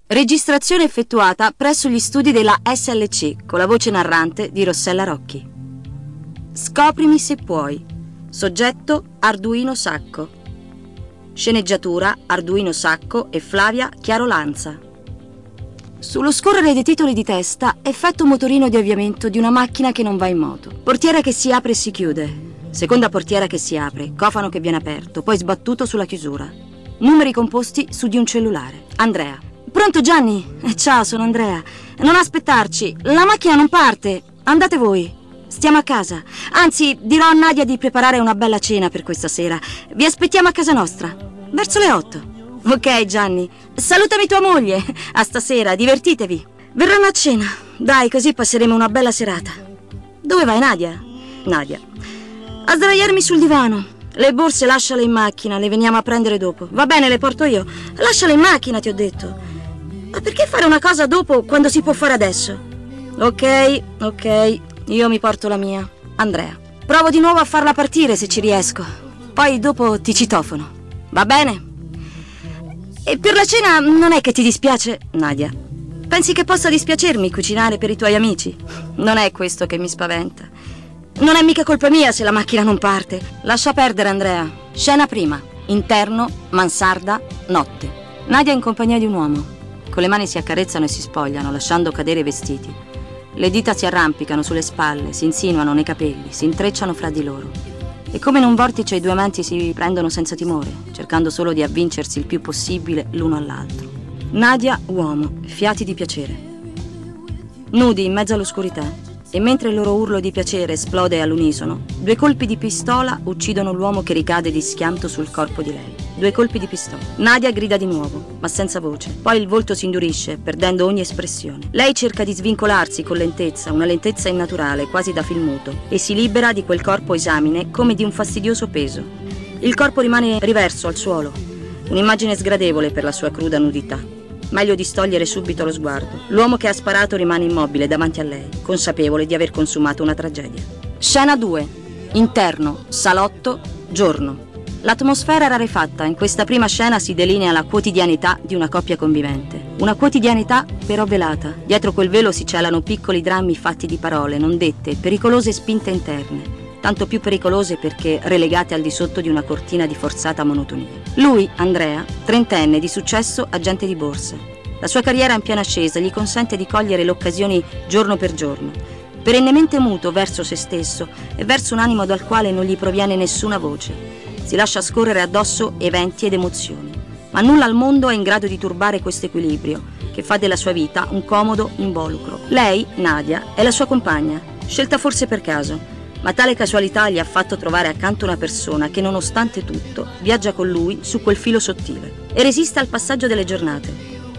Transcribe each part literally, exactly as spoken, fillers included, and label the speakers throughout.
Speaker 1: Registrazione effettuata presso gli studi della S L C con la voce narrante di Rossella Rocchi. Scoprimi se puoi. Soggetto Arduino Sacco. Sceneggiatura Arduino Sacco e Flavia Chiarolanza. Sullo scorrere dei titoli di testa, effetto motorino di avviamento di una macchina che non va in moto. Portiera che si apre e si chiude. Seconda portiera che si apre, cofano che viene aperto, poi sbattuto sulla chiusura. Numeri composti su di un cellulare. Andrea. Pronto Gianni? Eh, ciao, sono Andrea. Non aspettarci, la macchina non parte. Andate voi. Stiamo a casa. Anzi, dirò a Nadia di preparare una bella cena per questa sera. Vi aspettiamo a casa nostra. Verso le otto. Ok Gianni. Salutami tua moglie. A stasera, divertitevi. Verranno a cena. Dai, così passeremo una bella serata. Dove vai Nadia? Nadia. A sdraiarmi sul divano. Le borse lasciale in macchina, le veniamo a prendere dopo. Va bene, le porto io. Lasciale in macchina, ti ho detto. Ma perché fare una cosa dopo quando si può fare adesso? Ok, ok, io mi porto la mia. Andrea. Provo di nuovo a farla partire se ci riesco. Poi dopo ti citofono. Va bene? E per la cena non è che ti dispiace, Nadia? Pensi che possa dispiacermi cucinare per i tuoi amici? Non è questo che mi spaventa. Non è mica colpa mia se la macchina non parte. Lascia perdere, Andrea. Scena prima. Interno, mansarda, notte. Nadia in compagnia di un uomo. Con le mani si accarezzano e si spogliano, lasciando cadere i vestiti. Le dita si arrampicano sulle spalle, si insinuano nei capelli, si intrecciano fra di loro. E come in un vortice i due amanti si prendono senza timore, cercando solo di avvincersi il più possibile l'uno all'altro. Nadia, uomo, fiati di piacere. Nudi in mezzo all'oscurità. E mentre il loro urlo di piacere esplode all'unisono, due colpi di pistola uccidono l'uomo che ricade di schianto sul corpo di lei. Due colpi di pistola. Nadia grida di nuovo, ma senza voce. Poi il volto si indurisce, perdendo ogni espressione. Lei cerca di svincolarsi con lentezza, una lentezza innaturale, quasi da film muto, e si libera di quel corpo esamine come di un fastidioso peso. Il corpo rimane riverso al suolo, un'immagine sgradevole per la sua cruda nudità. Meglio distogliere subito lo sguardo. L'uomo che ha sparato rimane immobile davanti a lei, consapevole di aver consumato una tragedia. Scena due. Interno, salotto, giorno. L'atmosfera è rarefatta. In questa prima scena si delinea la quotidianità di una coppia convivente. Una quotidianità però velata. Dietro quel velo si celano piccoli drammi fatti di parole non dette, pericolose spinte interne. Tanto più pericolose perché relegate al di sotto di una cortina di forzata monotonia. Lui, Andrea, trentenne di successo agente di borsa. La sua carriera in piena ascesa gli consente di cogliere le occasioni giorno per giorno, perennemente muto verso se stesso e verso un animo dal quale non gli proviene nessuna voce. Si lascia scorrere addosso eventi ed emozioni, ma nulla al mondo è in grado di turbare questo equilibrio che fa della sua vita un comodo involucro. Lei, Nadia, è la sua compagna, scelta forse per caso, ma tale casualità gli ha fatto trovare accanto una persona che, nonostante tutto, viaggia con lui su quel filo sottile e resiste al passaggio delle giornate.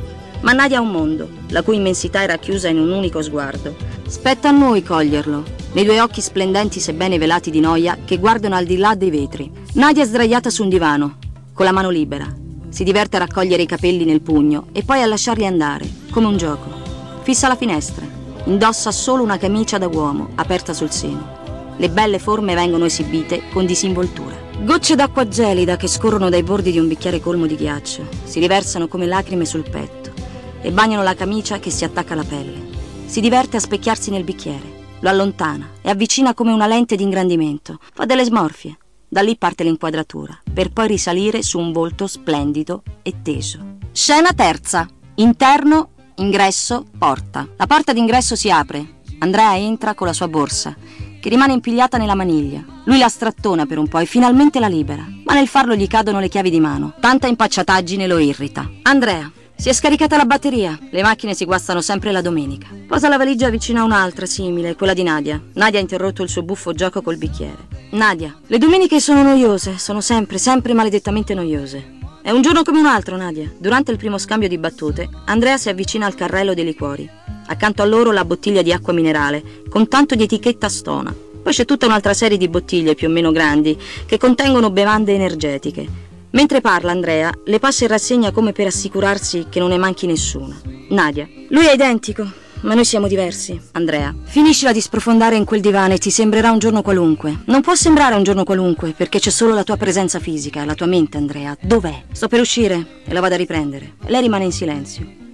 Speaker 1: Ma Nadia ha un mondo, la cui immensità è racchiusa in un unico sguardo. Spetta a noi coglierlo, nei due occhi splendenti sebbene velati di noia che guardano al di là dei vetri. Nadia è sdraiata su un divano, con la mano libera. Si diverte a raccogliere i capelli nel pugno e poi a lasciarli andare, come un gioco. Fissa la finestra, indossa solo una camicia da uomo, aperta sul seno. Le belle forme vengono esibite con disinvoltura. Gocce d'acqua gelida che scorrono dai bordi di un bicchiere colmo di ghiaccio, si riversano come lacrime sul petto e bagnano la camicia che si attacca alla pelle. Si diverte a specchiarsi nel bicchiere, lo allontana e avvicina come una lente di ingrandimento. Fa delle smorfie. Da lì parte l'inquadratura, per poi risalire su un volto splendido e teso. Scena terza. Interno, ingresso, porta. La porta d'ingresso si apre. Andrea entra con la sua borsa, che rimane impigliata nella maniglia. Lui la strattona per un po' e finalmente la libera, ma nel farlo gli cadono le chiavi di mano. Tanta impacciataggine lo irrita. Andrea. Si è scaricata la batteria. Le macchine si guastano sempre la domenica. Posa la valigia vicino a un'altra simile, quella di Nadia. Nadia ha interrotto il suo buffo gioco col bicchiere. Nadia. Le domeniche sono noiose, sono sempre, sempre maledettamente noiose. È un giorno come un altro, Nadia. Durante il primo scambio di battute, Andrea si avvicina al carrello dei liquori. Accanto a loro la bottiglia di acqua minerale, con tanto di etichetta stona. Poi c'è tutta un'altra serie di bottiglie più o meno grandi, che contengono bevande energetiche. Mentre parla Andrea, le passa in rassegna come per assicurarsi che non ne manchi nessuna. Nadia. Lui è identico, ma noi siamo diversi. Andrea. Finiscila di sprofondare in quel divano e ti sembrerà un giorno qualunque. Non può sembrare un giorno qualunque, perché c'è solo la tua presenza fisica, la tua mente, Andrea. Dov'è? Sto per uscire e la vado a riprendere. Lei rimane in silenzio,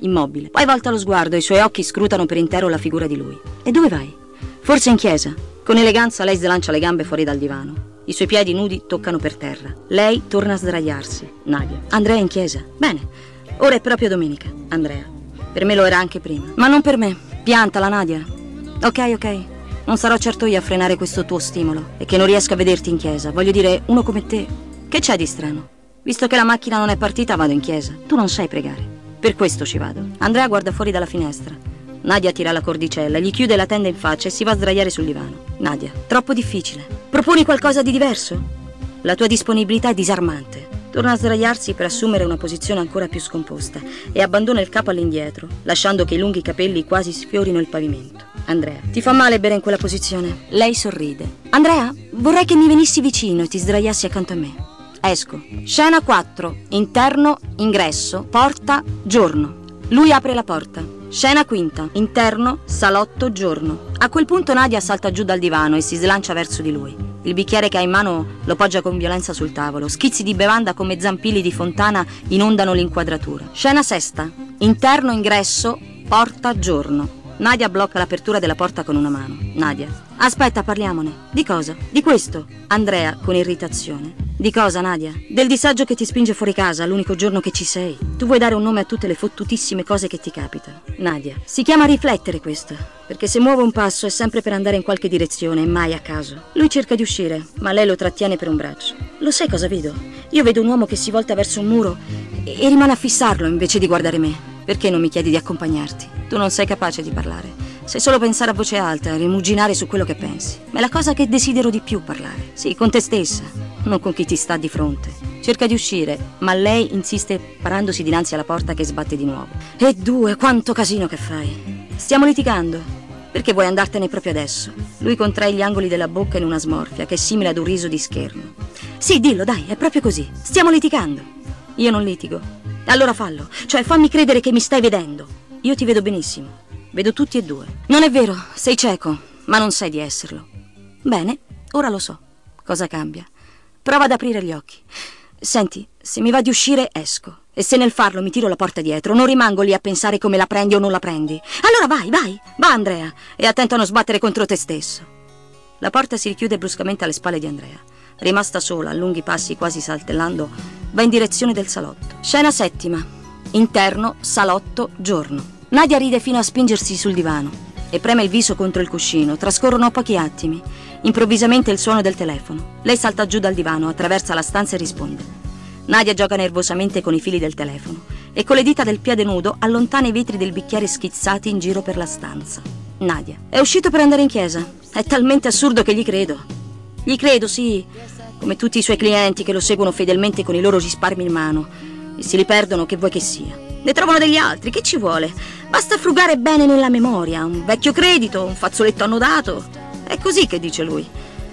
Speaker 1: immobile. Poi volta lo sguardo e i suoi occhi scrutano per intero la figura di lui. E dove vai? Forse in chiesa? Con eleganza lei slancia le gambe fuori dal divano. I suoi piedi nudi toccano per terra. Lei torna a sdraiarsi. Nadia. Andrea è in chiesa. Bene. Ora è proprio domenica, Andrea. Per me lo era anche prima. Ma non per me. Piantala, Nadia. Ok, ok. Non sarò certo io a frenare questo tuo stimolo. E che non riesco a vederti in chiesa. Voglio dire, uno come te. Che c'è di strano? Visto che la macchina non è partita, vado in chiesa. Tu non sai pregare. Per questo ci vado. Andrea guarda fuori dalla finestra. Nadia tira la cordicella, gli chiude la tenda in faccia e si va a sdraiare sul divano. Nadia, troppo difficile. Proponi qualcosa di diverso? La tua disponibilità è disarmante. Torna a sdraiarsi per assumere una posizione ancora più scomposta e abbandona il capo all'indietro, lasciando che i lunghi capelli quasi sfiorino il pavimento. Andrea, ti fa male bere in quella posizione? Lei sorride. Andrea, vorrei che mi venissi vicino e ti sdraiassi accanto a me. Esco. Scena quattro. Interno, ingresso, porta, giorno. Lui apre la porta. Scena quinta. Interno, salotto, giorno. A quel punto Nadia salta giù dal divano e si slancia verso di lui. Il bicchiere che ha in mano lo poggia con violenza sul tavolo. Schizzi di bevanda come zampilli di fontana inondano l'inquadratura. Scena sesta. Interno, ingresso, porta, giorno. Nadia blocca l'apertura della porta con una mano. Nadia. Aspetta, parliamone. Di cosa? Di questo. Andrea, con irritazione. Di cosa, Nadia? Del disagio che ti spinge fuori casa l'unico giorno che ci sei. Tu vuoi dare un nome a tutte le fottutissime cose che ti capitano. Nadia. Si chiama riflettere questo. Perché se muove un passo è sempre per andare in qualche direzione e mai a caso. Lui cerca di uscire, ma lei lo trattiene per un braccio. Lo sai cosa vedo? Io vedo un uomo che si volta verso un muro e, e rimane a fissarlo invece di guardare me. Perché non mi chiedi di accompagnarti? Tu non sei capace di parlare. Sai solo pensare a voce alta, rimuginare su quello che pensi. Ma è la cosa che desidero di più parlare. Sì, con te stessa, non con chi ti sta di fronte. Cerca di uscire, ma lei insiste parandosi dinanzi alla porta che sbatte di nuovo. E due, quanto casino che fai. Stiamo litigando. Perché vuoi andartene proprio adesso? Lui contrae gli angoli della bocca in una smorfia che è simile ad un riso di scherno. Sì, dillo, dai, è proprio così. Stiamo litigando. Io non litigo. Allora fallo, cioè fammi credere che mi stai vedendo. Io ti vedo benissimo. Vedo tutti e due. Non è vero, sei cieco, ma non sai di esserlo. Bene, ora lo so. Cosa cambia? Prova ad aprire gli occhi. Senti, se mi va di uscire, esco. E se nel farlo mi tiro la porta dietro, non rimango lì a pensare come la prendi o non la prendi. Allora vai, vai, va Andrea, e attento a non sbattere contro te stesso. La porta si richiude bruscamente alle spalle di Andrea. Rimasta sola, a lunghi passi quasi saltellando, va in direzione del salotto. Scena settima. Interno, salotto, giorno. Nadia ride fino a spingersi sul divano e preme il viso contro il cuscino. Trascorrono pochi attimi. Improvvisamente il suono del telefono. Lei salta giù dal divano, attraversa la stanza e risponde. Nadia gioca nervosamente con i fili del telefono e con le dita del piede nudo allontana i vetri del bicchiere schizzati in giro per la stanza. Nadia. È uscito per andare in chiesa. È talmente assurdo che gli credo. Gli credo, sì, come tutti i suoi clienti che lo seguono fedelmente con i loro risparmi in mano e se li perdono che vuoi che sia. Ne trovano degli altri, che ci vuole? Basta frugare bene nella memoria, un vecchio credito, un fazzoletto annodato. È così che dice lui.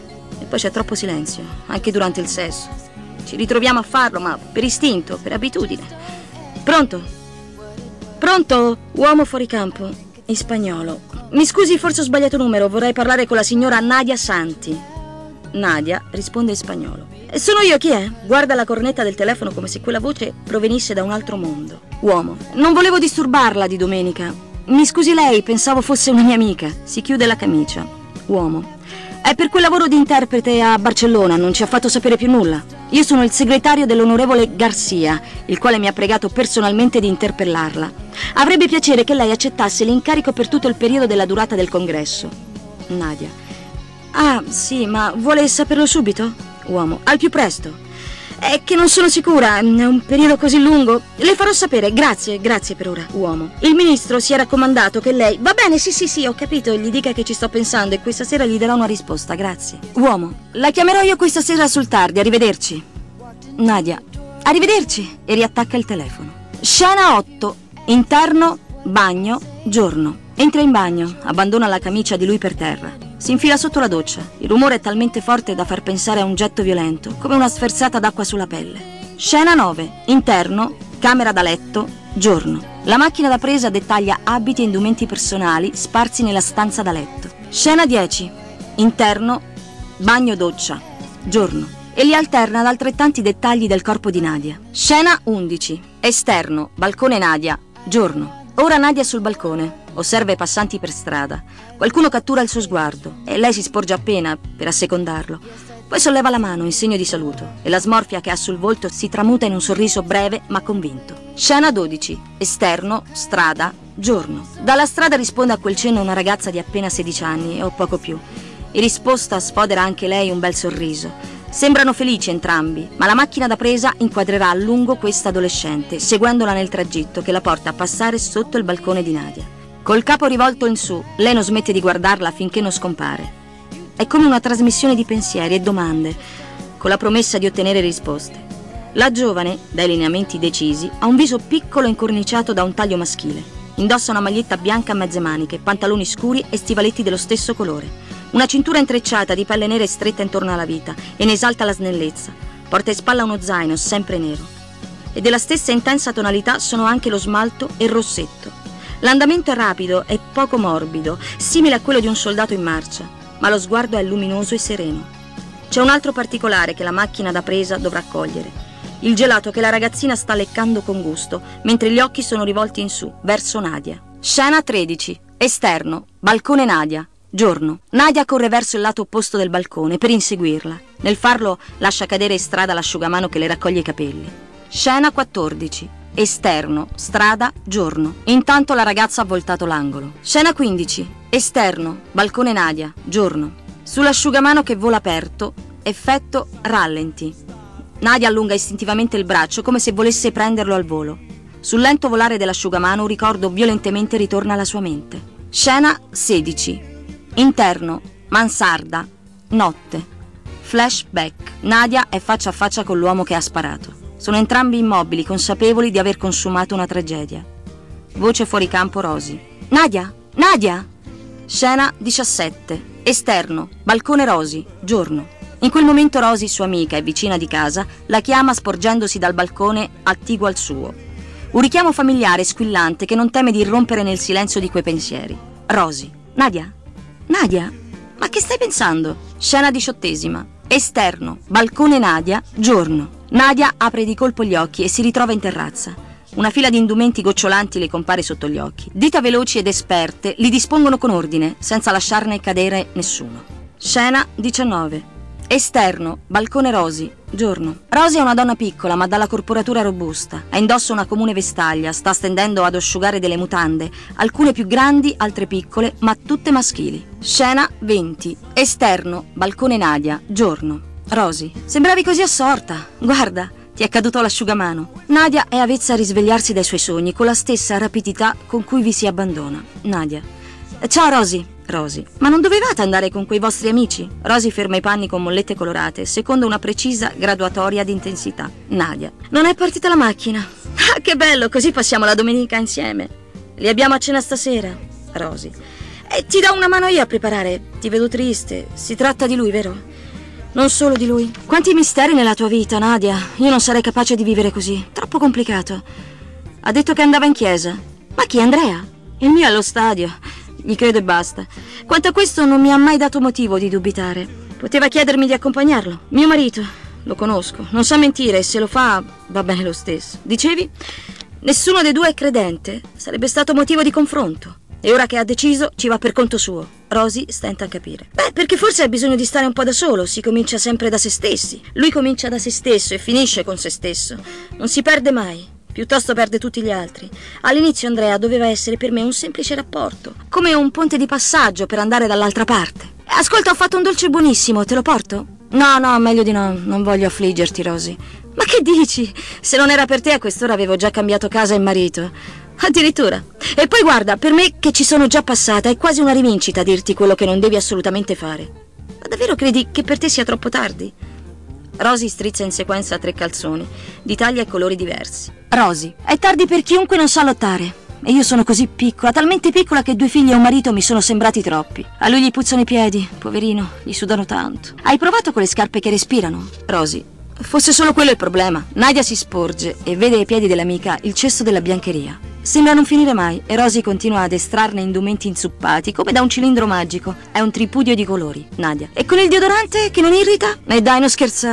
Speaker 1: E poi c'è troppo silenzio, anche durante il sesso. Ci ritroviamo a farlo, ma per istinto, per abitudine. Pronto? Pronto? Uomo fuori campo, in spagnolo. Mi scusi, forse ho sbagliato numero, vorrei parlare con la signora Nadia Santi. Nadia risponde in spagnolo. Sono io, chi è? Guarda la cornetta del telefono come se quella voce provenisse da un altro mondo. Uomo. Non volevo disturbarla di domenica. Mi scusi lei, pensavo fosse una mia amica. Si chiude la camicia. Uomo. È per quel lavoro di interprete a Barcellona, non ci ha fatto sapere più nulla. Io sono il segretario dell'onorevole Garcia, il quale mi ha pregato personalmente di interpellarla. Avrebbe piacere che lei accettasse l'incarico per tutto il periodo della durata del congresso. Nadia. Ah, sì, ma vuole saperlo subito? Uomo. Al più presto. È che non sono sicura, è un periodo così lungo. Le farò sapere, grazie, grazie per ora. Uomo. Il ministro si è raccomandato che lei... Va bene, sì, sì, sì, ho capito, gli dica che ci sto pensando e questa sera gli darò una risposta, grazie. Uomo. La chiamerò io questa sera sul tardi, arrivederci. Nadia. Arrivederci. E riattacca il telefono. Scena otto. Interno, bagno, giorno. Entra in bagno, abbandona la camicia di lui per terra. Si infila sotto la doccia. Il rumore è talmente forte da far pensare a un getto violento, come una sferzata d'acqua sulla pelle. Scena nove. Interno, camera da letto, giorno. La macchina da presa dettaglia abiti e indumenti personali sparsi nella stanza da letto. Scena dieci. Interno, bagno doccia, giorno. E li alterna ad altrettanti dettagli del corpo di Nadia. Scena undici. Esterno, balcone Nadia, giorno. Ora Nadia è sul balcone, osserva i passanti per strada. Qualcuno cattura il suo sguardo e lei si sporge appena per assecondarlo. Poi solleva la mano in segno di saluto e la smorfia che ha sul volto si tramuta in un sorriso breve ma convinto. Scena dodici. Esterno, strada, giorno. Dalla strada risponde a quel cenno una ragazza di appena sedici anni o poco più. In risposta sfodera anche lei un bel sorriso. Sembrano felici entrambi, ma la macchina da presa inquadrerà a lungo questa adolescente, seguendola nel tragitto che la porta a passare sotto il balcone di Nadia. Col capo rivolto in su, lei non smette di guardarla finché non scompare. È come una trasmissione di pensieri e domande, con la promessa di ottenere risposte. La giovane, dai lineamenti decisi, ha un viso piccolo e incorniciato da un taglio maschile. Indossa una maglietta bianca a mezze maniche, pantaloni scuri e stivaletti dello stesso colore. Una cintura intrecciata di pelle nera e stretta intorno alla vita e ne esalta la snellezza. Porta in spalla uno zaino, sempre nero. E della stessa intensa tonalità sono anche lo smalto e il rossetto. L'andamento è rapido e poco morbido, simile a quello di un soldato in marcia, ma lo sguardo è luminoso e sereno. C'è un altro particolare che la macchina da presa dovrà cogliere. Il gelato che la ragazzina sta leccando con gusto, mentre gli occhi sono rivolti in su, verso Nadia. Scena tredici. Esterno. Balcone Nadia. Giorno. Nadia corre verso il lato opposto del balcone per inseguirla. Nel farlo lascia cadere in strada l'asciugamano che le raccoglie i capelli. Scena quattordici. Esterno, strada, giorno. Intanto la ragazza ha voltato l'angolo. Scena quindici. Esterno, balcone Nadia, giorno. Sull'asciugamano che vola aperto, effetto rallenti. Nadia allunga istintivamente il braccio come se volesse prenderlo al volo. Sul lento volare dell'asciugamano un ricordo violentemente ritorna alla sua mente. Scena sedici. Interno, mansarda, notte. Flashback. Nadia è faccia a faccia con l'uomo che ha sparato. Sono entrambi immobili, consapevoli di aver consumato una tragedia. Voce fuori campo Rosy. Nadia? Nadia? Scena diciassette. Esterno, balcone Rosy, giorno. In quel momento Rosy, sua amica e vicina di casa, la chiama sporgendosi dal balcone attiguo al suo. Un richiamo familiare squillante che non teme di irrompere nel silenzio di quei pensieri. Rosy. Nadia? Nadia? Ma che stai pensando? Scena diciottesima. Esterno, balcone Nadia, giorno. Nadia apre di colpo gli occhi e si ritrova in terrazza. Una fila di indumenti gocciolanti le compare sotto gli occhi. Dita veloci ed esperte li dispongono con ordine, senza lasciarne cadere nessuno. Scena diciannove. Esterno, balcone Rosy, giorno. Rosy è una donna piccola ma dalla corporatura robusta. Ha indosso una comune vestaglia, sta stendendo ad asciugare delle mutande, alcune più grandi, altre piccole, ma tutte maschili. Scena venti. Esterno, balcone Nadia, giorno. Rosy, sembravi così assorta. Guarda, ti è caduto l'asciugamano. Nadia è avvezza a risvegliarsi dai suoi sogni con la stessa rapidità con cui vi si abbandona. Nadia. Ciao Rosy. Rosy. Ma non dovevate andare con quei vostri amici? Rosy ferma i panni con mollette colorate, secondo una precisa graduatoria di intensità. Nadia. Non è partita la macchina. Ah, che bello, così passiamo la domenica insieme. Li abbiamo a cena stasera. Rosy. E ti do una mano io a preparare. Ti vedo triste. Si tratta di lui, vero? Non solo di lui. Quanti misteri nella tua vita, Nadia. Io non sarei capace di vivere così. Troppo complicato. Ha detto che andava in chiesa. Ma chi, Andrea? Il mio è allo stadio. Gli credo e basta. Quanto a questo non mi ha mai dato motivo di dubitare. Poteva chiedermi di accompagnarlo. Mio marito, lo conosco, non sa mentire e se lo fa va bene lo stesso. Dicevi? Nessuno dei due è credente. Sarebbe stato motivo di confronto. E ora che ha deciso ci va per conto suo. Rosy stenta a capire. Beh, perché forse ha bisogno di stare un po' da solo. Si comincia sempre da se stessi. Lui comincia da se stesso e finisce con se stesso. Non si perde mai. Piuttosto perde tutti gli altri. All'inizio Andrea doveva essere per me un semplice rapporto, come un ponte di passaggio per andare dall'altra parte. Ascolta, ho fatto un dolce buonissimo, te lo porto? No, no, meglio di no, non voglio affliggerti, Rosy. Ma che dici? Se non era per te a quest'ora avevo già cambiato casa e marito. Addirittura. E poi guarda, per me che ci sono già passata è quasi una rivincita dirti quello che non devi assolutamente fare. Ma davvero credi che per te sia troppo tardi? Rosy strizza in sequenza tre calzoni, di taglia e colori diversi. Rosy, è tardi per chiunque non sa lottare. E io sono così piccola, talmente piccola che due figli e un marito mi sono sembrati troppi. A lui gli puzzano i piedi, poverino, gli sudano tanto. Hai provato con le scarpe che respirano? Rosy, fosse solo quello il problema. Nadia si sporge e vede ai piedi dell'amica il cesto della biancheria. Sembra non finire mai e Rosy continua ad estrarne indumenti inzuppati come da un cilindro magico. È un tripudio di colori, Nadia. E con il deodorante che non irrita? E dai, non scherzare.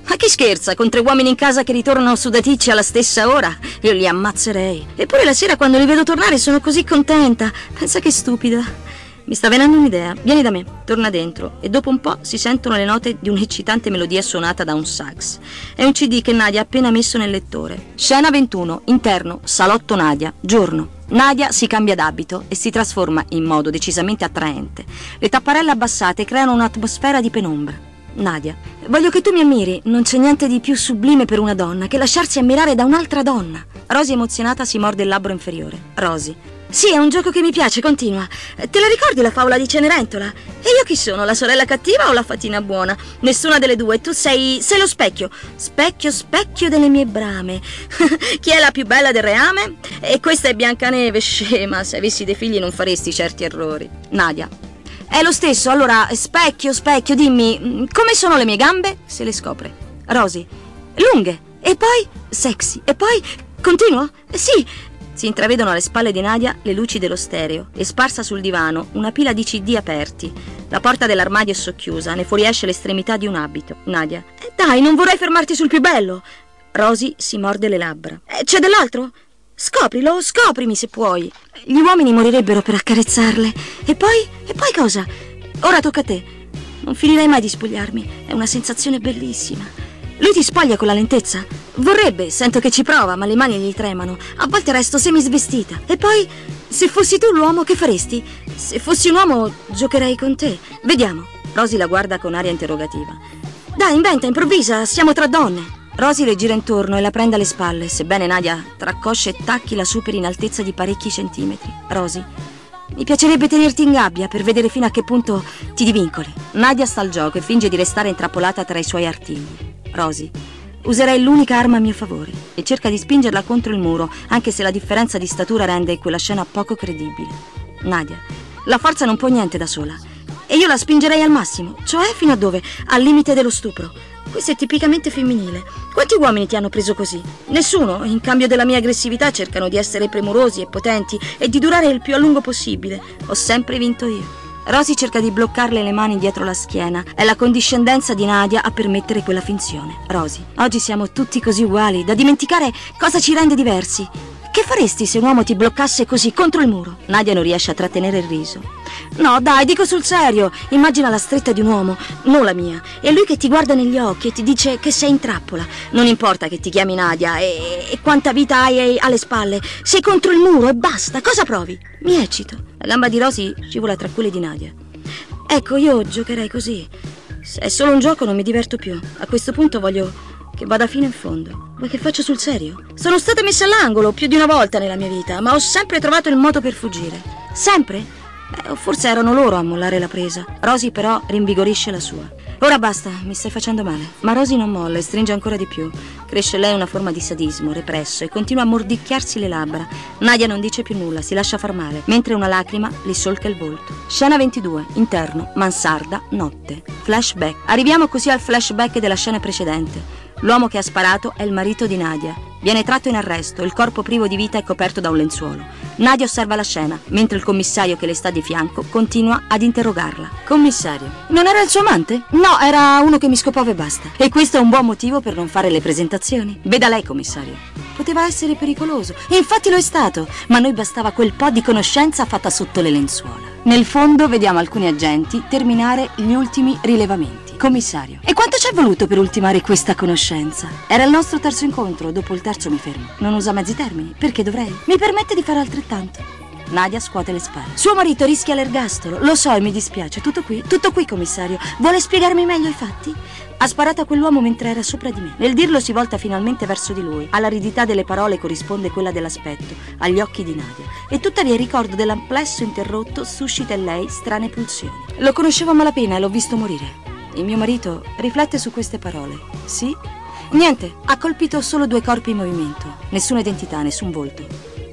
Speaker 1: Ma chi scherza? Con tre uomini in casa che ritornano sudaticci alla stessa ora? Io li ammazzerei. Eppure la sera quando li vedo tornare sono così contenta. Pensa che stupida. Mi sta venendo un'idea. Vieni da me, torna dentro. E dopo un po' si sentono le note di un'eccitante melodia suonata da un sax. È un C D che Nadia ha appena messo nel lettore. Scena ventuno, interno, salotto Nadia, giorno. Nadia si cambia d'abito e si trasforma in modo decisamente attraente. Le tapparelle abbassate creano un'atmosfera di penombra. Nadia, voglio che tu mi ammiri. Non c'è niente di più sublime per una donna che lasciarsi ammirare da un'altra donna. Rosy emozionata si morde il labbro inferiore. Rosy. Sì, è un gioco che mi piace, continua. Te la ricordi la favola di Cenerentola? E io chi sono, la sorella cattiva o la fatina buona? Nessuna delle due, tu sei... sei lo specchio. Specchio, specchio delle mie brame. Chi è la più bella del reame? E questa è Biancaneve, scema. Se avessi dei figli non faresti certi errori. Nadia. È lo stesso, allora, specchio, specchio, dimmi, come sono le mie gambe? Se le scopre. Rosy. Lunghe. E poi? Sexy. E poi? Continuo? Sì. Si intravedono alle spalle di Nadia le luci dello stereo e sparsa sul divano una pila di C D aperti. La porta dell'armadio è socchiusa, ne fuoriesce l'estremità di un abito. Nadia. Eh, dai, non vorrei fermarti sul più bello. Rosy si morde le labbra. Eh, c'è dell'altro? Scoprilo, scoprimi se puoi. Gli uomini morirebbero per accarezzarle. E poi? E poi cosa? Ora tocca a te. Non finirei mai di spogliarmi. È una sensazione bellissima. Lui ti spoglia con la lentezza? Vorrebbe, sento che ci prova, ma le mani gli tremano. A volte resto semisvestita. E poi, se fossi tu l'uomo, che faresti? Se fossi un uomo, giocherei con te. Vediamo. Rosy la guarda con aria interrogativa. Dai, inventa, improvvisa, siamo tra donne. Rosy le gira intorno e la prende alle spalle, sebbene Nadia, tra cosce e tacchi, la superi in altezza di parecchi centimetri. Rosy, mi piacerebbe tenerti in gabbia per vedere fino a che punto ti divincoli. Nadia sta al gioco e finge di restare intrappolata tra i suoi artigli. Rosy, userei l'unica arma a mio favore e cerca di spingerla contro il muro, anche se la differenza di statura rende quella scena poco credibile. Nadia, la forza non può niente da sola e io la spingerei al massimo, cioè fino a dove? Al limite dello stupro. Questo è tipicamente femminile. Quanti uomini ti hanno preso così? Nessuno. In cambio della mia aggressività cercano di essere premurosi e potenti e di durare il più a lungo possibile. Ho sempre vinto io. Rosy cerca di bloccarle le mani dietro la schiena. È la condiscendenza di Nadia a permettere quella finzione. Rosy, oggi siamo tutti così uguali da dimenticare cosa ci rende diversi. Che faresti se un uomo ti bloccasse così contro il muro? Nadia non riesce a trattenere il riso. No, dai, dico sul serio. Immagina la stretta di un uomo, non la mia. E lui che ti guarda negli occhi e ti dice che sei in trappola. Non importa che ti chiami Nadia e, e quanta vita hai alle spalle. Sei contro il muro e basta. Cosa provi? Mi eccito. La gamba di Rosy scivola tra quelle di Nadia. Ecco, io giocherei così. Se è solo un gioco non mi diverto più. A questo punto voglio che vada fino in fondo. Vuoi che faccio sul serio? Sono stata messa all'angolo più di una volta nella mia vita, ma ho sempre trovato il modo per fuggire. Sempre? Eh, o forse erano loro a mollare la presa. Rosy però rinvigorisce la sua. Ora basta, mi stai facendo male. Ma Rosy non molla e stringe ancora di più. Cresce lei una forma di sadismo represso e continua a mordicchiarsi le labbra. Nadia non dice più nulla, si lascia far male, mentre una lacrima le solca il volto. Scena ventidue, interno, mansarda, notte. Flashback. Arriviamo così al flashback della scena precedente. L'uomo che ha sparato è il marito di Nadia. Viene tratto in arresto, il corpo privo di vita è coperto da un lenzuolo. Nadia osserva la scena, mentre il commissario che le sta di fianco continua ad interrogarla. Commissario, non era il suo amante? No, era uno che mi scopava e basta. E questo è un buon motivo per non fare le presentazioni? Veda lei, commissario. Poteva essere pericoloso, e infatti lo è stato, ma a noi bastava quel po' di conoscenza fatta sotto le lenzuola. Nel fondo vediamo alcuni agenti terminare gli ultimi rilevamenti. Commissario, e quanto ci è voluto per ultimare questa conoscenza? Era il nostro terzo incontro, dopo il terzo mi fermo. Non usa mezzi termini, perché dovrei? Mi permette di fare altrettanto. Nadia scuote le spalle. Suo marito rischia l'ergastolo, lo so e mi dispiace. Tutto qui, tutto qui, commissario. Vuole spiegarmi meglio i fatti? Ha sparato a quell'uomo mentre era sopra di me. Nel dirlo si volta finalmente verso di lui. All'aridità delle parole corrisponde quella dell'aspetto, agli occhi di Nadia. E tuttavia il ricordo dell'amplesso interrotto suscita in lei strane pulsioni. Lo conoscevo a malapena e l'ho visto morire. Il mio marito riflette su queste parole. Sì? Niente, ha colpito solo due corpi in movimento. Nessuna identità, nessun volto.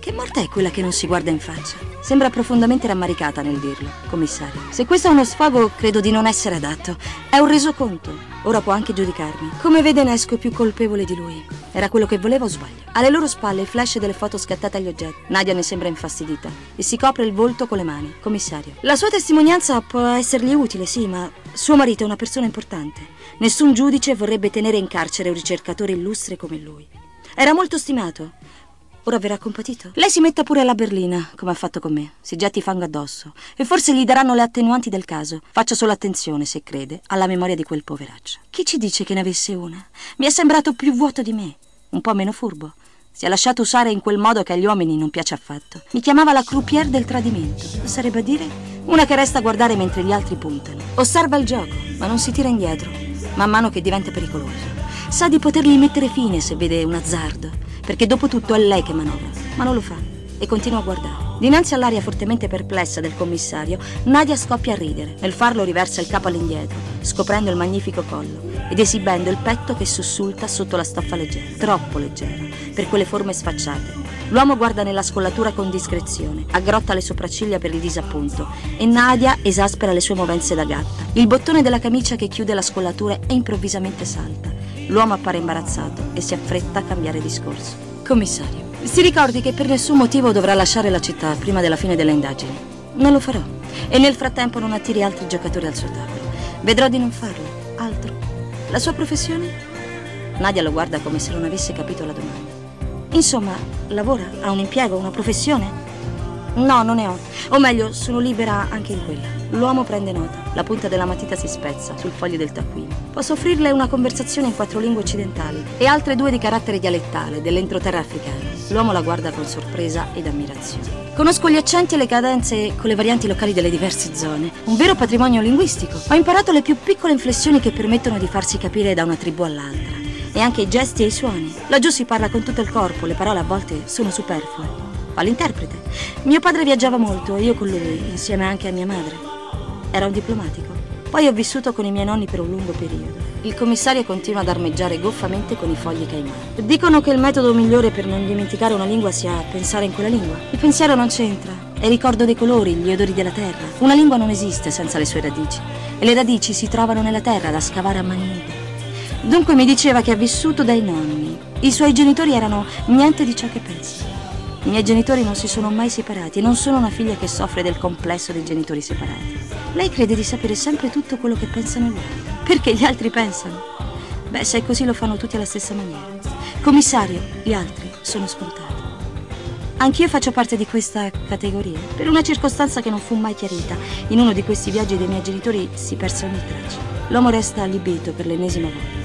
Speaker 1: Che morta è quella che non si guarda in faccia? Sembra profondamente rammaricata nel dirlo, commissario. Se questo è uno sfogo, credo di non essere adatto. È un resoconto. Ora può anche giudicarmi. Come vede, ne esco più colpevole di lui. Era quello che voleva o sbaglio? Alle loro spalle il flash delle foto scattate agli oggetti. Nadia ne sembra infastidita e si copre il volto con le mani. Commissario. La sua testimonianza può essergli utile, sì, ma suo marito è una persona importante. Nessun giudice vorrebbe tenere in carcere un ricercatore illustre come lui. Era molto stimato. Ora verrà compatito? Lei si metta pure alla berlina, come ha fatto con me. Si getti fango addosso. E forse gli daranno le attenuanti del caso. Faccia solo attenzione, se crede, alla memoria di quel poveraccio. Chi ci dice che ne avesse una? Mi è sembrato più vuoto di me. Un po' meno furbo. Si è lasciato usare in quel modo che agli uomini non piace affatto. Mi chiamava la croupière del tradimento. Sarebbe a dire una che resta a guardare mentre gli altri puntano. Osserva il gioco, ma non si tira indietro, man mano che diventa pericoloso. Sa di potergli mettere fine se vede un azzardo, perché dopo tutto è lei che manovra, ma non lo fa e continua a guardare. Dinanzi all'aria fortemente perplessa del commissario, Nadia scoppia a ridere. Nel farlo riversa il capo all'indietro, scoprendo il magnifico collo ed esibendo il petto che sussulta sotto la stoffa leggera, troppo leggera per quelle forme sfacciate. L'uomo guarda nella scollatura con discrezione, aggrotta le sopracciglia per il disappunto e Nadia esaspera le sue movenze da gatta. Il bottone della camicia che chiude la scollatura e improvvisamente salta. L'uomo appare imbarazzato e si affretta a cambiare discorso. Commissario, si ricordi che per nessun motivo dovrà lasciare la città prima della fine delle indagini. Non lo farò. E nel frattempo non attiri altri giocatori al suo tavolo. Vedrò di non farlo. Altro. La sua professione? Nadia lo guarda come se non avesse capito la domanda. Insomma, lavora? Ha un impiego? Una professione? No, non ne ho. O meglio, sono libera anche in quella. L'uomo prende nota. La punta della matita si spezza sul foglio del taccuino. Posso offrirle una conversazione in quattro lingue occidentali e altre due di carattere dialettale dell'entroterra africana. L'uomo la guarda con sorpresa ed ammirazione. Conosco gli accenti e le cadenze con le varianti locali delle diverse zone. Un vero patrimonio linguistico. Ho imparato le più piccole inflessioni che permettono di farsi capire da una tribù all'altra. E anche i gesti e i suoni. Laggiù si parla con tutto il corpo, le parole a volte sono superflue. Fa l'interprete. Mio padre viaggiava molto e io con lui, insieme anche a mia madre. Era un diplomatico. Poi ho vissuto con i miei nonni per un lungo periodo. Il commissario continua ad armeggiare goffamente con i fogli che ha in mano. Dicono che il metodo migliore per non dimenticare una lingua sia pensare in quella lingua. Il pensiero non c'entra. È il ricordo dei colori, gli odori della terra. Una lingua non esiste senza le sue radici. E le radici si trovano nella terra da scavare a mani nude. Dunque mi diceva che ha vissuto dai nonni. I suoi genitori erano niente di ciò che pensa. I miei genitori non si sono mai separati e non sono una figlia che soffre del complesso dei genitori separati. Lei crede di sapere sempre tutto quello che pensano gli altri. Perché gli altri pensano? Beh, se è così lo fanno tutti alla stessa maniera. Commissario, gli altri sono scontati. Anch'io faccio parte di questa categoria, per una circostanza che non fu mai chiarita. In uno di questi viaggi dei miei genitori si perse ogni traccia. L'uomo resta allibito per l'ennesima volta.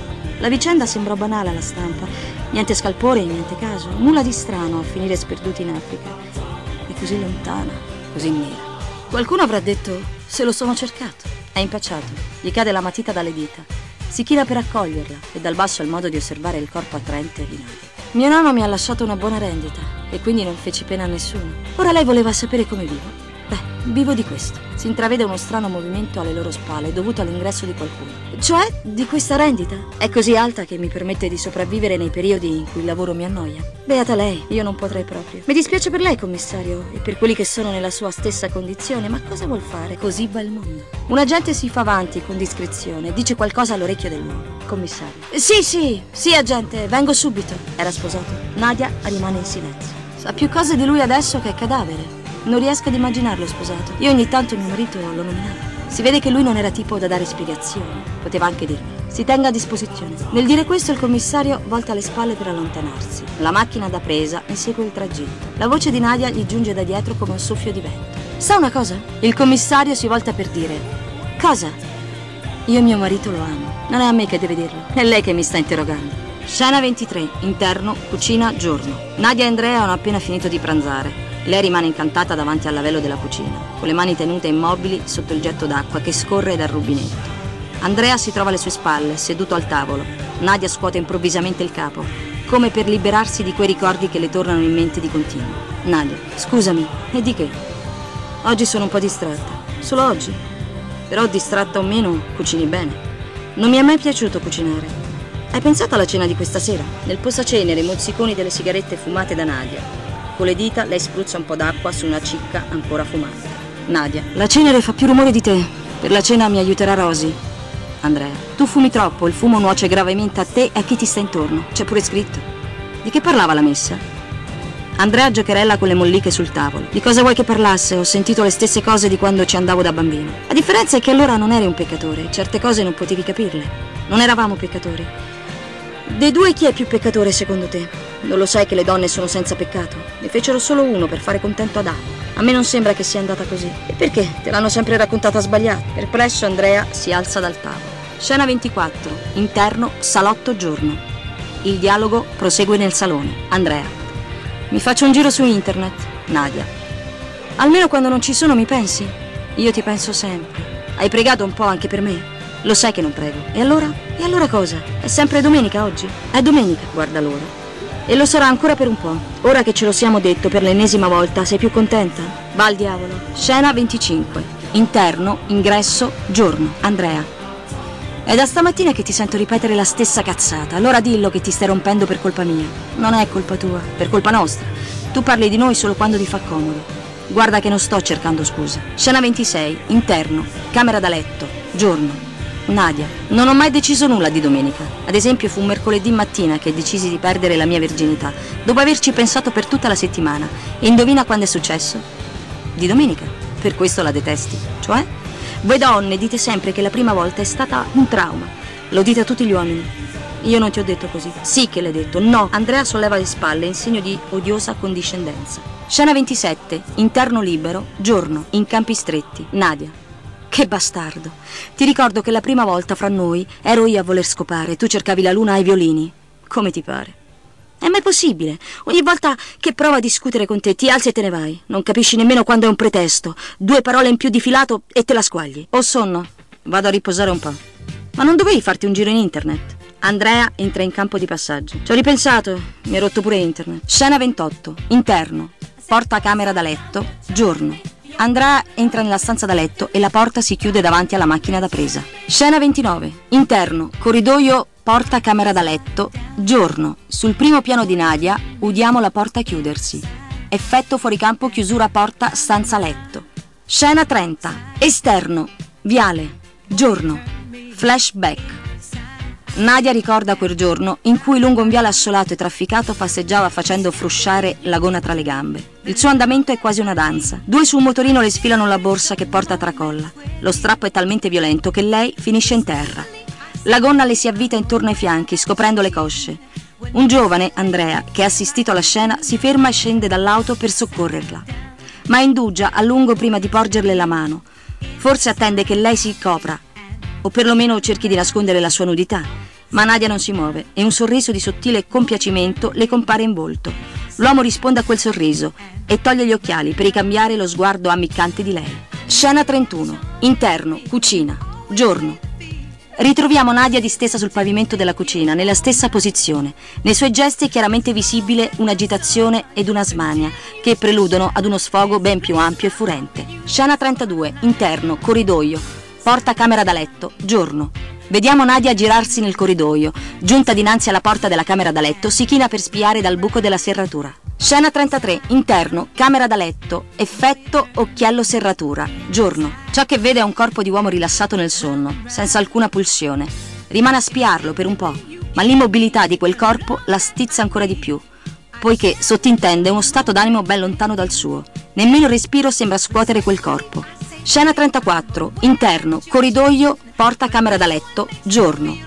Speaker 1: La vicenda sembrò banale alla stampa. Niente scalpore, niente caso, nulla di strano a finire sperduti in Africa. E così lontana, così nera. Qualcuno avrà detto, se lo sono cercato. È impacciato, gli cade la matita dalle dita. Si china per accoglierla e dal basso ha il modo di osservare il corpo attraente di Nadia. Mio nonno mi ha lasciato una buona rendita e quindi non feci pena a nessuno. Ora lei voleva sapere come vivo. Beh, vivo di questo. Si intravede uno strano movimento alle loro spalle dovuto all'ingresso di qualcuno. Cioè, di questa rendita? È così alta che mi permette di sopravvivere nei periodi in cui il lavoro mi annoia. Beata lei, io non potrei proprio. Mi dispiace per lei, commissario, e per quelli che sono nella sua stessa condizione, ma cosa vuol fare? Così va il mondo. Un agente si fa avanti con discrezione, dice qualcosa all'orecchio dell'uomo. Commissario. Sì, sì, sì, agente, vengo subito. Era sposato. Nadia rimane in silenzio. Sa più cose di lui adesso che è cadavere. Non riesco ad immaginarlo sposato. Io ogni tanto mio marito lo nominavo. Si vede che lui non era tipo da dare spiegazioni. Poteva anche dirmi. Si tenga a disposizione. Nel dire questo il commissario volta le spalle per allontanarsi. La macchina da presa insegue il tragitto. La voce di Nadia gli giunge da dietro come un soffio di vento. Sa una cosa? Il commissario si volta per dire: cosa? Io mio marito lo amo. Non è a me che deve dirlo. È lei che mi sta interrogando. Scena ventitré. Interno, cucina, giorno. Nadia e Andrea hanno appena finito di pranzare. Lei rimane incantata davanti al lavello della cucina, con le mani tenute immobili sotto il getto d'acqua che scorre dal rubinetto. Andrea si trova alle sue spalle, seduto al tavolo. Nadia scuote improvvisamente il capo, come per liberarsi di quei ricordi che le tornano in mente di continuo. Nadia, scusami, e di che? Oggi sono un po' distratta, solo oggi. Però distratta o meno, cucini bene. Non mi è mai piaciuto cucinare. Hai pensato alla cena di questa sera? Nel posacenere i mozziconi delle sigarette fumate da Nadia. Con le dita lei spruzza un po' d'acqua su una cicca ancora fumante. Nadia: la cenere fa più rumore di te. Per la cena mi aiuterà Rosy. Andrea: tu fumi troppo, il fumo nuoce gravemente a te e a chi ti sta intorno. C'è pure scritto. Di che parlava la messa? Andrea giocherella con le molliche sul tavolo. Di cosa vuoi che parlasse? Ho sentito le stesse cose di quando ci andavo da bambino. La differenza è che allora non eri un peccatore, certe cose non potevi capirle. Non eravamo peccatori. Dei due chi è più peccatore secondo te? Non lo sai che le donne sono senza peccato? Ne fecero solo uno per fare contento Adamo. A me non sembra che sia andata così. E perché? Te l'hanno sempre raccontata sbagliata. Perplesso Andrea si alza dal tavolo. Scena ventiquattro. Interno, salotto, giorno. Il dialogo prosegue nel salone. Andrea: mi faccio un giro su internet. Nadia: almeno quando non ci sono mi pensi? Io ti penso sempre. Hai pregato un po' anche per me? Lo sai che non prego. E allora? E allora cosa? È sempre domenica oggi? È domenica, guarda l'ora. E lo sarà ancora per un po'. Ora che ce lo siamo detto per l'ennesima volta, sei più contenta? Va al diavolo. Scena venticinque. Interno, ingresso, giorno. Andrea: è da stamattina che ti sento ripetere la stessa cazzata. Allora dillo che ti stai rompendo per colpa mia. Non è colpa tua, per colpa nostra. Tu parli di noi solo quando ti fa comodo. Guarda che non sto cercando scusa. Scena ventisei. Interno, camera da letto, giorno. Nadia: non ho mai deciso nulla di domenica. Ad esempio fu un mercoledì mattina che decisi di perdere la mia virginità, dopo averci pensato per tutta la settimana. E indovina quando è successo? Di domenica. Per questo la detesti. Cioè? Voi donne dite sempre che la prima volta è stata un trauma. Lo dite a tutti gli uomini. Io non ti ho detto così. Sì che l'hai detto. No. Andrea solleva le spalle in segno di odiosa condiscendenza. Scena ventisette. Interno libero, giorno, in campi stretti. Nadia: che bastardo. Ti ricordo che la prima volta fra noi ero io a voler scopare. Tu cercavi la luna ai violini. Come ti pare? È mai possibile? Ogni volta che provo a discutere con te ti alzi e te ne vai. Non capisci nemmeno quando è un pretesto. Due parole in più di filato e te la squagli. Ho sonno. Vado a riposare un po'. Ma non dovevi farti un giro in internet? Andrea entra in campo di passaggio. Ci ho ripensato. Mi è rotto pure internet. Scena ventotto. Interno. Porta camera da letto. Giorno. Andrea entra nella stanza da letto e la porta si chiude davanti alla macchina da presa. Scena ventinove. Interno. Corridoio. Porta camera da letto, giorno. Sul primo piano di Nadia udiamo la porta chiudersi. Effetto fuoricampo, chiusura porta, stanza letto. Scena trenta. Esterno, viale, giorno. Flashback. Nadia ricorda quel giorno in cui lungo un viale assolato e trafficato passeggiava facendo frusciare la gonna tra le gambe. Il suo andamento è quasi una danza. Due su un motorino le sfilano la borsa che porta a tracolla. Lo strappo è talmente violento che lei finisce in terra. La gonna le si avvita intorno ai fianchi, scoprendo le cosce. Un giovane, Andrea, che ha assistito alla scena, si ferma e scende dall'auto per soccorrerla. Ma indugia a lungo prima di porgerle la mano. Forse attende che lei si copra, o perlomeno cerchi di nascondere la sua nudità. Ma Nadia non si muove e un sorriso di sottile compiacimento le compare in volto. L'uomo risponde a quel sorriso e toglie gli occhiali per ricambiare lo sguardo ammiccante di lei. Scena trentuno. Interno, cucina, giorno. Ritroviamo Nadia distesa sul pavimento della cucina, nella stessa posizione. Nei suoi gesti è chiaramente visibile un'agitazione ed una smania, che preludono ad uno sfogo ben più ampio e furente. Scena trentadue. Interno, corridoio. Porta camera da letto, giorno. Vediamo Nadia girarsi nel corridoio. Giunta dinanzi alla porta della camera da letto, si china per spiare dal buco della serratura. Scena trentatré. Interno, camera da letto. Effetto occhiello serratura, giorno. Ciò che vede è un corpo di uomo rilassato nel sonno, senza alcuna pulsione. Rimane a spiarlo per un po', ma l'immobilità di quel corpo la stizza ancora di più, poiché sottintende uno stato d'animo ben lontano dal suo. Nemmeno il respiro sembra scuotere quel corpo. Scena trentaquattro. Interno, corridoio, porta camera da letto, giorno.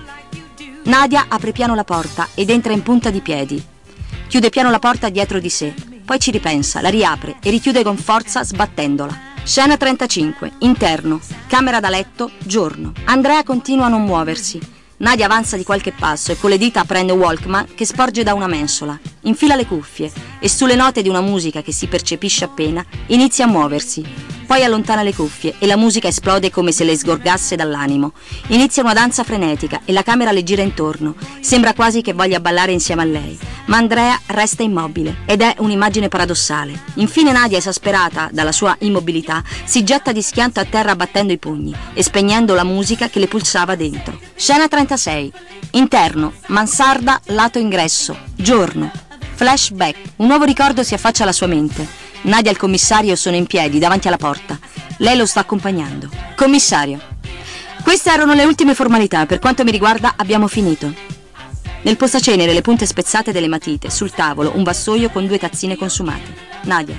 Speaker 1: Nadia apre piano la porta ed entra in punta di piedi. Chiude piano la porta dietro di sé, poi ci ripensa, la riapre e richiude con forza sbattendola. Scena trentacinque. Interno, camera da letto, giorno. Andrea continua a non muoversi. Nadia avanza di qualche passo e con le dita prende Walkman che sporge da una mensola. Infila le cuffie e sulle note di una musica che si percepisce appena inizia a muoversi. Poi allontana le cuffie e la musica esplode come se le sgorgasse dall'animo. Inizia una danza frenetica e la camera le gira intorno. Sembra quasi che voglia ballare insieme a lei. Ma Andrea resta immobile ed è un'immagine paradossale. Infine Nadia, esasperata dalla sua immobilità, si getta di schianto a terra battendo i pugni e spegnendo la musica che le pulsava dentro. Scena trentasei. Interno, mansarda, lato ingresso, giorno. Flashback. Un nuovo ricordo si affaccia alla sua mente. Nadia e il commissario sono in piedi davanti alla porta. Lei lo sta accompagnando. Commissario. Queste erano le ultime formalità. Per quanto mi riguarda abbiamo finito. Nel posacenere le punte spezzate delle matite. Sul tavolo un vassoio con due tazzine consumate. Nadia.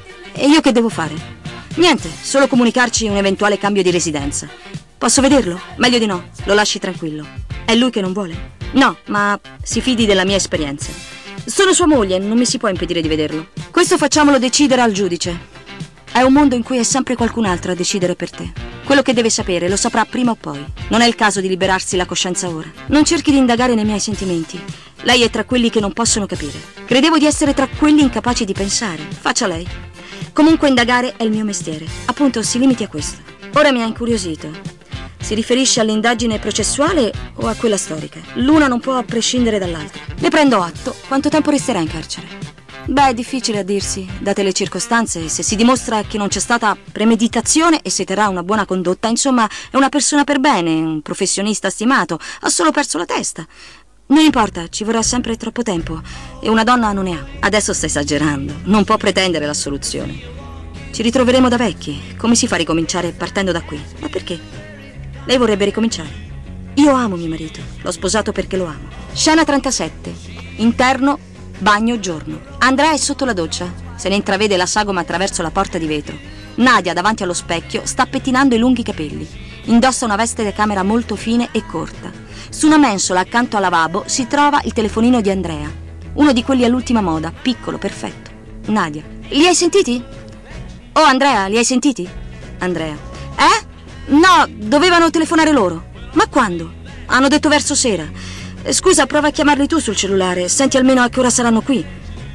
Speaker 1: E io che devo fare? Niente, solo comunicarci un eventuale cambio di residenza. Posso vederlo? Meglio di no, lo lasci tranquillo. È lui che non vuole? No, ma si fidi della mia esperienza. Sono sua moglie, non mi si può impedire di vederlo. Questo facciamolo decidere al giudice. È un mondo in cui è sempre qualcun altro a decidere per te. Quello che deve sapere lo saprà prima o poi. Non è il caso di liberarsi la coscienza ora. Non cerchi di indagare nei miei sentimenti. Lei è tra quelli che non possono capire. Credevo di essere tra quelli incapaci di pensare. Faccia lei. Comunque indagare è il mio mestiere. Appunto, si limiti a questo. Ora mi ha incuriosito. Si riferisce all'indagine processuale o a quella storica? L'una non può prescindere dall'altra. Ne prendo atto. Quanto tempo resterà in carcere? Beh, è difficile a dirsi, date le circostanze. Se si dimostra che non c'è stata premeditazione e si terrà una buona condotta, insomma, è una persona per bene, un professionista stimato, ha solo perso la testa. Non importa, ci vorrà sempre troppo tempo e una donna non ne ha. Adesso sta esagerando, non può pretendere l'assoluzione. Ci ritroveremo da vecchi. Come si fa a ricominciare partendo da qui? Ma perché? Lei vorrebbe ricominciare? Io amo mio marito, l'ho sposato perché lo amo. Scena trentasette. Interno, bagno, giorno. Andrea è sotto la doccia. Se ne intravede la sagoma attraverso la porta di vetro. Nadia, davanti allo specchio, sta pettinando i lunghi capelli. Indossa una veste da camera molto fine e corta. Su una mensola accanto al lavabo si trova il telefonino di Andrea. Uno di quelli all'ultima moda, piccolo, perfetto. Nadia. Li hai sentiti? Oh, Andrea, li hai sentiti? Andrea. Eh? No, dovevano telefonare loro. Ma quando? Hanno detto verso sera. Scusa, prova a chiamarli tu sul cellulare. Senti almeno a che ora saranno qui.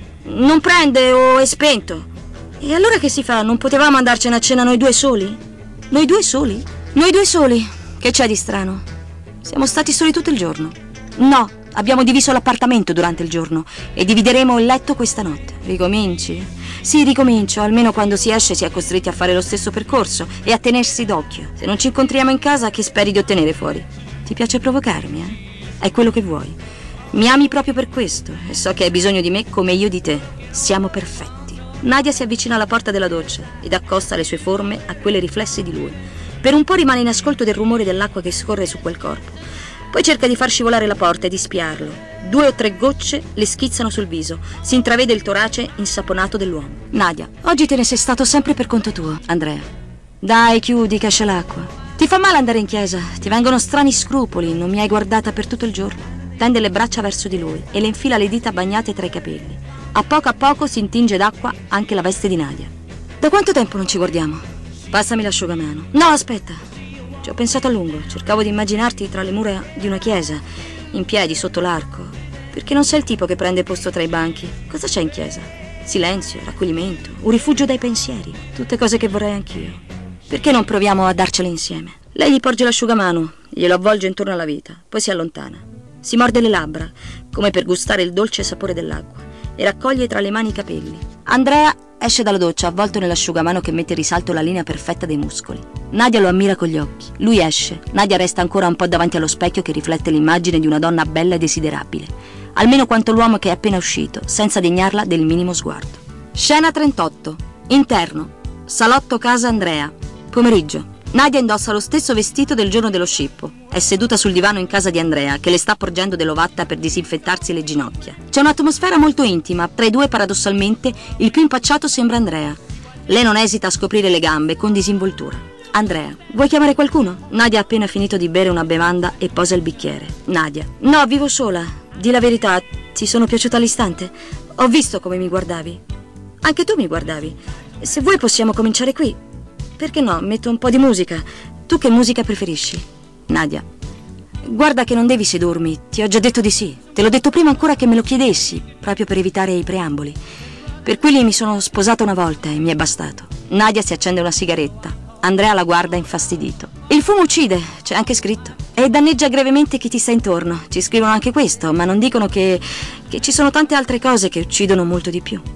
Speaker 1: Non prende o è spento. E allora che si fa? Non potevamo andarcene a cena noi due soli? Noi due soli? Noi due soli? Che c'è di strano? Siamo stati soli tutto il giorno. No, abbiamo diviso l'appartamento durante il giorno e divideremo il letto questa notte. Ricominci? Sì, ricomincio, almeno quando si esce si è costretti a fare lo stesso percorso e a tenersi d'occhio. Se non ci incontriamo in casa, che speri di ottenere fuori? Ti piace provocarmi, eh? È quello che vuoi. Mi ami proprio per questo e so che hai bisogno di me come io di te. Siamo perfetti. Nadia si avvicina alla porta della doccia ed accosta le sue forme a quelle riflesse di lui. Per un po' rimane in ascolto del rumore dell'acqua che scorre su quel corpo. Poi cerca di far scivolare la porta e di spiarlo. Due o tre gocce le schizzano sul viso. Si intravede il torace insaponato dell'uomo. Nadia, oggi te ne sei stato sempre per conto tuo, Andrea. Dai, chiudi che esce l'acqua. Ti fa male andare in chiesa? Ti vengono strani scrupoli, non mi hai guardata per tutto il giorno. Tende le braccia verso di lui e le infila le dita bagnate tra i capelli. A poco a poco si intinge d'acqua anche la veste di Nadia. Da quanto tempo non ci guardiamo? Passami l'asciugamano. No, aspetta. Ci ho pensato a lungo. Cercavo di immaginarti tra le mura di una chiesa, in piedi sotto l'arco. Perché non sei il tipo che prende posto tra i banchi. Cosa c'è in chiesa? Silenzio, raccoglimento, un rifugio dai pensieri. Tutte cose che vorrei anch'io. Perché non proviamo a darcele insieme? Lei gli porge l'asciugamano, glielo avvolge intorno alla vita, poi si allontana. Si morde le labbra, come per gustare il dolce sapore dell'acqua, e raccoglie tra le mani i capelli. Andrea esce dalla doccia, avvolto nell'asciugamano che mette in risalto la linea perfetta dei muscoli. Nadia lo ammira con gli occhi. Lui esce. Nadia resta ancora un po' davanti allo specchio che riflette l'immagine di una donna bella e desiderabile. Almeno quanto l'uomo che è appena uscito, senza degnarla del minimo sguardo. Scena trentotto. Interno. Salotto casa Andrea. Pomeriggio. Nadia indossa lo stesso vestito del giorno dello scippo. È seduta sul divano in casa di Andrea, che le sta porgendo dell'ovatta per disinfettarsi le ginocchia. C'è un'atmosfera molto intima. Tra i due, paradossalmente, il più impacciato sembra Andrea. Lei non esita a scoprire le gambe con disinvoltura. Andrea, vuoi chiamare qualcuno? Nadia ha appena finito di bere una bevanda e posa il bicchiere. Nadia, no, vivo sola. Di la verità, ti sono piaciuta all'istante. Ho visto come mi guardavi. Anche tu mi guardavi. Se vuoi possiamo cominciare qui. Perché no? Metto un po' di musica. Tu che musica preferisci? Nadia. Guarda che non devi sedurmi, ti ho già detto di sì. Te l'ho detto prima ancora che me lo chiedessi, proprio per evitare i preamboli. Per quelli mi sono sposata una volta e mi è bastato. Nadia si accende una sigaretta. Andrea la guarda infastidito. Il fumo uccide, c'è anche scritto. E danneggia gravemente chi ti sta intorno. Ci scrivono anche questo, ma non dicono che, che ci sono tante altre cose che uccidono molto di più.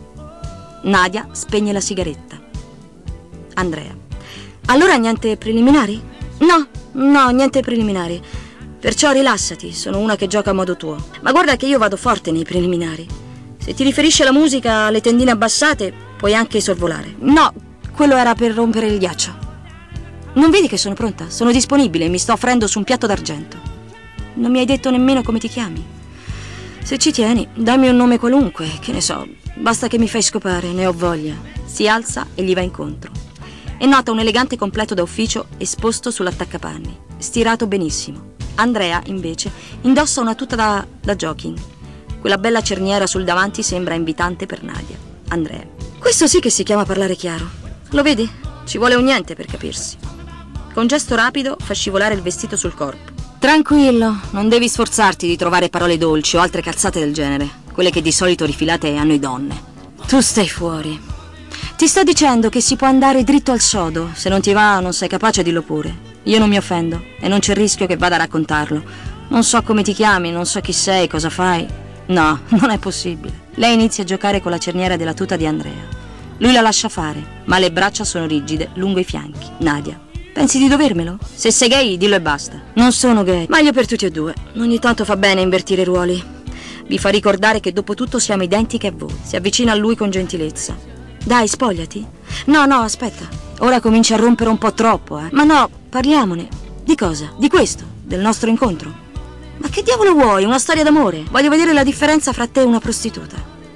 Speaker 1: Nadia spegne la sigaretta. Andrea. Allora niente preliminari? No, no, niente preliminari. Perciò rilassati, sono una che gioca a modo tuo. Ma guarda che io vado forte nei preliminari. Se ti riferisci alla musica, alle tendine abbassate, puoi anche sorvolare. No, quello era per rompere il ghiaccio. Non vedi che sono pronta? Sono disponibile e mi sto offrendo su un piatto d'argento. Non mi hai detto nemmeno come ti chiami. Se ci tieni, dammi un nome qualunque, che ne so, basta che mi fai scopare, ne ho voglia. Si alza e gli va incontro. E nota un elegante completo da ufficio esposto sull'attaccapanni, stirato benissimo. Andrea, invece, indossa una tuta da, da jogging. Quella bella cerniera sul davanti sembra invitante per Nadia. Andrea. Questo sì che si chiama parlare chiaro. Lo vedi? Ci vuole un niente per capirsi. Con gesto rapido fa scivolare il vestito sul corpo. Tranquillo, non devi sforzarti di trovare parole dolci o altre cazzate del genere, quelle che di solito rifilate a noi donne. Tu stai fuori. Ti sto dicendo che si può andare dritto al sodo. Se non ti va, non sei capace, dillo pure. Io non mi offendo e non c'è il rischio che vada a raccontarlo. Non so come ti chiami, non so chi sei, cosa fai. No, non è possibile. Lei inizia a giocare con la cerniera della tuta di Andrea. Lui la lascia fare, ma le braccia sono rigide lungo i fianchi. Nadia. Pensi di dovermelo? Se sei gay, dillo e basta. Non sono gay. Meglio per tutti e due. Ogni tanto fa bene invertire i ruoli. Vi fa ricordare che dopo tutto siamo identiche a voi. Si avvicina a lui con gentilezza. Dai, spogliati. No, no, aspetta. Ora comincia a rompere un po' troppo, eh. Ma no, parliamone. Di cosa? Di questo? Del nostro incontro? Ma che diavolo vuoi? Una storia d'amore? Voglio vedere la differenza fra te e una prostituta.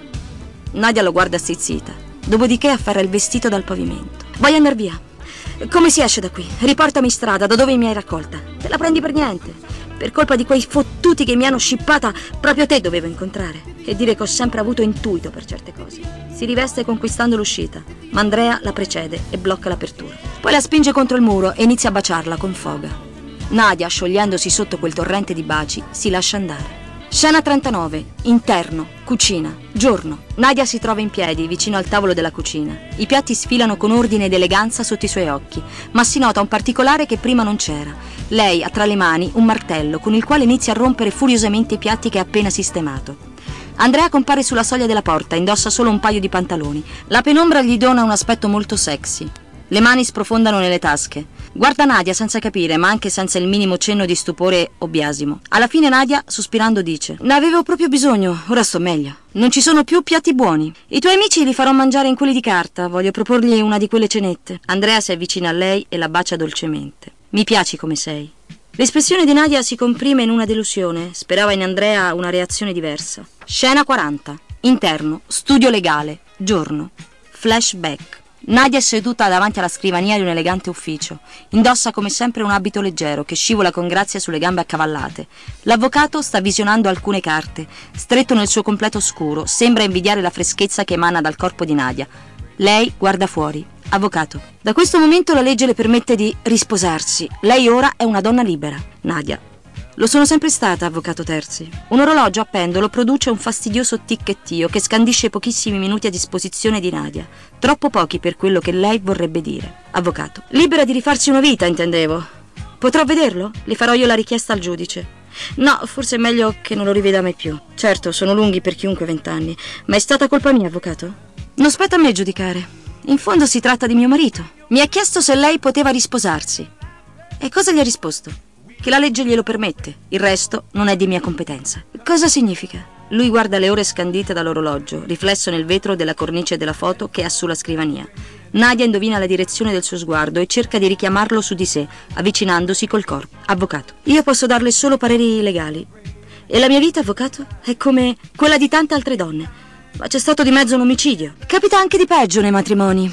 Speaker 1: Nadia lo guarda stizzita. Dopodiché afferra il vestito dal pavimento. Voglio andare via. Come si esce da qui? Riportami in strada, da dove mi hai raccolta. Te la prendi per niente. Per colpa di quei fottuti che mi hanno scippata, proprio te dovevo incontrare. E dire che ho sempre avuto intuito per certe cose. Si riveste conquistando l'uscita, ma Andrea la precede e blocca l'apertura. Poi la spinge contro il muro e inizia a baciarla con foga. Nadia, sciogliendosi sotto quel torrente di baci, si lascia andare. Scena trentanove. Interno. Cucina. Giorno. Nadia si trova in piedi, vicino al tavolo della cucina. I piatti sfilano con ordine ed eleganza sotto i suoi occhi, ma si nota un particolare che prima non c'era. Lei ha tra le mani un martello, con il quale inizia a rompere furiosamente i piatti che ha appena sistemato. Andrea compare sulla soglia della porta, indossa solo un paio di pantaloni. La penombra gli dona un aspetto molto sexy. Le mani sprofondano nelle tasche. Guarda Nadia senza capire, ma anche senza il minimo cenno di stupore o biasimo. Alla fine Nadia, sospirando, dice: ne avevo proprio bisogno, ora sto meglio. Non ci sono più piatti buoni. I tuoi amici li farò mangiare in quelli di carta, voglio proporgli una di quelle cenette. Andrea si avvicina a lei e la bacia dolcemente. Mi piaci come sei. L'espressione di Nadia si comprime in una delusione. Sperava in Andrea una reazione diversa. Scena quaranta. Interno. Studio legale. Giorno. Flashback. Nadia è seduta davanti alla scrivania di un elegante ufficio. Indossa come sempre un abito leggero che scivola con grazia sulle gambe accavallate. L'avvocato sta visionando alcune carte. Stretto nel suo completo scuro, sembra invidiare la freschezza che emana dal corpo di Nadia. Lei guarda fuori. Avvocato. Da questo momento la legge le permette di risposarsi. Lei ora è una donna libera. Nadia. Lo sono sempre stata, avvocato Terzi. Un orologio a pendolo produce un fastidioso ticchettio che scandisce pochissimi minuti a disposizione di Nadia. Troppo pochi per quello che lei vorrebbe dire. Avvocato. Libera di rifarsi una vita, intendevo. Potrò vederlo? Le farò io la richiesta al giudice. No, forse è meglio che non lo riveda mai più. Certo, sono lunghi per chiunque vent'anni, ma è stata colpa mia, avvocato? Non spetta a me giudicare. In fondo si tratta di mio marito. Mi ha chiesto se lei poteva risposarsi. E cosa gli ha risposto? Che la legge glielo permette, il resto non è di mia competenza. Cosa significa? Lui guarda le ore scandite dall'orologio, riflesso nel vetro della cornice della foto che ha sulla scrivania. Nadia indovina la direzione del suo sguardo e cerca di richiamarlo su di sé, avvicinandosi col corpo. Avvocato. Io posso darle solo pareri legali. E la mia vita, avvocato, è come quella di tante altre donne. Ma c'è stato di mezzo un omicidio. Capita anche di peggio nei matrimoni.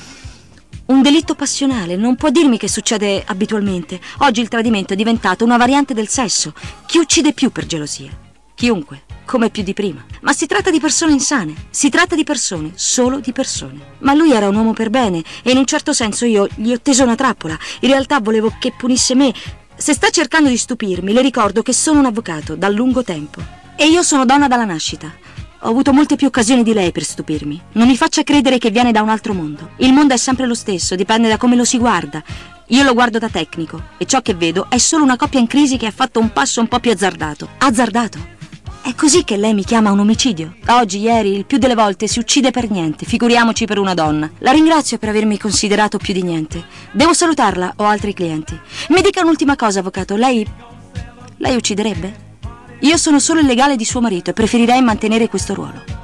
Speaker 1: Un delitto passionale, non può dirmi che succede abitualmente. Oggi il tradimento è diventato una variante del sesso. Chi uccide più per gelosia? Chiunque, come più di prima. Ma si tratta di persone insane. Si tratta di persone, solo di persone. Ma lui era un uomo per bene e in un certo senso io gli ho teso una trappola. In realtà volevo che punisse me. Se sta cercando di stupirmi, le ricordo che sono un avvocato da lungo tempo. E io sono donna dalla nascita. Ho avuto molte più occasioni di lei per stupirmi. Non mi faccia credere che viene da un altro mondo. Il mondo è sempre lo stesso, dipende da come lo si guarda. Io lo guardo da tecnico e ciò che vedo è solo una coppia in crisi che ha fatto un passo un po' più azzardato. Azzardato? È così che lei mi chiama un omicidio? Oggi, ieri, il più delle volte si uccide per niente, figuriamoci per una donna. La ringrazio per avermi considerato più di niente. Devo salutarla, ho altri clienti. Mi dica un'ultima cosa, avvocato, lei... lei ucciderebbe? Io sono solo il legale di suo marito e preferirei mantenere questo ruolo.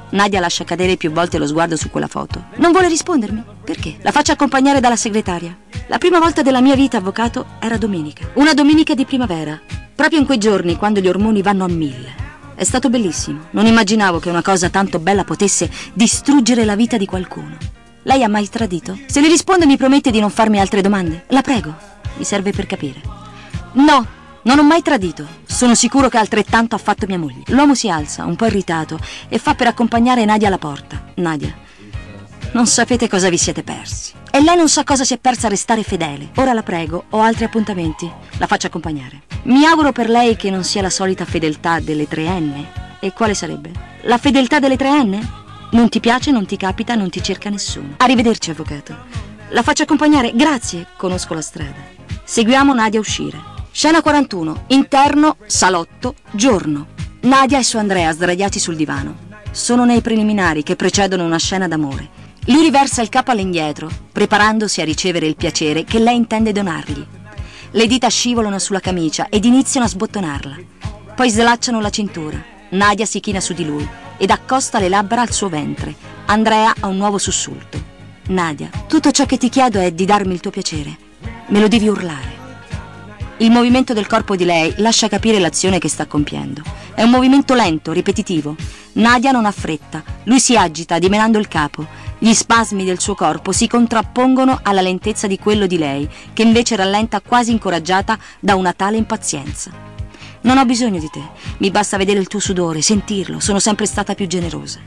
Speaker 1: Nadia lascia cadere più volte lo sguardo su quella foto. Non vuole rispondermi? Perché? La faccio accompagnare dalla segretaria. La prima volta della mia vita, avvocato, era domenica. Una domenica di primavera. Proprio in quei giorni, quando gli ormoni vanno a mille. È stato bellissimo. Non immaginavo che una cosa tanto bella potesse distruggere la vita di qualcuno. Lei ha mai tradito? Se le risponde mi promette di non farmi altre domande? La prego. Mi serve per capire. No. Non ho mai tradito. Sono sicuro che altrettanto ha fatto mia moglie. L'uomo si alza, un po' irritato, e fa per accompagnare Nadia alla porta. Nadia, non sapete cosa vi siete persi. E lei non sa cosa si è persa a restare fedele. Ora la prego, ho altri appuntamenti. La faccio accompagnare. Mi auguro per lei che non sia la solita fedeltà delle treenne. E quale sarebbe? La fedeltà delle treenne? Non ti piace, non ti capita, non ti cerca nessuno. Arrivederci, avvocato. La faccio accompagnare? Grazie. Conosco la strada. Seguiamo Nadia a uscire. Scena quarantuno. Interno, salotto, giorno. Nadia e suo Andrea sdraiati sul divano. Sono nei preliminari che precedono una scena d'amore. Lui riversa il capo all'indietro, preparandosi a ricevere il piacere che lei intende donargli. Le dita scivolano sulla camicia ed iniziano a sbottonarla. Poi slacciano la cintura. Nadia si china su di lui ed accosta le labbra al suo ventre. Andrea ha un nuovo sussulto. Nadia, tutto ciò che ti chiedo è di darmi il tuo piacere. Me lo devi urlare. Il movimento del corpo di lei lascia capire l'azione che sta compiendo. È un movimento lento, ripetitivo. Nadia non ha fretta. Lui si agita, dimenando il capo. Gli spasmi del suo corpo si contrappongono alla lentezza di quello di lei, che invece rallenta quasi incoraggiata da una tale impazienza. Non ho bisogno di te. Mi basta vedere il tuo sudore, sentirlo. Sono sempre stata più generosa.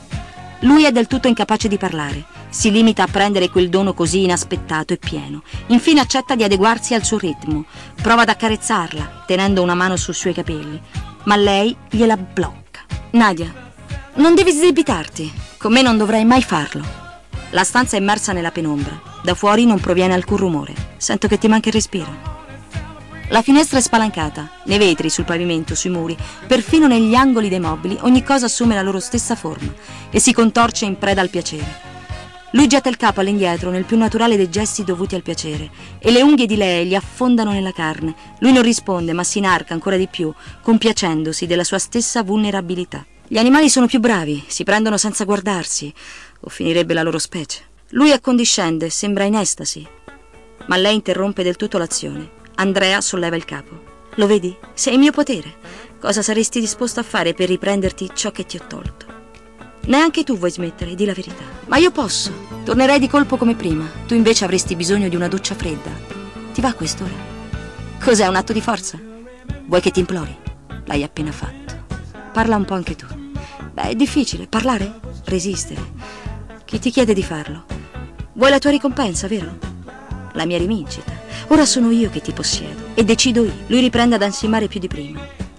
Speaker 1: Lui è del tutto incapace di parlare. Si limita a prendere quel dono così inaspettato e pieno. Infine accetta di adeguarsi al suo ritmo. Prova ad accarezzarla, tenendo una mano sui suoi capelli. Ma lei gliela blocca. Nadia, non devi sdebitarti. Con me non dovrai mai farlo. La stanza è immersa nella penombra. Da fuori non proviene alcun rumore. Sento che ti manca il respiro. La finestra è spalancata, nei vetri, sul pavimento, sui muri, perfino negli angoli dei mobili, ogni cosa assume la loro stessa forma e si contorce in preda al piacere. Lui getta il capo all'indietro nel più naturale dei gesti dovuti al piacere e le unghie di lei gli affondano nella carne. Lui non risponde, ma si inarca ancora di più, compiacendosi della sua stessa vulnerabilità. Gli animali sono più bravi, si prendono senza guardarsi, o finirebbe la loro specie. Lui accondiscende, sembra in estasi, ma lei interrompe del tutto l'azione. Andrea solleva il capo. Lo vedi? Sei in mio potere. Cosa saresti disposto a fare per riprenderti ciò che ti ho tolto? Neanche tu vuoi smettere, di la verità. Ma io posso. Tornerei di colpo come prima. Tu invece avresti bisogno di una doccia fredda. Ti va a quest'ora? Cos'è, un atto di forza? Vuoi che ti implori? L'hai appena fatto. Parla un po' anche tu. Beh, è difficile. Parlare? Resistere. Chi ti chiede di farlo? Vuoi la tua ricompensa, vero? La mia rivincita. Ora sono io che ti possiedo e decido io. Lui riprende ad ansimare più di prima.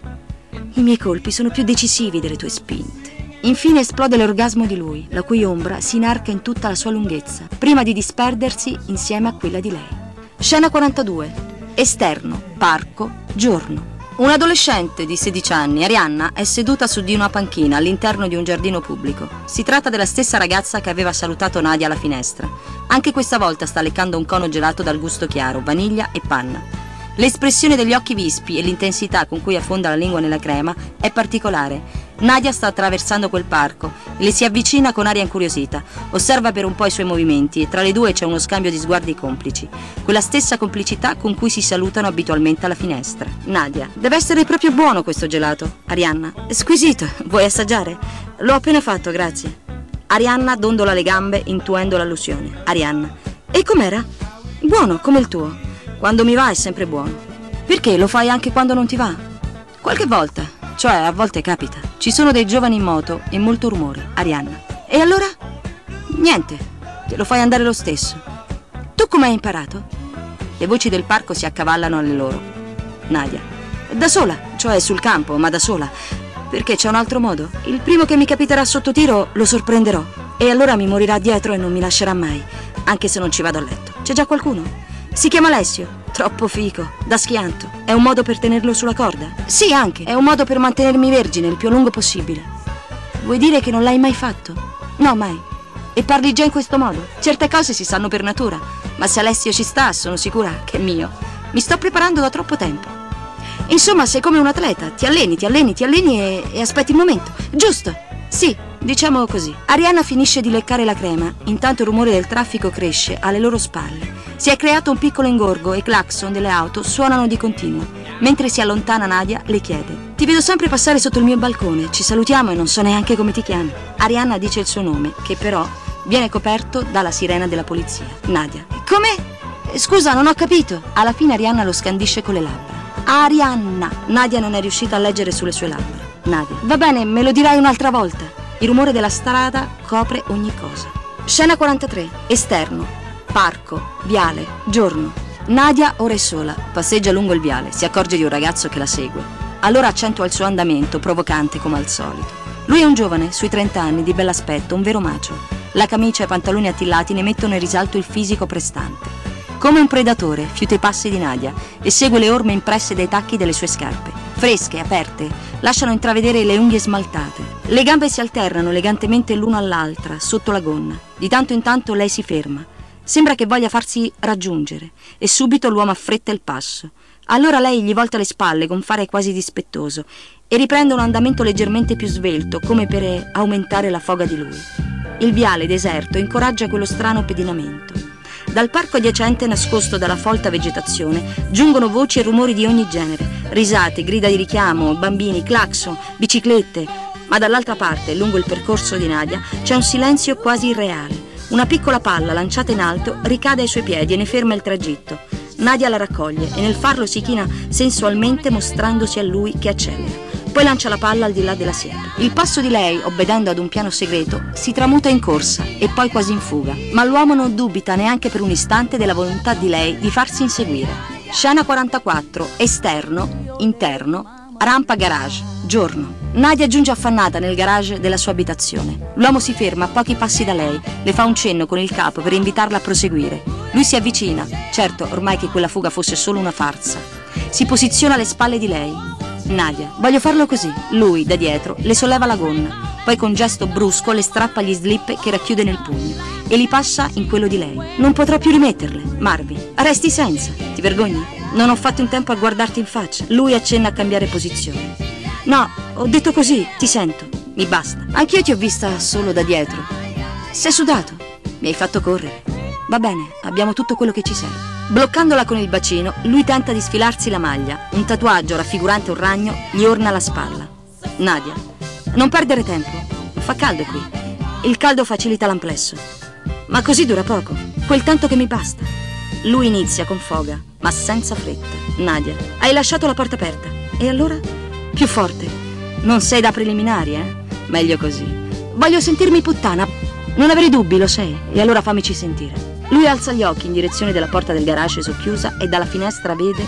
Speaker 1: I miei colpi sono più decisivi delle tue spinte. Infine esplode l'orgasmo di lui, la cui ombra si inarca in tutta la sua lunghezza, prima di disperdersi insieme a quella di lei. Scena quarantadue. Esterno, parco, giorno. Un'adolescente di sedici anni, Arianna, è seduta su di una panchina all'interno di un giardino pubblico. Si tratta della stessa ragazza che aveva salutato Nadia alla finestra. Anche questa volta sta leccando un cono gelato dal gusto chiaro, vaniglia e panna. L'espressione degli occhi vispi e l'intensità con cui affonda la lingua nella crema è particolare. Nadia sta attraversando quel parco e le si avvicina con aria incuriosita. Osserva per un po' i suoi movimenti e tra le due c'è uno scambio di sguardi complici. Quella stessa complicità con cui si salutano abitualmente alla finestra. Nadia: deve essere proprio buono questo gelato. Arianna: squisito, vuoi assaggiare? L'ho appena fatto, grazie. Arianna dondola le gambe intuendo l'allusione. Arianna: e com'era? Buono, come il tuo. Quando mi va è sempre buono. Perché lo fai anche quando non ti va? Qualche volta, cioè a volte capita. Ci sono dei giovani in moto e molto rumore. Arianna: e allora? Niente, te lo fai andare lo stesso. Tu come hai imparato? Le voci del parco si accavallano alle loro. Nadia: da sola, cioè sul campo, ma da sola. Perché c'è un altro modo? Il primo che mi capiterà sotto tiro lo sorprenderò e allora mi morirà dietro e non mi lascerà mai, anche se non ci vado a letto. C'è già qualcuno? Si chiama Alessio. Troppo fico, da schianto. È un modo per tenerlo sulla corda? Sì, anche. È un modo per mantenermi vergine il più a lungo possibile. Vuoi dire che non l'hai mai fatto? No, mai. E parli già in questo modo? Certe cose si sanno per natura, ma se Alessio ci sta, sono sicura che è mio. Mi sto preparando da troppo tempo. Insomma, sei come un atleta. Ti alleni, ti alleni, ti alleni e, e aspetti il momento. Giusto? Sì, Diciamo così. Arianna finisce di leccare la crema, intanto il rumore del traffico cresce alle loro spalle. Si è creato un piccolo ingorgo e i clacson delle auto suonano di continuo. Mentre si allontana Nadia le chiede: ti vedo sempre passare sotto il mio balcone, ci salutiamo e non so neanche come ti chiami. Arianna dice il suo nome, che però viene coperto dalla sirena della polizia. Nadia: come? Scusa, non ho capito. Alla fine Arianna lo scandisce con le labbra. Arianna. Nadia non è riuscita a leggere sulle sue labbra. Nadia: va bene, me lo dirai un'altra volta. Il rumore della strada copre ogni cosa. Scena quarantatré. Esterno. Parco. Viale. Giorno. Nadia ora è sola. Passeggia lungo il viale. Si accorge di un ragazzo che la segue. Allora accentua il suo andamento, provocante come al solito. Lui è un giovane, sui trenta anni, di bell'aspetto, un vero macio. La camicia e i pantaloni attillati ne mettono in risalto il fisico prestante. Come un predatore, fiuta i passi di Nadia e segue le orme impresse dai tacchi delle sue scarpe. Fresche, aperte, lasciano intravedere le unghie smaltate. Le gambe si alternano elegantemente l'una all'altra, sotto la gonna. Di tanto in tanto lei si ferma. Sembra che voglia farsi raggiungere e subito l'uomo affretta il passo. Allora lei gli volta le spalle con fare quasi dispettoso e riprende un andamento leggermente più svelto, come per aumentare la foga di lui. Il viale deserto incoraggia quello strano pedinamento. Dal parco adiacente, nascosto dalla folta vegetazione, giungono voci e rumori di ogni genere, risate, grida di richiamo, bambini, clacson, biciclette. Ma dall'altra parte, lungo il percorso di Nadia, c'è un silenzio quasi irreale. Una piccola palla lanciata in alto ricade ai suoi piedi e ne ferma il tragitto. Nadia la raccoglie e nel farlo si china sensualmente, mostrandosi a lui che accelera. Poi lancia la palla al di là della siepe. Il passo di lei, obbedendo ad un piano segreto, si tramuta in corsa e poi quasi in fuga. Ma l'uomo non dubita neanche per un istante della volontà di lei di farsi inseguire. Scena quarantaquattro. Esterno, interno, rampa garage, giorno. Nadia giunge affannata nel garage della sua abitazione. L'uomo si ferma a pochi passi da lei, le fa un cenno con il capo per invitarla a proseguire. Lui si avvicina, certo ormai che quella fuga fosse solo una farsa. Si posiziona alle spalle di lei. Nadia: voglio farlo così. Lui, da dietro, le solleva la gonna, poi con gesto brusco le strappa gli slip che racchiude nel pugno e li passa in quello di lei. Non potrò più rimetterle. Marvin, resti senza. Ti vergogni? Non ho fatto in tempo a guardarti in faccia. Lui accenna a cambiare posizione. No, ho detto così, ti sento. Mi basta. Anch'io ti ho vista solo da dietro. Sei sudato. Mi hai fatto correre. Va bene, abbiamo tutto quello che ci serve. Bloccandola con il bacino, lui tenta di sfilarsi la maglia. Un tatuaggio raffigurante un ragno gli orna la spalla. Nadia: non perdere tempo. Fa caldo qui. Il caldo facilita l'amplesso. Ma così dura poco. Quel tanto che mi basta. Lui inizia con foga, ma senza fretta. Nadia: hai lasciato la porta aperta. E allora? Più forte. Non sei da preliminari, eh? Meglio così. Voglio sentirmi puttana. Non avere dubbi, lo sei. E allora fammici sentire. Lui alza gli occhi in direzione della porta del garage socchiusa e dalla finestra vede...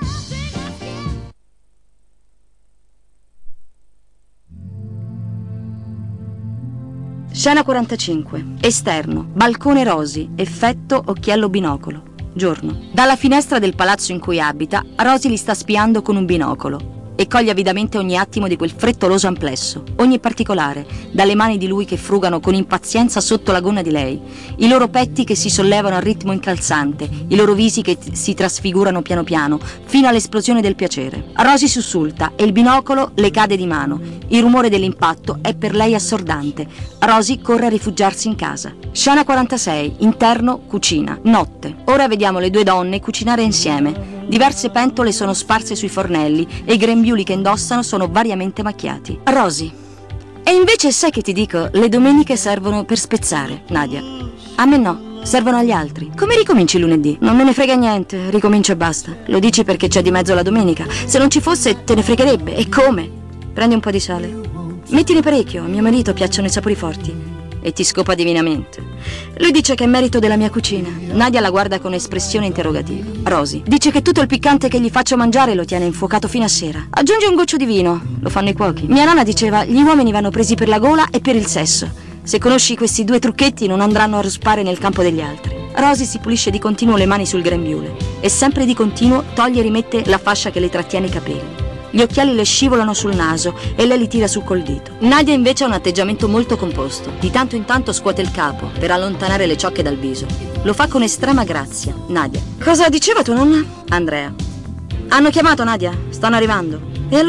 Speaker 1: Scena quarantacinque. Esterno. Balcone Rosy. Effetto occhiello binocolo. Giorno. Dalla finestra del palazzo in cui abita, Rosy li sta spiando con un binocolo e coglie avidamente ogni attimo di quel frettoloso amplesso, ogni particolare, dalle mani di lui che frugano con impazienza sotto la gonna di lei, i loro petti che si sollevano a ritmo incalzante, i loro visi che t- si trasfigurano piano piano, fino all'esplosione del piacere. Rosy sussulta e il binocolo le cade di mano. Il rumore dell'impatto è per lei assordante. Rosy corre a rifugiarsi in casa. Scena quarantasei. Interno, cucina. Notte. Ora vediamo le due donne cucinare insieme. Diverse pentole sono sparse sui fornelli e i grembiuli che indossano sono variamente macchiati. Rosy: e invece sai che ti dico, le domeniche servono per spezzare. Nadia: a me no, servono agli altri. Come ricominci lunedì? Non me ne frega niente, ricomincio e basta. Lo dici perché c'è di mezzo la domenica. Se non ci fosse te ne fregherebbe. E come? Prendi un po' di sale, mettine parecchio, a mio marito piacciono i sapori forti. E ti scopa divinamente. Lui dice che è merito della mia cucina. Nadia la guarda con espressione interrogativa. Rosy: dice che tutto il piccante che gli faccio mangiare lo tiene infuocato fino a sera. Aggiunge un goccio di vino, lo fanno i cuochi. Mia nonna diceva: gli uomini vanno presi per la gola e per il sesso. Se conosci questi due trucchetti non andranno a ruspare nel campo degli altri. Rosy si pulisce di continuo le mani sul grembiule e sempre di continuo toglie e rimette la fascia che le trattiene i capelli. Gli occhiali le scivolano sul naso e lei li tira su col dito. Nadia invece ha un atteggiamento molto composto. Di tanto in tanto scuote il capo per allontanare le ciocche dal viso. Lo fa con estrema grazia. Nadia: cosa diceva tua nonna? Andrea: hanno chiamato, Nadia, stanno arrivando. E allora?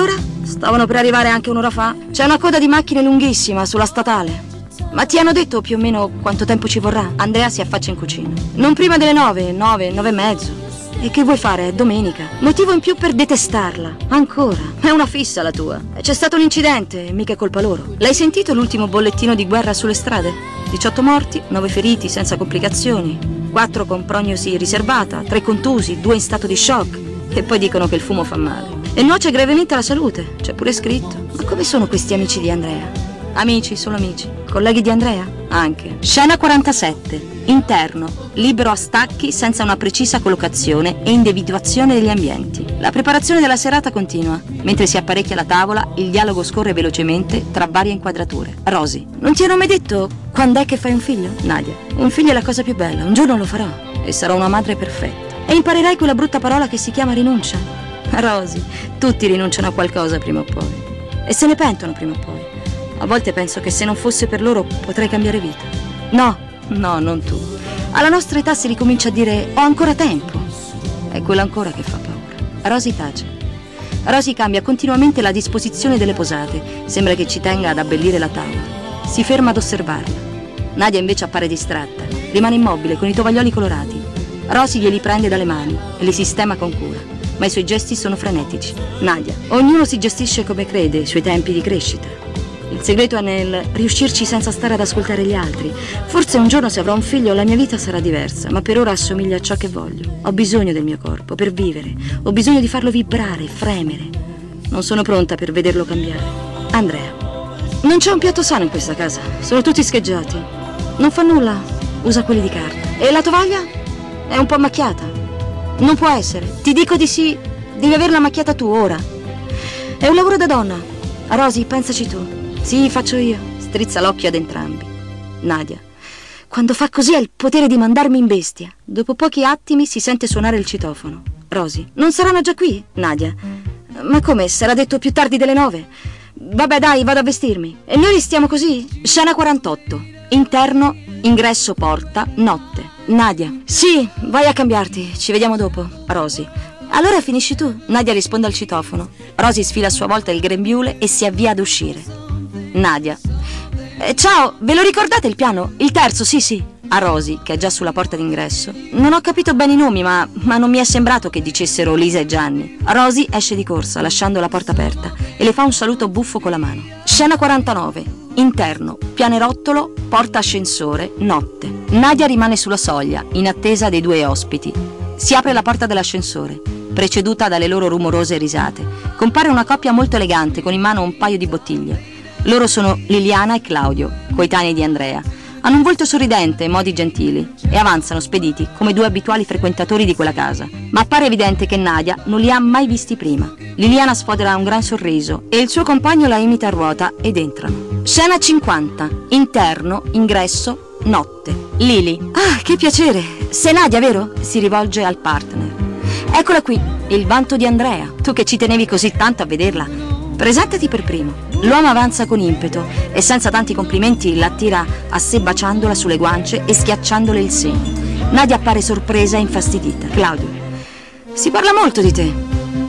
Speaker 1: Stavano per arrivare anche un'ora fa. C'è una coda di macchine lunghissima sulla statale. Ma ti hanno detto più o meno quanto tempo ci vorrà? Andrea si affaccia in cucina. Non prima delle nove, nove, nove e mezzo. E che vuoi fare? È domenica. Motivo in più per detestarla. Ancora. È una fissa la tua. C'è stato un incidente, mica è colpa loro. L'hai sentito l'ultimo bollettino di guerra sulle strade? diciotto morti, nove feriti senza complicazioni, quattro con prognosi riservata, tre contusi, due in stato di shock. E poi dicono che il fumo fa male. E nuoce gravemente alla salute. C'è pure scritto. Ma come sono questi amici di Andrea? Amici, solo amici. Colleghi di Andrea? Anche. Scena quarantasette. Interno, libero a stacchi senza una precisa collocazione e individuazione degli ambienti. La preparazione della serata continua. Mentre si apparecchia la tavola, il dialogo scorre velocemente tra varie inquadrature. Rosy: non ti hanno mai detto quando è che fai un figlio? Nadia: un figlio è la cosa più bella, un giorno lo farò e sarò una madre perfetta. E imparerai quella brutta parola che si chiama rinuncia. Rosy, tutti rinunciano a qualcosa prima o poi. E se ne pentono prima o poi. A volte penso che se non fosse per loro potrei cambiare vita. No, no, non tu. Alla nostra età si ricomincia a dire ho ancora tempo. È quello ancora che fa paura. Rosy tace. Rosy cambia continuamente la disposizione delle posate. Sembra che ci tenga ad abbellire la tavola. Si ferma ad osservarla. Nadia invece appare distratta. Rimane immobile con i tovaglioli colorati. Rosy glieli prende dalle mani e li sistema con cura. Ma i suoi gesti sono frenetici. Nadia: ognuno si gestisce come crede, i suoi tempi di crescita. Il segreto è nel riuscirci senza stare ad ascoltare gli altri. Forse un giorno se avrò un figlio la mia vita sarà diversa, ma per ora assomiglia a ciò che voglio. Ho bisogno del mio corpo per vivere, ho bisogno di farlo vibrare, fremere. Non sono pronta per vederlo cambiare. Andrea: non c'è un piatto sano in questa casa, sono tutti scheggiati. Non fa nulla, usa quelli di carta. E la tovaglia? È un po' macchiata. Non può essere, ti dico di sì, devi averla macchiata tu ora. È un lavoro da donna. Rosy, pensaci tu. Sì, faccio io. Strizza l'occhio ad entrambi. Nadia: quando fa così ha il potere di mandarmi in bestia. Dopo pochi attimi si sente suonare il citofono. Rosy: non saranno già qui? Nadia: ma come, sarà detto più tardi delle nove? Vabbè dai, vado a vestirmi. E noi restiamo così? Scena quarantotto. Interno, ingresso porta, notte. Nadia: sì, vai a cambiarti, ci vediamo dopo. Rosy: allora finisci tu. Nadia risponde al citofono. Rosy sfila a sua volta il grembiule e si avvia ad uscire. Nadia: eh, ciao, ve lo ricordate il piano? Il terzo, sì sì. A Rosy, che è già sulla porta d'ingresso: non ho capito bene i nomi, ma, ma non mi è sembrato che dicessero Lisa e Gianni. Rosy esce di corsa, lasciando la porta aperta, e le fa un saluto buffo con la mano. Scena quarantanove. Interno, pianerottolo, porta ascensore, notte. Nadia rimane sulla soglia, in attesa dei due ospiti. Si apre la porta dell'ascensore, preceduta dalle loro rumorose risate. Compare una coppia molto elegante, con in mano un paio di bottiglie. Loro sono Liliana e Claudio, coetanei di Andrea. Hanno un volto sorridente e modi gentili e avanzano spediti come due abituali frequentatori di quella casa. Ma appare evidente che Nadia non li ha mai visti prima. Liliana sfodera un gran sorriso e il suo compagno la imita a ruota ed entrano. Scena cinquanta. Interno, ingresso, notte. Lili: ah, che piacere! Sei Nadia, vero? Si rivolge al partner. Eccola qui, il vanto di Andrea. Tu che ci tenevi così tanto a vederla. Presentati per primo. L'uomo avanza con impeto e senza tanti complimenti l'attira a sé baciandola sulle guance e schiacciandole il seno. Nadia appare sorpresa e infastidita. Claudio: si parla molto di te.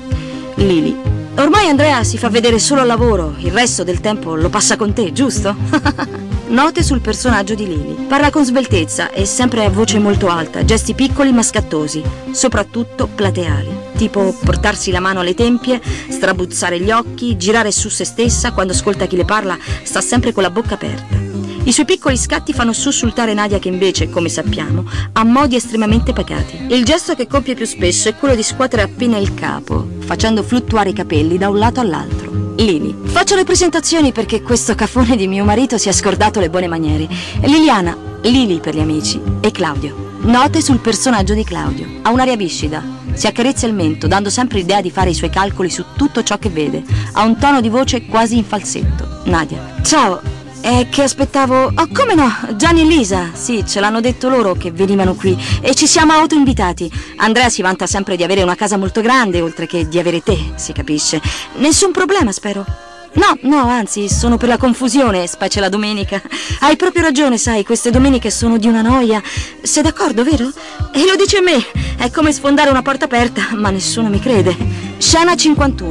Speaker 1: Lili: ormai Andrea si fa vedere solo al lavoro, il resto del tempo lo passa con te, giusto? Note sul personaggio di Lili. Parla con sveltezza e sempre a voce molto alta, gesti piccoli ma scattosi, soprattutto plateali, tipo portarsi la mano alle tempie, strabuzzare gli occhi, girare su se stessa. Quando ascolta chi le parla sta sempre con la bocca aperta. I suoi piccoli scatti fanno sussultare Nadia, che invece, come sappiamo, ha modi estremamente pacati. Il gesto che compie più spesso è quello di scuotere appena il capo, facendo fluttuare i capelli da un lato all'altro. Lili: faccio le presentazioni perché questo cafone di mio marito si è scordato le buone maniere. Liliana, Lili per gli amici, e Claudio. Note sul personaggio di Claudio. Ha un'aria viscida, si accarezza il mento, dando sempre l'idea di fare i suoi calcoli su tutto ciò che vede. Ha un tono di voce quasi in falsetto. Nadia: ciao, è che aspettavo... oh, come no, Gianni e Lisa. Sì, ce l'hanno detto loro che venivano qui e ci siamo autoinvitati. Andrea si vanta sempre di avere una casa molto grande, oltre che di avere te, si capisce. Nessun problema, spero. No, no, anzi, sono per la confusione, specie la domenica. Hai proprio ragione, sai, queste domeniche sono di una noia. Sei d'accordo, vero? E lo dici a me. È come sfondare una porta aperta, ma nessuno mi crede. Scena cinquantuno.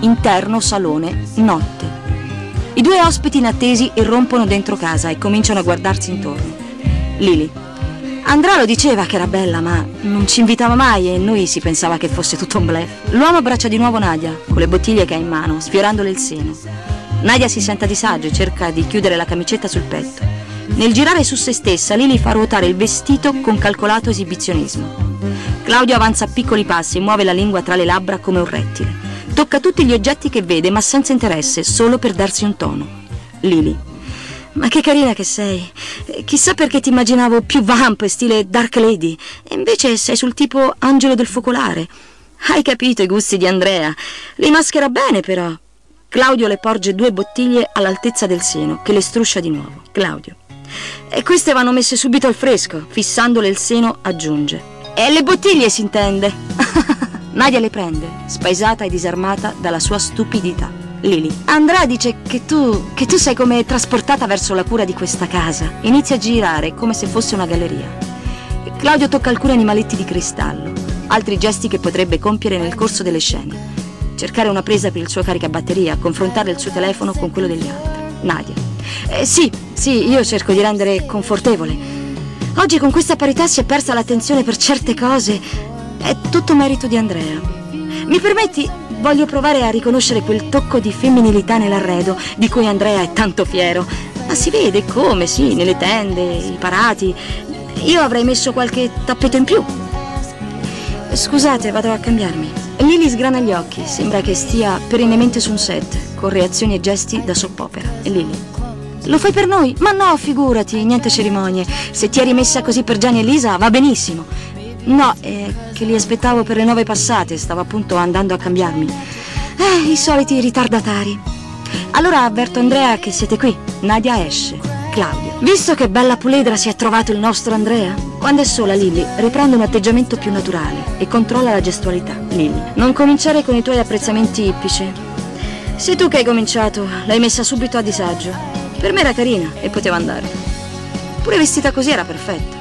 Speaker 1: interno, salone, notte. I due ospiti inattesi irrompono dentro casa e cominciano a guardarsi intorno. Lily. Andrea lo diceva che era bella, ma non ci invitava mai e noi si pensava che fosse tutto un bluff. L'uomo abbraccia di nuovo Nadia, con le bottiglie che ha in mano, sfiorandole il seno. Nadia si sente a disagio e cerca di chiudere la camicetta sul petto. Nel girare su se stessa, Lily fa ruotare il vestito con calcolato esibizionismo. Claudio avanza a piccoli passi e muove la lingua tra le labbra come un rettile. Tocca tutti gli oggetti che vede, ma senza interesse, solo per darsi un tono. Lily. Ma che carina che sei. Chissà perché ti immaginavo più vamp, stile Dark Lady. E invece sei sul tipo angelo del focolare. Hai capito i gusti di Andrea. Li maschera bene, però. Claudio le porge due bottiglie all'altezza del seno, che le struscia di nuovo. Claudio. E queste vanno messe subito al fresco. Fissandole il seno, aggiunge. E le bottiglie, si intende. Nadia le prende, spaesata e disarmata dalla sua stupidità. Lily. Andrea dice che tu, che tu sei come trasportata verso la cura di questa casa. Inizia a girare come se fosse una galleria. Claudio tocca alcuni animaletti di cristallo, altri gesti che potrebbe compiere nel corso delle scene. Cercare una presa per il suo caricabatteria, confrontare il suo telefono con quello degli altri. Nadia. Eh, sì, sì, io cerco di rendere confortevole. Oggi con questa parità si è persa l'attenzione per certe cose. È tutto merito di Andrea. Mi permetti? Voglio provare a riconoscere quel tocco di femminilità nell'arredo di cui Andrea è tanto fiero. Ma si vede come, sì, nelle tende, i parati. Io avrei messo qualche tappeto in più. Scusate, vado a cambiarmi. Lily sgrana gli occhi, sembra che stia perennemente su un set, con reazioni e gesti da soap opera. E Lily. Lo fai per noi? Ma no, figurati, niente cerimonie. Se ti eri messa così per Gianni e Lisa, va benissimo. No, è che li aspettavo per le nove passate, stavo appunto andando a cambiarmi. Eh, i soliti ritardatari. Allora avverto Andrea che siete qui. Nadia esce. Claudio. Visto che bella puledra si è trovato il nostro Andrea? Quando è sola Lily riprende un atteggiamento più naturale e controlla la gestualità. Lily. Non cominciare con i tuoi apprezzamenti ippici. Sei tu che hai cominciato, l'hai messa subito a disagio. Per me era carina e poteva andare. Pure vestita così era perfetta.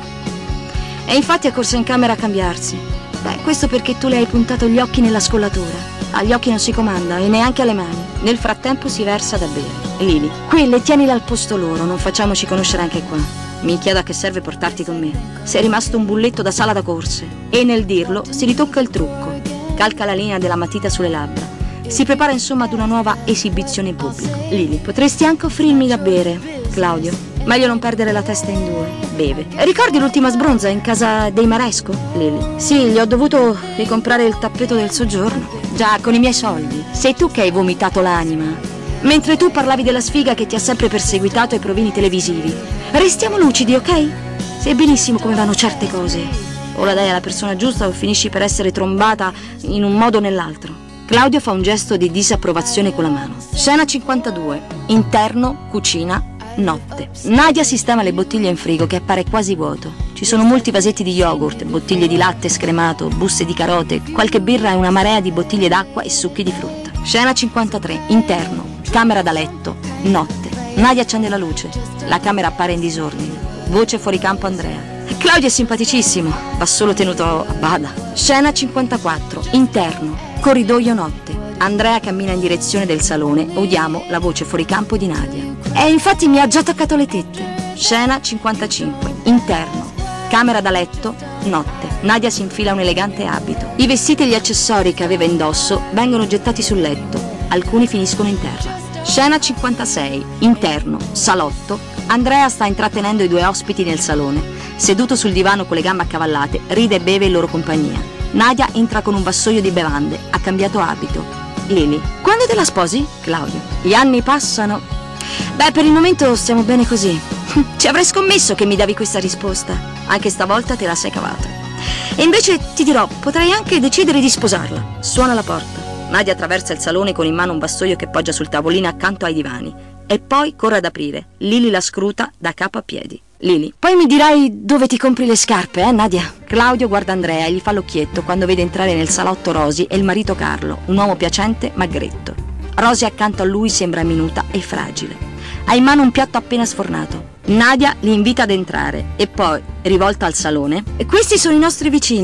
Speaker 1: E infatti è corsa in camera a cambiarsi. Beh, questo perché tu le hai puntato gli occhi nella scollatura. Agli occhi non si comanda e neanche alle mani. Nel frattempo si versa da bere. Lily. Quelle tienile al posto loro, non facciamoci conoscere anche qua. Mi chiedo a che serve portarti con me. Sei rimasto un bulletto da sala da corse. E nel dirlo si ritocca il trucco. Calca la linea della matita sulle labbra. Si prepara insomma ad una nuova esibizione in pubblico. Lily. Potresti anche offrirmi da bere, Claudio. Meglio non perdere la testa in due. Beve. Ricordi l'ultima sbronza in casa dei Maresco? Lily. Sì, gli ho dovuto ricomprare il tappeto del soggiorno. Già, con i miei soldi. Sei tu che hai vomitato l'anima. Mentre tu parlavi della sfiga che ti ha sempre perseguitato ai provini televisivi. Restiamo lucidi, ok? Sai benissimo come vanno certe cose. O la dai alla persona giusta o finisci per essere trombata in un modo o nell'altro. Claudio fa un gesto di disapprovazione con la mano. Scena cinquantadue. Interno, cucina, notte. Nadia sistema le bottiglie in frigo che appare quasi vuoto. Ci sono molti vasetti di yogurt, bottiglie di latte scremato, buste di carote, qualche birra e una marea di bottiglie d'acqua e succhi di frutta. Scena cinquantatré. Interno. Camera da letto, notte. Nadia accende la luce. La camera appare in disordine. Voce fuori campo Andrea. Claudio è simpaticissimo, va solo tenuto a bada. Scena cinquantaquattro. Interno. Corridoio notte. Andrea cammina in direzione del salone. Udiamo la voce fuori campo di Nadia. E infatti mi ha già toccato le tette. Scena cinquantacinque. Interno. Camera da letto, notte. Nadia si infila un elegante abito. I vestiti e gli accessori che aveva indosso vengono gettati sul letto. Alcuni finiscono in terra. Scena cinquantasei. Interno. Salotto. Andrea sta intrattenendo i due ospiti nel salone. Seduto sul divano con le gambe accavallate, ride e beve in loro compagnia. Nadia entra con un vassoio di bevande. Ha cambiato abito. Lily. Quando te la sposi? Claudio. Gli anni passano. Beh, per il momento stiamo bene così. Ci avrei scommesso che mi davi questa risposta. Anche stavolta te la sei cavata. E invece ti dirò, potrei anche decidere di sposarla. Suona la porta. Nadia attraversa il salone con in mano un vassoio che poggia sul tavolino accanto ai divani. E poi corre ad aprire. Lily la scruta da capo a piedi. Lily. Poi mi dirai dove ti compri le scarpe, eh, Nadia? Claudio guarda Andrea e gli fa l'occhietto quando vede entrare nel salotto Rosy e il marito Carlo, un uomo piacente ma gretto. Rosy accanto a lui sembra minuta e fragile. Ha in mano un piatto appena sfornato. Nadia li invita ad entrare e poi, rivolta al salone, questi sono i nostri vicini.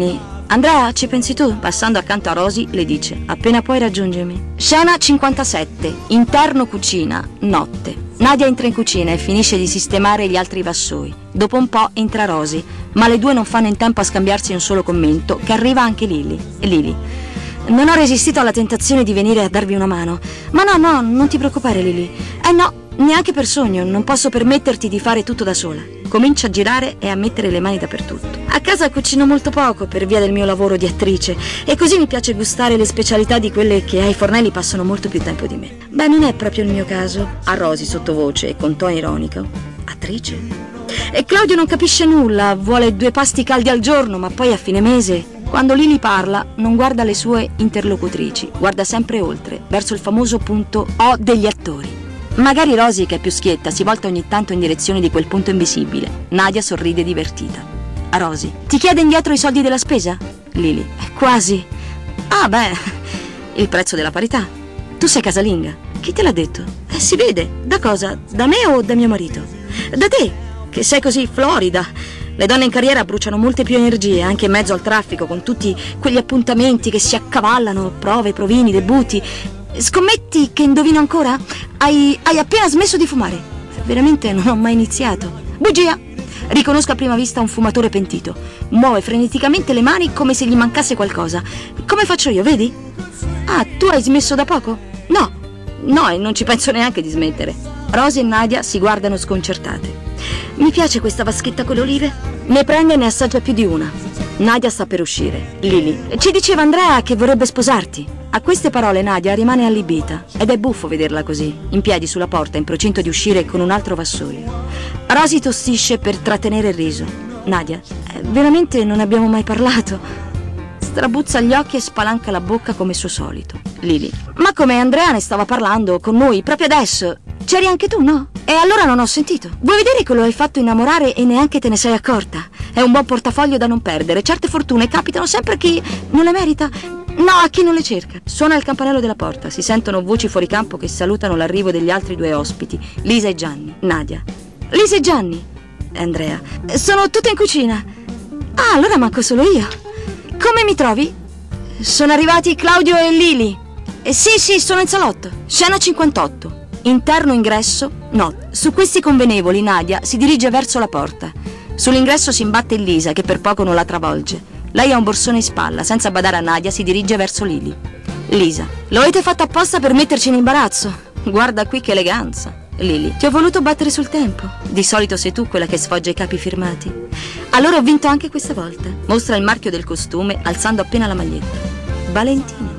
Speaker 1: Andrea, ci pensi tu? Passando accanto a Rosy le dice: appena puoi raggiungermi. Scena cinquantasette. Interno cucina, notte. Nadia entra in cucina e finisce di sistemare gli altri vassoi. Dopo un po' entra Rosy, ma le due non fanno in tempo a scambiarsi un solo commento che arriva anche Lily. Lily: non ho resistito alla tentazione di venire a darvi una mano. Ma no, no, non ti preoccupare, Lily. Eh no, neanche per sogno, non posso permetterti di fare tutto da sola. Comincia a girare e a mettere le mani dappertutto. A casa cucino molto poco per via del mio lavoro di attrice e così mi piace gustare le specialità di quelle che ai fornelli passano molto più tempo di me. Beh, non è proprio il mio caso. A Rosy sottovoce e con tono ironico: attrice? E Claudio non capisce nulla, vuole due pasti caldi al giorno, ma poi a fine mese, quando Lily parla, non guarda le sue interlocutrici, guarda sempre oltre, verso il famoso punto O degli attori. Magari Rosy, che è più schietta, si volta ogni tanto in direzione di quel punto invisibile. Nadia sorride divertita. A Rosy: ti chiede indietro i soldi della spesa? Lily: quasi. Ah beh, il prezzo della parità. Tu sei casalinga. Chi te l'ha detto? Eh, si vede. Da cosa? Da me o da mio marito? Da te, che sei così florida. Le donne in carriera bruciano molte più energie, anche in mezzo al traffico, con tutti quegli appuntamenti che si accavallano, prove, provini, debutti. Scommetti che indovino ancora? Hai, hai appena smesso di fumare. Veramente non ho mai iniziato. Bugia! Riconosco a prima vista un fumatore pentito. Muove freneticamente le mani come se gli mancasse qualcosa. Come faccio io, vedi? Ah, tu hai smesso da poco? No, no, e non ci penso neanche di smettere. Rosy e Nadia si guardano sconcertate. Mi piace questa vaschetta con le olive? Ne prende e ne assaggia più di una. Nadia sta per uscire. Lily: ci diceva Andrea che vorrebbe sposarti. A queste parole Nadia rimane allibita ed è buffo vederla così, in piedi sulla porta, in procinto di uscire con un altro vassoio. Rosy tossisce per trattenere il riso. Nadia: eh, veramente non abbiamo mai parlato. Strabuzza gli occhi e spalanca la bocca come suo solito. Lily: ma come Andrea ne stava parlando con noi proprio adesso? C'eri anche tu, no? E allora non ho sentito. Vuoi vedere che lo hai fatto innamorare e neanche te ne sei accorta? È un buon portafoglio da non perdere. Certe fortune capitano sempre a chi non le merita. No, a chi non le cerca. Suona il campanello della porta. Si sentono voci fuori campo che salutano l'arrivo degli altri due ospiti, Lisa e Gianni. Nadia: Lisa e Gianni. Andrea: sono tutte in cucina. Ah, allora manco solo io. Come mi trovi? Sono arrivati Claudio e Lily. Eh, sì, sì, sono in salotto. Scena cinquantotto. Interno ingresso, no. Su questi convenevoli Nadia si dirige verso la porta. Sull'ingresso si imbatte in Lisa, che per poco non la travolge. Lei ha un borsone in spalla, senza badare a Nadia si dirige verso Lily. Lisa: lo avete fatto apposta per metterci in imbarazzo? Guarda qui che eleganza. Lily: ti ho voluto battere sul tempo. Di solito sei tu quella che sfoggia i capi firmati. Allora ho vinto anche questa volta. Mostra il marchio del costume alzando appena la maglietta. Valentino.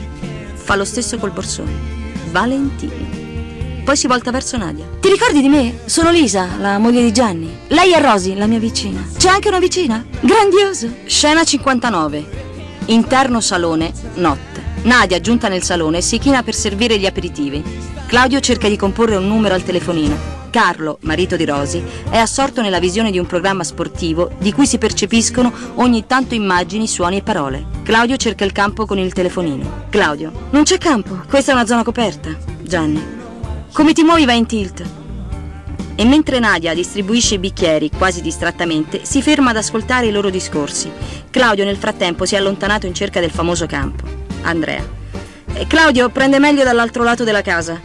Speaker 1: Fa lo stesso col borsone. Valentino. Poi si volta verso Nadia. Ti ricordi di me? Sono Lisa, la moglie di Gianni. Lei è Rosy, la mia vicina. C'è anche una vicina? Grandioso. Scena cinquantanove. Interno salone, notte. Nadia, giunta nel salone, si china per servire gli aperitivi. Claudio cerca di comporre un numero al telefonino. Carlo, marito di Rosy, è assorto nella visione di un programma sportivo di cui si percepiscono ogni tanto immagini, suoni e parole. Claudio cerca il campo con il telefonino. Claudio: non c'è campo, questa è una zona coperta. Gianni: come ti muovi vai in tilt. E mentre Nadia distribuisce i bicchieri, quasi distrattamente, si ferma ad ascoltare i loro discorsi. Claudio nel frattempo si è allontanato in cerca del famoso campo. Andrea: e Claudio prende meglio dall'altro lato della casa.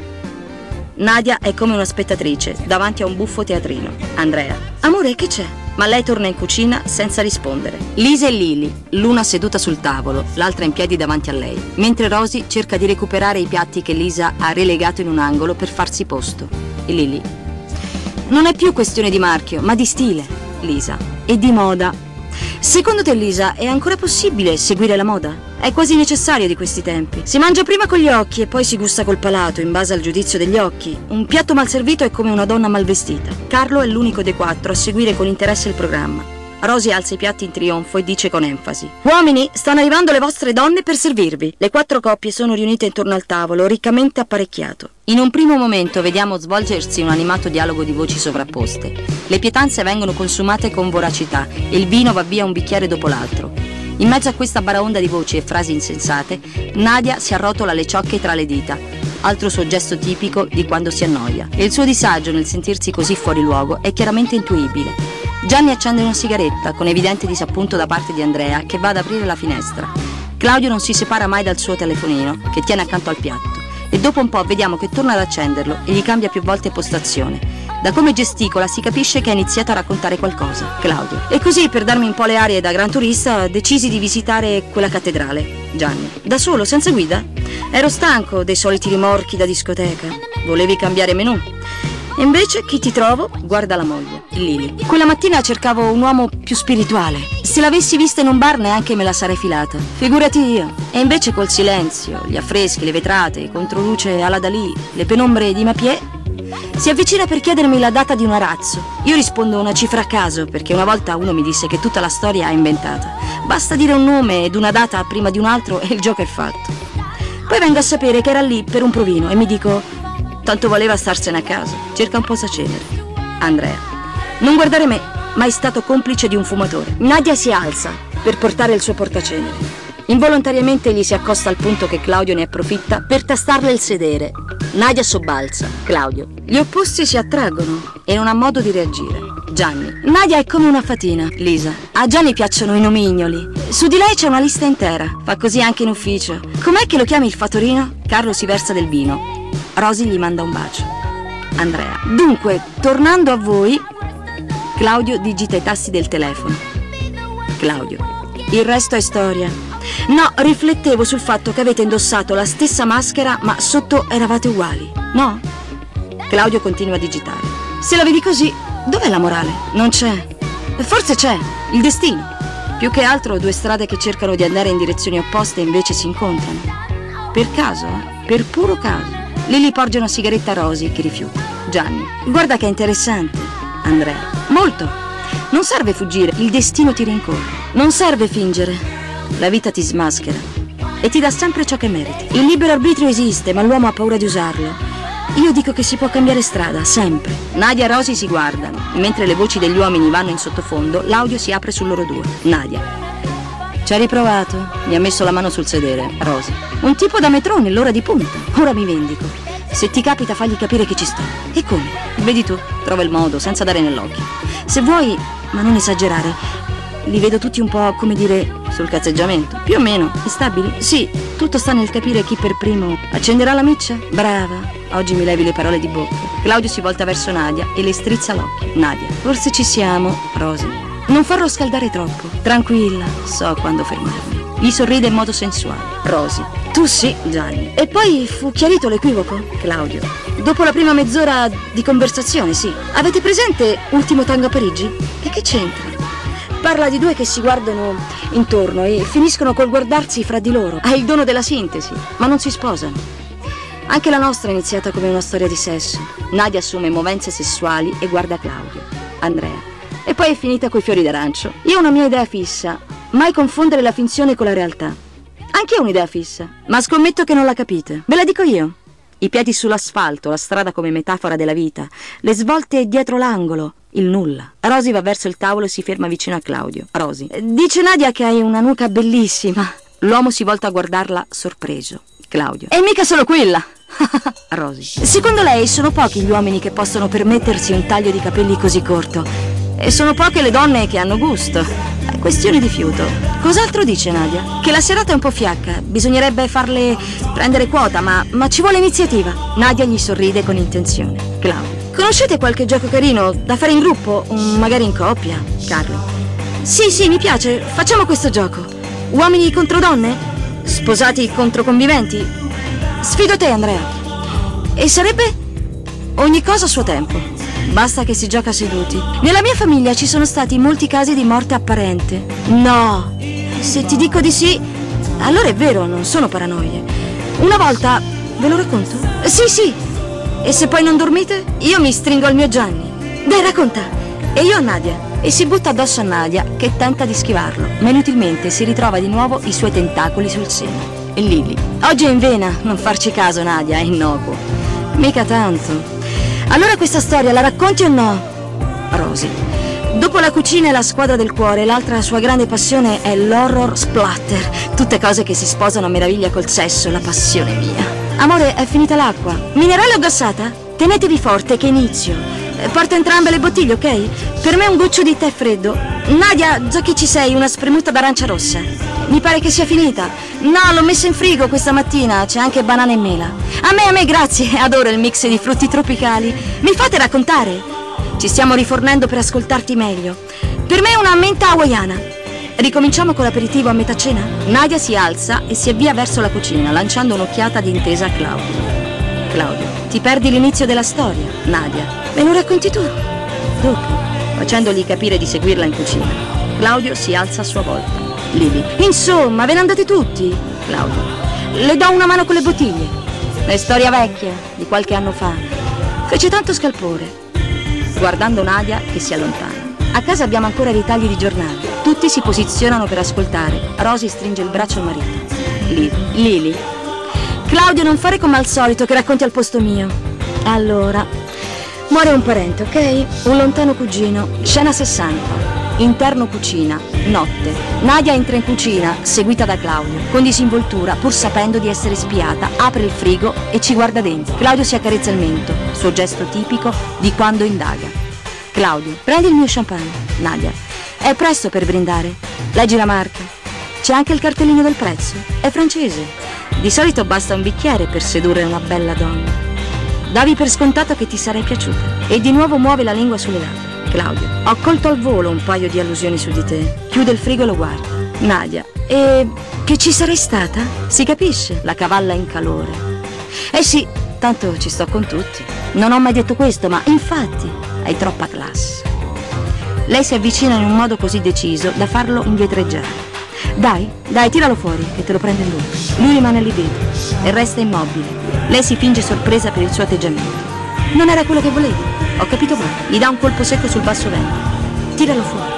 Speaker 1: Nadia è come una spettatrice davanti a un buffo teatrino. Andrea: amore, che c'è? Ma lei torna in cucina senza rispondere. Lisa e Lily, l'una seduta sul tavolo, l'altra in piedi davanti a lei, mentre Rosy cerca di recuperare i piatti che Lisa ha relegato in un angolo per farsi posto. E Lily: non è più questione di marchio, ma di stile. Lisa: e di moda. Secondo te, Lisa, è ancora possibile seguire la moda? È quasi necessario di questi tempi. Si mangia prima con gli occhi e poi si gusta col palato, in base al giudizio degli occhi. Un piatto mal servito è come una donna mal vestita. Carlo è l'unico dei quattro a seguire con interesse il programma. Rosy alza i piatti in trionfo e dice con enfasi: uomini, stanno arrivando le vostre donne per servirvi. Le quattro coppie sono riunite intorno al tavolo, riccamente apparecchiato. In un primo momento vediamo svolgersi un animato dialogo di voci sovrapposte. Le pietanze vengono consumate con voracità e il vino va via un bicchiere dopo l'altro. In mezzo a questa baraonda di voci e frasi insensate, Nadia si arrotola le ciocche tra le dita, altro suo gesto tipico di quando si annoia. E il suo disagio nel sentirsi così fuori luogo è chiaramente intuibile. Gianni accende una sigaretta con evidente disappunto da parte di Andrea, che va ad aprire la finestra. Claudio non si separa mai dal suo telefonino, che tiene accanto al piatto, e dopo un po' vediamo che torna ad accenderlo e gli cambia più volte postazione. Da come gesticola si capisce che ha iniziato a raccontare qualcosa, Claudio. E così, per darmi un po' le arie da gran turista, decisi di visitare quella cattedrale. Gianni: da solo, senza guida? Ero stanco dei soliti rimorchi da discoteca. Volevi cambiare menù. E invece chi ti trovo? Guarda la moglie, Lily. Quella mattina cercavo un uomo più spirituale. Se l'avessi vista in un bar neanche me la sarei filata. Figurati io. E invece col silenzio, gli affreschi, le vetrate, i controluce alla Dalì, le penombre di Mapiè, si avvicina per chiedermi la data di un arazzo. Io rispondo una cifra a caso, perché una volta uno mi disse che tutta la storia è inventata. Basta dire un nome ed una data prima di un altro e il gioco è fatto. Poi vengo a sapere che era lì per un provino e mi dico: tanto voleva starsene a casa, cerca un posacenere. Andrea: non guardare me, ma è stato complice di un fumatore. Nadia si alza per portare il suo portacenere. Involontariamente gli si accosta al punto che Claudio ne approfitta per tastarle il sedere. Nadia sobbalza. Claudio: gli opposti si attraggono e non ha modo di reagire. Gianni: Nadia è come una fatina. Lisa: a Gianni piacciono i nomignoli. Su di lei c'è una lista intera. Fa così anche in ufficio. Com'è che lo chiami il fatorino? Carlo si versa del vino. Rosy gli manda un bacio. Andrea: dunque, tornando a voi. Claudio digita i tasti del telefono. Claudio: il resto è storia. No, riflettevo sul fatto che avete indossato la stessa maschera, ma sotto eravate uguali, no? Claudio continua a digitare. Se la vedi così, dov'è la morale? Non c'è. Forse c'è, il destino. Più che altro due strade che cercano di andare in direzioni opposte e invece si incontrano. Per caso, eh? Per puro caso. Lily porge una sigaretta a Rosy, che rifiuta. Gianni: guarda che è interessante. Andrea: molto. Non serve fuggire, il destino ti rincorre. Non serve fingere. La vita ti smaschera e ti dà sempre ciò che meriti. Il libero arbitrio esiste, ma l'uomo ha paura di usarlo. Io dico che si può cambiare strada, sempre. Nadia e Rosy si guardano. Mentre le voci degli uomini vanno in sottofondo, l'audio si apre su loro due. Nadia: ci hai riprovato? Mi ha messo la mano sul sedere. Rosy: un tipo da metrò nell'ora di punta. Ora mi vendico. Se ti capita fagli capire che ci sto. E come? Vedi tu, trova il modo, senza dare nell'occhio. Se vuoi, ma non esagerare. Li vedo tutti un po', come dire, sul cazzeggiamento. Più o meno. Stabili? Sì, tutto sta nel capire chi per primo accenderà la miccia. Brava. Oggi mi levi le parole di bocca. Claudio si volta verso Nadia e le strizza l'occhio. Nadia: forse ci siamo. Rosy: non farlo scaldare troppo. Tranquilla, so quando fermarmi. Gli sorride in modo sensuale. Rosy: tu sì, Gianni. E poi fu chiarito l'equivoco? Claudio: dopo la prima mezz'ora di conversazione, sì. Avete presente Ultimo tango a Parigi? E che c'entra? Parla di due che si guardano intorno e finiscono col guardarsi fra di loro. Ha il dono della sintesi, ma non si sposano. Anche la nostra è iniziata come una storia di sesso. Nadia assume movenze sessuali e guarda Claudio. Andrea: e poi è finita coi fiori d'arancio. Io ho una mia idea fissa: mai confondere la finzione con la realtà. Anche io ho un'idea fissa, ma scommetto che non la capite. Ve la dico io. I piedi sull'asfalto, la strada come metafora della vita, le svolte dietro l'angolo, il nulla. Rosy va verso il tavolo e si ferma vicino a Claudio. Rosy: dice Nadia che hai una nuca bellissima. L'uomo si volta a guardarla sorpreso. Claudio: e mica solo quella. Rosy: secondo lei sono pochi gli uomini che possono permettersi un taglio di capelli così corto? E sono poche le donne che hanno gusto. È questione di fiuto. Cos'altro dice Nadia? Che la serata è un po' fiacca. Bisognerebbe farle prendere quota, ma, ma ci vuole iniziativa. Nadia gli sorride con intenzione. Claudio: conoscete qualche gioco carino da fare in gruppo? Magari in coppia? Carlo: sì, sì, mi piace. Facciamo questo gioco. Uomini contro donne? Sposati contro conviventi? Sfido te, Andrea. E sarebbe? Ogni cosa a suo tempo. Basta che si gioca seduti. Nella mia famiglia ci sono stati molti casi di morte apparente. No. Se ti dico di sì, allora è vero, non sono paranoie. Una volta, ve lo racconto? Sì, sì. E se poi non dormite, io mi stringo al mio Gianni. Dai, racconta. E io a Nadia. E si butta addosso a Nadia, che tenta di schivarlo, ma inutilmente si ritrova di nuovo i suoi tentacoli sul seno. E Lily: oggi è in vena, non farci caso, Nadia, è innocuo. Mica tanto. Allora questa storia la racconti o no? Rosy: dopo la cucina e la squadra del cuore, l'altra sua grande passione è l'horror splatter. Tutte cose che si sposano a meraviglia col sesso, la passione mia. Amore, è finita l'acqua. Minerale o gassata? Tenetevi forte che inizio. Porta entrambe le bottiglie, ok? Per me un goccio di tè freddo. Nadia, già che ci sei, una spremuta d'arancia rossa. Mi pare che sia finita. No, l'ho messa in frigo questa mattina, c'è anche banana e mela. A me, a me, grazie, adoro il mix di frutti tropicali. Mi fate raccontare? Ci stiamo rifornendo per ascoltarti meglio. Per me una menta hawaiana. Ricominciamo con l'aperitivo a metà cena? Nadia si alza e si avvia verso la cucina, lanciando un'occhiata di intesa a Claudio. Claudio, ti perdi l'inizio della storia. Nadia, me lo racconti tu? Dopo, facendogli capire di seguirla in cucina. Claudio si alza a sua volta. Lili, insomma, ve ne andate tutti? Claudio, le do una mano con le bottiglie. È storia vecchia, di qualche anno fa. Fece tanto scalpore. Guardando Nadia che si allontana. A casa abbiamo ancora ritagli di giornali. Tutti si posizionano per ascoltare. Rosy stringe il braccio al marito. Lili, Lili. Claudio, non fare come al solito che racconti al posto mio. Allora, muore un parente, ok? Un lontano cugino. Scena sessanta. Interno cucina. Notte. Nadia entra in cucina, seguita da Claudio. Con disinvoltura, pur sapendo di essere spiata, apre il frigo e ci guarda dentro. Claudio si accarezza il mento, suo gesto tipico di quando indaga. Claudio, prendi il mio champagne. Nadia, è presto per brindare. Leggi la marca. C'è anche il cartellino del prezzo. È francese. Di solito basta un bicchiere per sedurre una bella donna. Davi per scontato che ti sarei piaciuta. E di nuovo muove la lingua sulle labbra. Claudio, ho colto al volo un paio di allusioni su di te. Chiude il frigo e lo guarda. Nadia, e che ci sarei stata? Si capisce, la cavalla in calore. Eh sì, tanto ci sto con tutti. Non ho mai detto questo, ma infatti hai troppa classe. Lei si avvicina in un modo così deciso da farlo indietreggiare. Dai, dai, tiralo fuori, che te lo prende lui. Lui rimane lì dentro e resta immobile. Lei si finge sorpresa per il suo atteggiamento. Non era quello che volevi? Ho capito bene. Gli dà un colpo secco sul basso ventre. Tiralo fuori.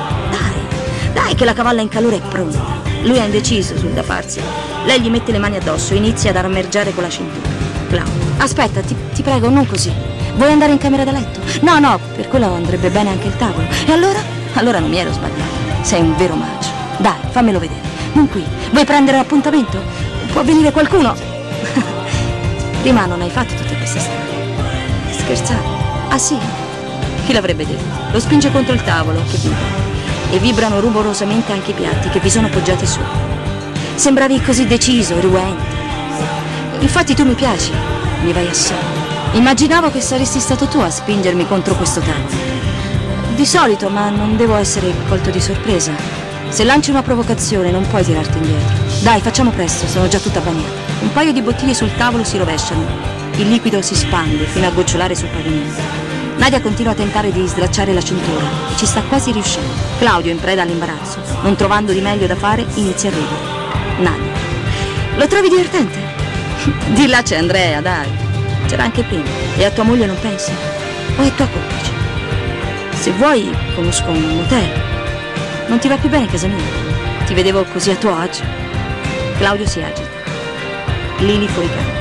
Speaker 1: Dai, dai che la cavalla in calore è pronta. Lui è indeciso sul da farsi. Lei gli mette le mani addosso e inizia ad armeggiare con la cintura. Claudio, aspetta, ti, ti prego, non così. Vuoi andare in camera da letto? No, no, per quello andrebbe bene anche il tavolo. E allora? Allora non mi ero sbagliata. Sei un vero macio. Dai, fammelo vedere. Non qui. Vuoi prendere l'appuntamento? Può venire qualcuno? Prima non hai fatto tutte queste storie. Scherzavi? Ah sì? Chi l'avrebbe detto? Lo spinge contro il tavolo, che vibra. E vibrano rumorosamente anche i piatti che vi sono appoggiati su. Sembravi così deciso, ruente. Infatti tu mi piaci. Mi vai assai. Immaginavo che saresti stato tu a spingermi contro questo tavolo. Di solito, ma non devo essere colto di sorpresa. Se lanci una provocazione non puoi tirarti indietro. Dai, facciamo presto, sono già tutta bagnata. Un paio di bottiglie sul tavolo si rovesciano. Il liquido si spande fino a gocciolare sul pavimento. Nadia continua a tentare di slacciare la cintura e ci sta quasi riuscendo. Claudio, in preda all'imbarazzo, non trovando di meglio da fare, inizia a ridere. Nadia, lo trovi divertente? Di là c'è Andrea, dai. C'era anche prima. E a tua moglie non pensi? O è tua complice? Se vuoi, conosco un motel. Non ti va più bene casa mia? Ti vedevo così a tuo agio. Claudio si agita. Lili fuori campo.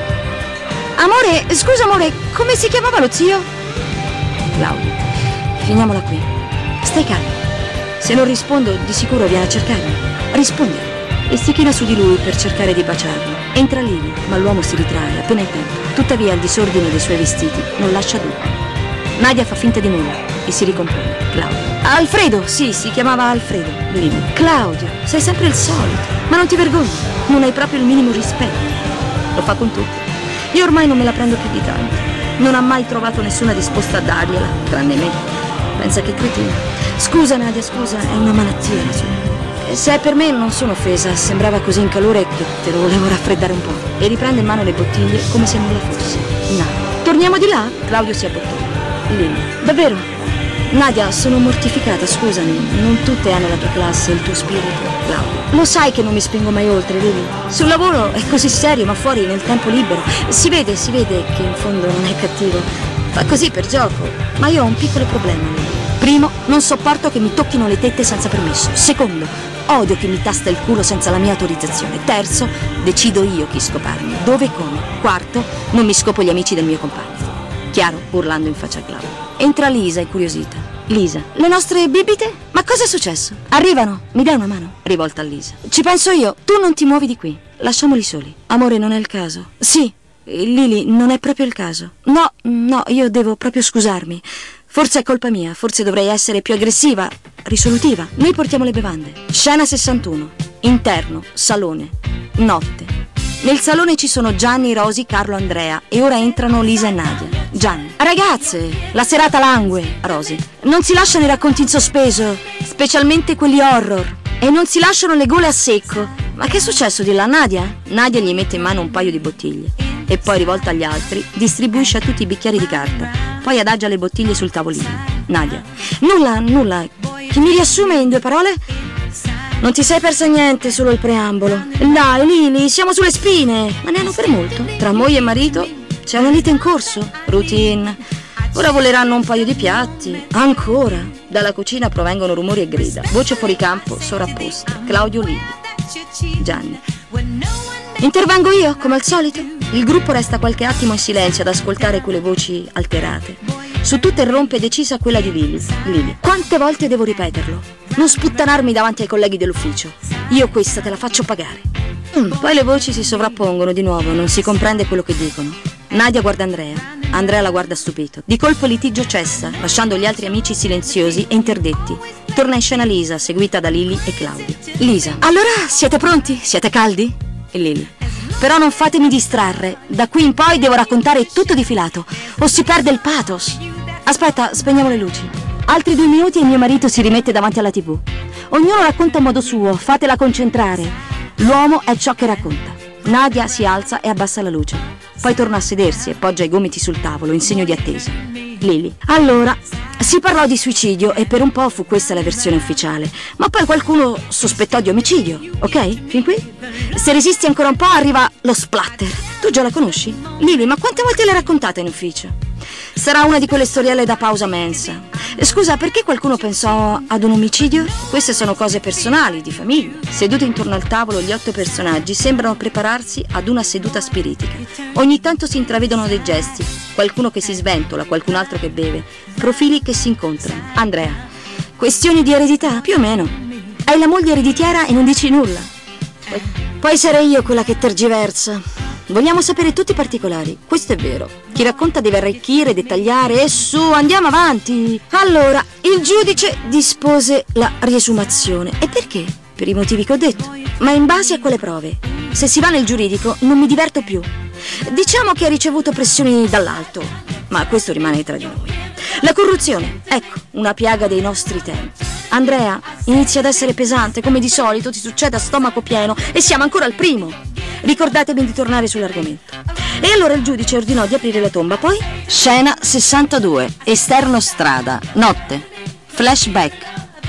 Speaker 1: Amore, scusa amore, come si chiamava lo zio? Claudio, finiamola qui. Stai calmo. Se non rispondo, di sicuro viene a cercarmi. Rispondi. E si china su di lui per cercare di baciarlo. Entra Lili, ma l'uomo si ritrae appena in tempo. Tuttavia il disordine dei suoi vestiti non lascia dubbio. Nadia fa finta di nulla e si ricompone. Claudio. Alfredo, sì, si chiamava Alfredo. Lili. Claudio, sei sempre il solito. Ma non ti vergogni? Non hai proprio il minimo rispetto. Lo fa con tutti. Io ormai non me la prendo più di tanto. Non ha mai trovato nessuna disposta a dargliela, tranne me. Pensa che cretina. Scusa Nadia, scusa, è una malattia la sua. Se è per me non sono offesa, sembrava così in calore che te lo volevo raffreddare un po'. E riprende in mano le bottiglie come se nulla fosse. Nadia. Torniamo di là? Claudio si abbottona. Lili. Davvero? Nadia, sono mortificata, scusami. Non tutte hanno la tua classe, il tuo spirito. Claudio. Lo sai che non mi spingo mai oltre, Lili. Sul lavoro è così serio, ma fuori nel tempo libero. Si vede, si vede che in fondo non è cattivo. Fa così per gioco. Ma io ho un piccolo problema, Lili. Primo, non sopporto che mi tocchino le tette senza permesso. Secondo, odio che mi tasta il culo senza la mia autorizzazione. Terzo, decido io chi scoparmi, dove e come. Quarto, non mi scopo gli amici del mio compagno. Chiaro? Urlando in faccia a Claudio. Entra Lisa, incuriosita. Lisa, le nostre bibite? Ma cosa è successo? Arrivano, mi dai una mano? Rivolta a Lisa. Ci penso io, tu non ti muovi di qui. Lasciamoli soli. Amore, non è il caso. Sì, Lili, non è proprio il caso. No, no, io devo proprio scusarmi. Forse è colpa mia, forse dovrei essere più aggressiva, risolutiva. Noi portiamo le bevande. Scena sessantuno. Interno, salone. Notte. Nel salone ci sono Gianni, Rosy, Carlo, Andrea e ora entrano Lisa e Nadia. Gianni. Ragazze, la serata langue. Rosy. Non si lasciano i racconti in sospeso, specialmente quelli horror. E non si lasciano le gole a secco. Ma che è successo di là, Nadia? Nadia gli mette in mano un paio di bottiglie e poi, rivolta agli altri, distribuisce a tutti i bicchieri di carta. Poi adagia le bottiglie sul tavolino. Nadia. Nulla, nulla. Chi mi riassume in due parole? Non ti sei persa niente, solo il preambolo. Dai, Lili, siamo sulle spine. Ma ne hanno per molto. Tra moglie e marito c'è una lite in corso. Routine. Ora voleranno un paio di piatti. Ancora. Dalla cucina provengono rumori e grida. Voce fuori campo sovrapposte. Claudio, Lili. Gianni. Intervengo io, come al solito? Il gruppo resta qualche attimo in silenzio ad ascoltare quelle voci alterate. Su tutte irrompe decisa quella di Lili. Lili. Quante volte devo ripeterlo? Non sputtanarmi davanti ai colleghi dell'ufficio. Io questa te la faccio pagare. Mm, poi le voci si sovrappongono di nuovo, non si comprende quello che dicono. Nadia guarda Andrea. Andrea la guarda stupito. Di colpo il litigio cessa, lasciando gli altri amici silenziosi e interdetti. Torna in scena Lisa, seguita da Lili e Claudio. Lisa. Allora, siete pronti? Siete caldi? E Lili. Però non fatemi distrarre. Da qui in poi devo raccontare tutto di filato, o si perde il pathos. Aspetta, spegniamo le luci. Altri due minuti e mio marito si rimette davanti alla tivù. Ognuno racconta a modo suo, fatela concentrare. L'uomo è ciò che racconta. Nadia si alza e abbassa la luce. Poi torna a sedersi e poggia i gomiti sul tavolo in segno di attesa. Lili. Allora, si parlò di suicidio e per un po' fu questa la versione ufficiale. Ma poi qualcuno sospettò di omicidio, ok? Fin qui? Se resisti ancora un po' arriva lo splatter. Tu già la conosci? Lili, ma quante volte l'hai raccontata in ufficio? Sarà una di quelle storielle da pausa mensa. Scusa, perché qualcuno pensò ad un omicidio? Queste sono cose personali, di famiglia. Seduti intorno al tavolo, gli otto personaggi sembrano prepararsi ad una seduta spiritica. Ogni tanto si intravedono dei gesti, qualcuno che si sventola, qualcun altro che beve, profili che si incontrano. Andrea. Questioni di eredità? Più o meno. Hai la moglie ereditiera e non dici nulla. Poi, poi sarei io quella che tergiversa. Vogliamo sapere tutti i particolari, questo è vero. Chi racconta deve arricchire, dettagliare e su, andiamo avanti. Allora, il giudice dispose la riesumazione. E perché? Per i motivi che ho detto. Ma in base a quale prove? Se si va nel giuridico non mi diverto più. Diciamo che ha ricevuto pressioni dall'alto, ma questo rimane tra di noi. La corruzione, ecco, una piaga dei nostri tempi. Andrea, inizia ad essere pesante, come di solito ti succede a stomaco pieno e siamo ancora al primo. Ricordatevi di tornare sull'argomento. E allora il giudice ordinò di aprire la tomba, poi? Scena sessantadue, esterno strada, notte, flashback.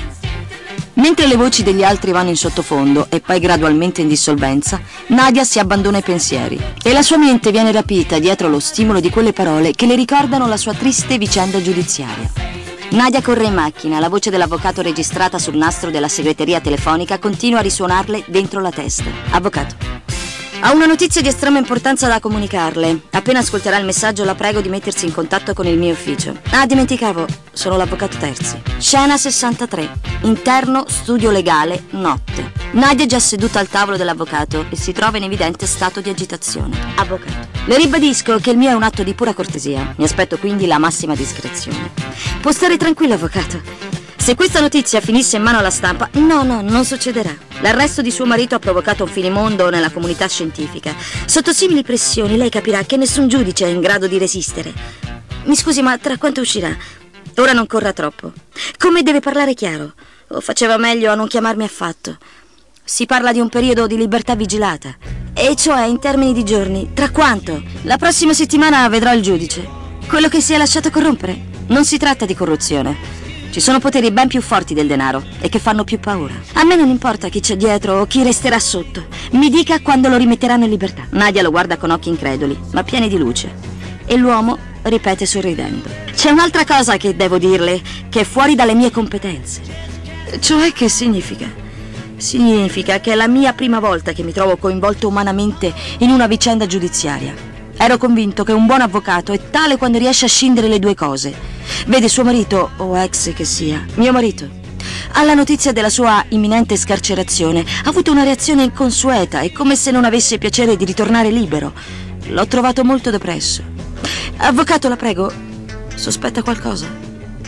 Speaker 1: Mentre le voci degli altri vanno in sottofondo e poi gradualmente in dissolvenza, Nadia si abbandona ai pensieri e la sua mente viene rapita dietro lo stimolo di quelle parole che le ricordano la sua triste vicenda giudiziaria. Nadia corre in macchina, la voce dell'avvocato registrata sul nastro della segreteria telefonica continua a risuonarle dentro la testa. Avvocato. Ho una notizia di estrema importanza da comunicarle. Appena ascolterà il messaggio la prego di mettersi in contatto con il mio ufficio. Ah, dimenticavo, sono l'avvocato Terzi. Scena sessantatré. Interno, studio legale, notte. Nadia è già seduta al tavolo dell'avvocato e si trova in evidente stato di agitazione. Avvocato. Le ribadisco che il mio è un atto di pura cortesia. Mi aspetto quindi la massima discrezione. Può stare tranquillo, avvocato. Se questa notizia finisse in mano alla stampa, no, no, non succederà. L'arresto di suo marito ha provocato un finimondo nella comunità scientifica. Sotto simili pressioni lei capirà che nessun giudice è in grado di resistere. Mi scusi, ma tra quanto uscirà? Ora non corra troppo. Come deve parlare chiaro? O faceva meglio a non chiamarmi affatto. Si parla di un periodo di libertà vigilata. E cioè, in termini di giorni, tra quanto? La prossima settimana vedrò il giudice. Quello che si è lasciato corrompere. Non si tratta di corruzione. Ci sono poteri ben più forti del denaro e che fanno più paura. A me non importa chi c'è dietro o chi resterà sotto. Mi dica quando lo rimetteranno in libertà. Nadia lo guarda con occhi increduli, ma pieni di luce. E l'uomo ripete sorridendo. C'è un'altra cosa che devo dirle, che è fuori dalle mie competenze. Cioè, che significa? Significa che è la mia prima volta che mi trovo coinvolto umanamente in una vicenda giudiziaria. Ero convinto che un buon avvocato è tale quando riesce a scindere le due cose. Vede suo marito, o ex che sia, mio marito, alla notizia della sua imminente scarcerazione ha avuto una reazione inconsueta e come se non avesse piacere di ritornare libero. L'ho trovato molto depresso. Avvocato, la prego, sospetta qualcosa?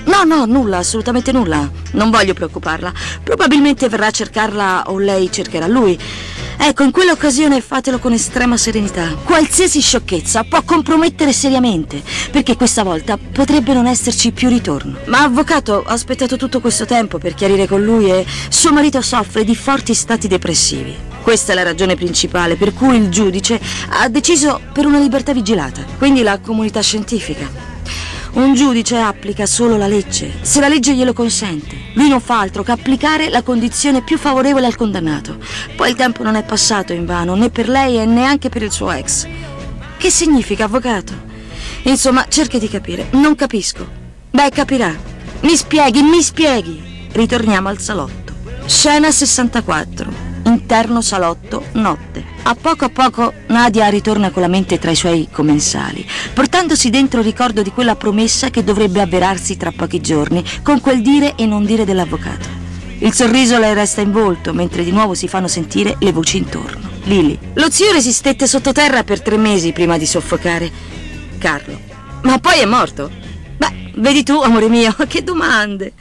Speaker 1: No, no, nulla, assolutamente nulla. Non voglio preoccuparla. Probabilmente verrà a cercarla o lei cercherà lui. Ecco, in quell'occasione fatelo con estrema serenità. Qualsiasi sciocchezza può compromettere seriamente, perché questa volta potrebbe non esserci più ritorno. Ma avvocato, ha aspettato tutto questo tempo per chiarire con lui e suo marito soffre di forti stati depressivi. Questa è la ragione principale per cui il giudice ha deciso per una libertà vigilata. Quindi la comunità scientifica. Un giudice applica solo la legge, se la legge glielo consente. Lui non fa altro che applicare la condizione più favorevole al condannato. Poi il tempo non è passato invano, né per lei e neanche per il suo ex. Che significa, avvocato? Insomma, cerchi di capire. Non capisco. Beh, capirà. Mi spieghi, mi spieghi. Ritorniamo al salotto. Scena sessantaquattro. Interno salotto, notte. A poco a poco Nadia ritorna con la mente tra i suoi commensali, portandosi dentro il ricordo di quella promessa che dovrebbe avverarsi tra pochi giorni, con quel dire e non dire dell'avvocato. Il sorriso le resta in volto, mentre di nuovo si fanno sentire le voci intorno. Lily. Lo zio resistette sottoterra per tre mesi prima di soffocare Carlo. Ma poi è morto? Beh, vedi tu, amore mio, che domande.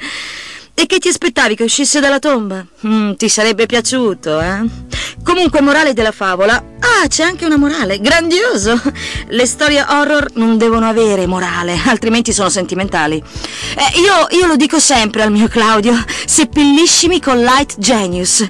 Speaker 1: E che ti aspettavi che uscisse dalla tomba? Mm, ti sarebbe piaciuto, eh? Comunque, morale della favola. Ah, c'è anche una morale. Grandioso! Le storie horror non devono avere morale, altrimenti sono sentimentali. Eh, io, io lo dico sempre al mio Claudio: seppelliscimi con Light Genius.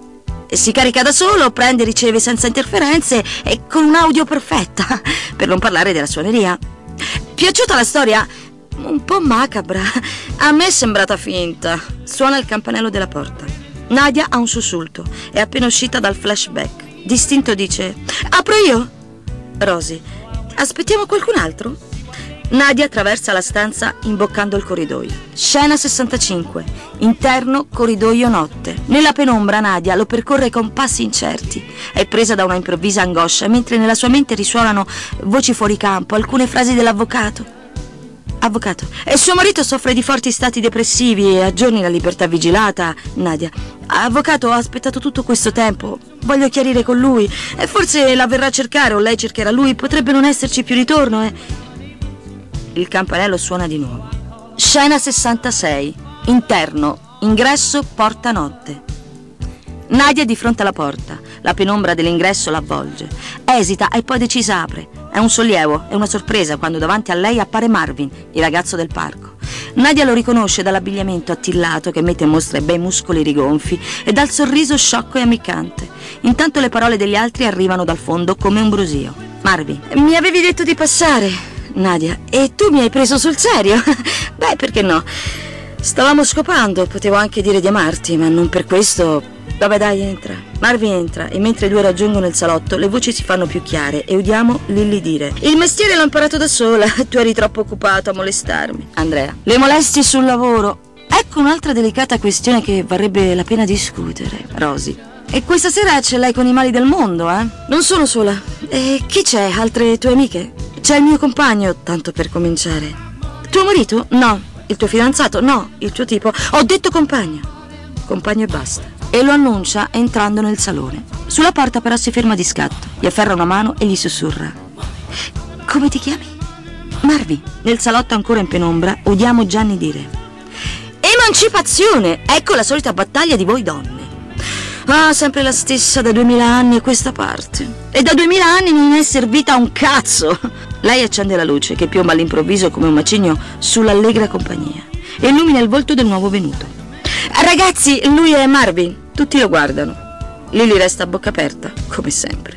Speaker 1: Si carica da solo, prende e riceve senza interferenze e con un'audio perfetta, per non parlare della suoneria. Piaciuta la storia? Un po' macabra. A me è sembrata finta. Suona il campanello della porta. Nadia ha un sussulto. È appena uscita dal flashback. Distinto dice: apro io? Rosy: aspettiamo qualcun altro? Nadia attraversa la stanza imboccando il corridoio. Scena sessantacinque. Interno corridoio notte. Nella penombra Nadia lo percorre con passi incerti. È presa da una improvvisa angoscia mentre nella sua mente risuonano voci fuori campo, alcune frasi dell'avvocato. Avvocato, e suo marito soffre di forti stati depressivi e a giorni la libertà vigilata. Nadia: avvocato, ho aspettato tutto questo tempo. Voglio chiarire con lui. E forse la verrà a cercare o lei cercherà lui. Potrebbe non esserci più ritorno, eh. Il campanello suona di nuovo. Scena sessantasei. Interno. Ingresso porta notte. Nadia è di fronte alla porta. La penombra dell'ingresso la avvolge. Esita e poi decisa apre. È un sollievo, è una sorpresa quando davanti a lei appare Marvin, il ragazzo del parco. Nadia lo riconosce dall'abbigliamento attillato che mette in mostra i bei muscoli rigonfi e dal sorriso sciocco e ammiccante. Intanto le parole degli altri arrivano dal fondo come un brusio. Marvin: mi avevi detto di passare, Nadia, e tu mi hai preso sul serio? Beh, perché no? Stavamo scopando, potevo anche dire di amarti, ma non per questo. Vabbè, dai, entra. Marvin entra e mentre i due raggiungono il salotto le voci si fanno più chiare e udiamo Lily dire: il mestiere l'ho imparato da sola, tu eri troppo occupato a molestarmi. Andrea: le molestie sul lavoro. Ecco un'altra delicata questione che varrebbe la pena discutere. Rosy: e questa sera ce l'hai con i mali del mondo, eh? Non sono sola. E chi c'è? Altre tue amiche? C'è il mio compagno, tanto per cominciare. Tuo marito? No. Il tuo fidanzato? No. Il tuo tipo? Ho detto compagno. Compagno e basta. E lo annuncia entrando nel salone. Sulla porta però si ferma di scatto, gli afferra una mano e gli sussurra: come ti chiami? Marvin. Nel salotto ancora in penombra udiamo Gianni dire: emancipazione! Ecco la solita battaglia di voi donne. Ah, sempre la stessa da duemila anni a questa parte. E da duemila anni non è servita a un cazzo. Lei accende la luce che piomba all'improvviso come un macigno sull'allegra compagnia e illumina il volto del nuovo venuto. Ragazzi, lui è Marvin. Tutti lo guardano. Lily resta a bocca aperta, come sempre.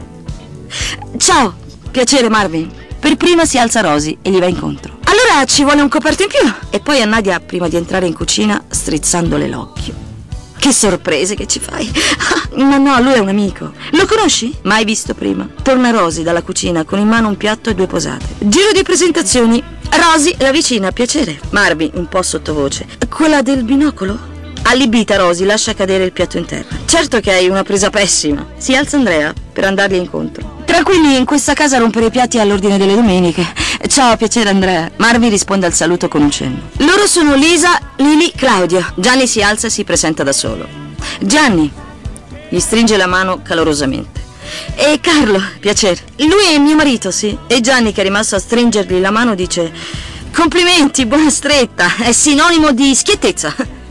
Speaker 1: Ciao, piacere Marvin. Per prima si alza Rosy e gli va incontro. Allora ci vuole un coperto in più. E poi a Nadia prima di entrare in cucina, strizzandole l'occhio. Che sorprese che ci fai. Ah, ma no, lui è un amico. Lo conosci? Mai visto prima. Torna Rosy dalla cucina con in mano un piatto e due posate. Giro di presentazioni. Rosy, la vicina, piacere. Marvin, un po' sottovoce: quella del binocolo? Allibita, Rosy lascia cadere il piatto in terra. Certo che hai una presa pessima. Si alza Andrea per andargli incontro. Tranquilli, in questa casa rompere i piatti è all'ordine delle domeniche. Ciao, piacere Andrea. Marvin risponde al saluto con un cenno. Loro sono Lisa, Lily, Claudio. Gianni si alza e si presenta da solo. Gianni. Gli stringe la mano calorosamente. E Carlo, piacere. Lui è mio marito, sì. E Gianni, che è rimasto a stringergli la mano, dice: Complimenti, buona stretta, è sinonimo di schiettezza.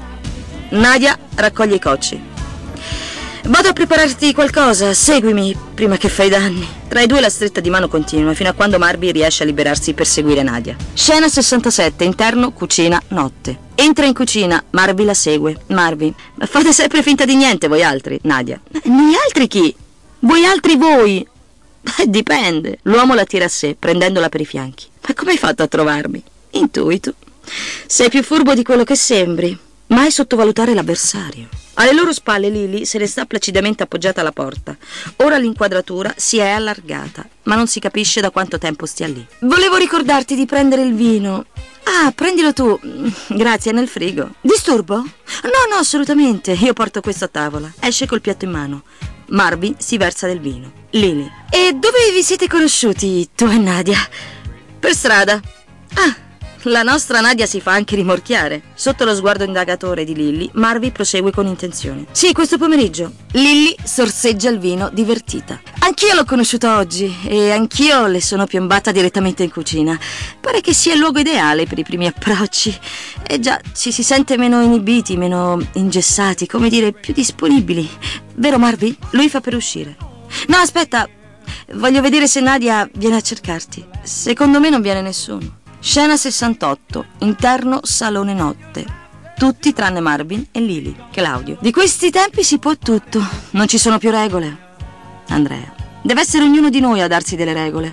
Speaker 1: Nadia raccoglie i cocci. Vado a prepararti qualcosa, seguimi prima che fai danni. Tra i due la stretta di mano continua fino a quando Marvin riesce a liberarsi per seguire Nadia. Scena sessantasette, interno, cucina, notte. Entra in cucina, Marvin la segue. Marvin, fate sempre finta di niente voi altri. Nadia, noi altri chi? Voi altri voi? Beh, dipende. L'uomo la tira a sé, prendendola per i fianchi. Ma come hai fatto a trovarmi? Intuito. Sei più furbo di quello che sembri. Mai sottovalutare l'avversario. Alle loro spalle Lily se ne sta placidamente appoggiata alla porta. Ora l'inquadratura si è allargata, ma non si capisce da quanto tempo stia lì. Volevo ricordarti di prendere il vino. Ah, prendilo tu. Grazie, è nel frigo. Disturbo? No, no, assolutamente. Io porto questo a tavola. Esce col piatto in mano. Marvin si versa del vino. Lily. E dove vi siete conosciuti, tu e Nadia? Per strada. Ah, la nostra Nadia si fa anche rimorchiare. Sotto lo sguardo indagatore di Lily, Marvin prosegue con intenzione. Sì, questo pomeriggio. Lily sorseggia il vino, divertita. Anch'io l'ho conosciuta oggi e anch'io le sono piombata direttamente in cucina. Pare che sia il luogo ideale per i primi approcci. E già, ci si sente meno inibiti, meno ingessati, come dire, più disponibili. Vero Marvin? Lui fa per uscire. No, aspetta, voglio vedere se Nadia viene a cercarti. Secondo me non viene nessuno. Scena sessantotto, interno, salone notte. Tutti tranne Marvin e Lily. Claudio. Di questi tempi si può tutto, non ci sono più regole. Andrea. Deve essere ognuno di noi a darsi delle regole.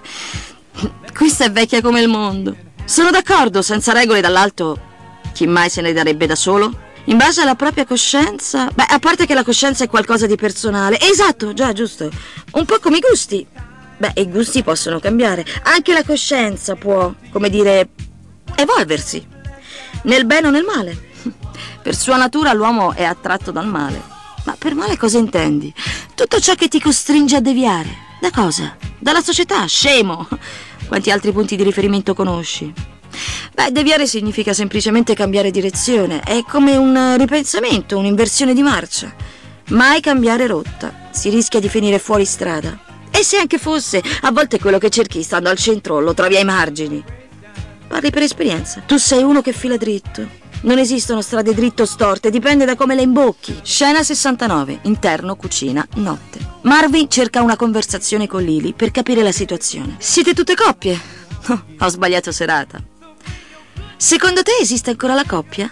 Speaker 1: Questa è vecchia come il mondo. Sono d'accordo, senza regole dall'alto, chi mai se ne darebbe da solo? In base alla propria coscienza. Beh, a parte che la coscienza è qualcosa di personale. Esatto, già, giusto. Un po' come i gusti. Beh, i gusti possono cambiare. Anche la coscienza può, come dire, evolversi. Nel bene o nel male. Per sua natura l'uomo è attratto dal male. Ma per male cosa intendi? Tutto ciò che ti costringe a deviare. Da cosa? Dalla società, scemo. Quanti altri punti di riferimento conosci? Beh, deviare significa semplicemente cambiare direzione. È come un ripensamento, un'inversione di marcia. Mai cambiare rotta. Si rischia di finire fuori strada. E se anche fosse, a volte quello che cerchi stando al centro lo trovi ai margini. Parli per esperienza. Tu sei uno che fila dritto. Non esistono strade dritte o storte, dipende da come le imbocchi. Scena sessantanove, interno, cucina, notte. Marvin cerca una conversazione con Lily per capire la situazione. Siete tutte coppie? Oh, ho sbagliato serata. Secondo te esiste ancora la coppia?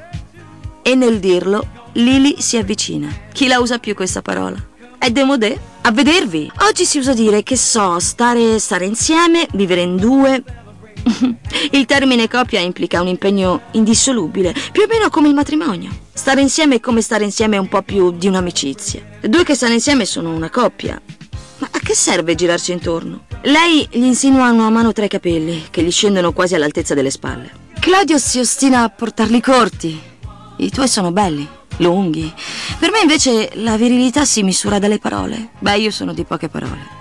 Speaker 1: E nel dirlo, Lily si avvicina. Chi la usa più questa parola? È démodé. A vedervi. Oggi si usa dire che so, stare, stare insieme, vivere in due. Il termine coppia implica un impegno indissolubile, più o meno come il matrimonio. Stare insieme è come stare insieme un po' più di un'amicizia. Due che stanno insieme sono una coppia. Ma a che serve girarci intorno? Lei gli insinua una mano tra i capelli, che gli scendono quasi all'altezza delle spalle. Claudio si ostina a portarli corti. I tuoi sono belli, lunghi. Per me invece la virilità si misura dalle parole. Beh, io sono di poche parole.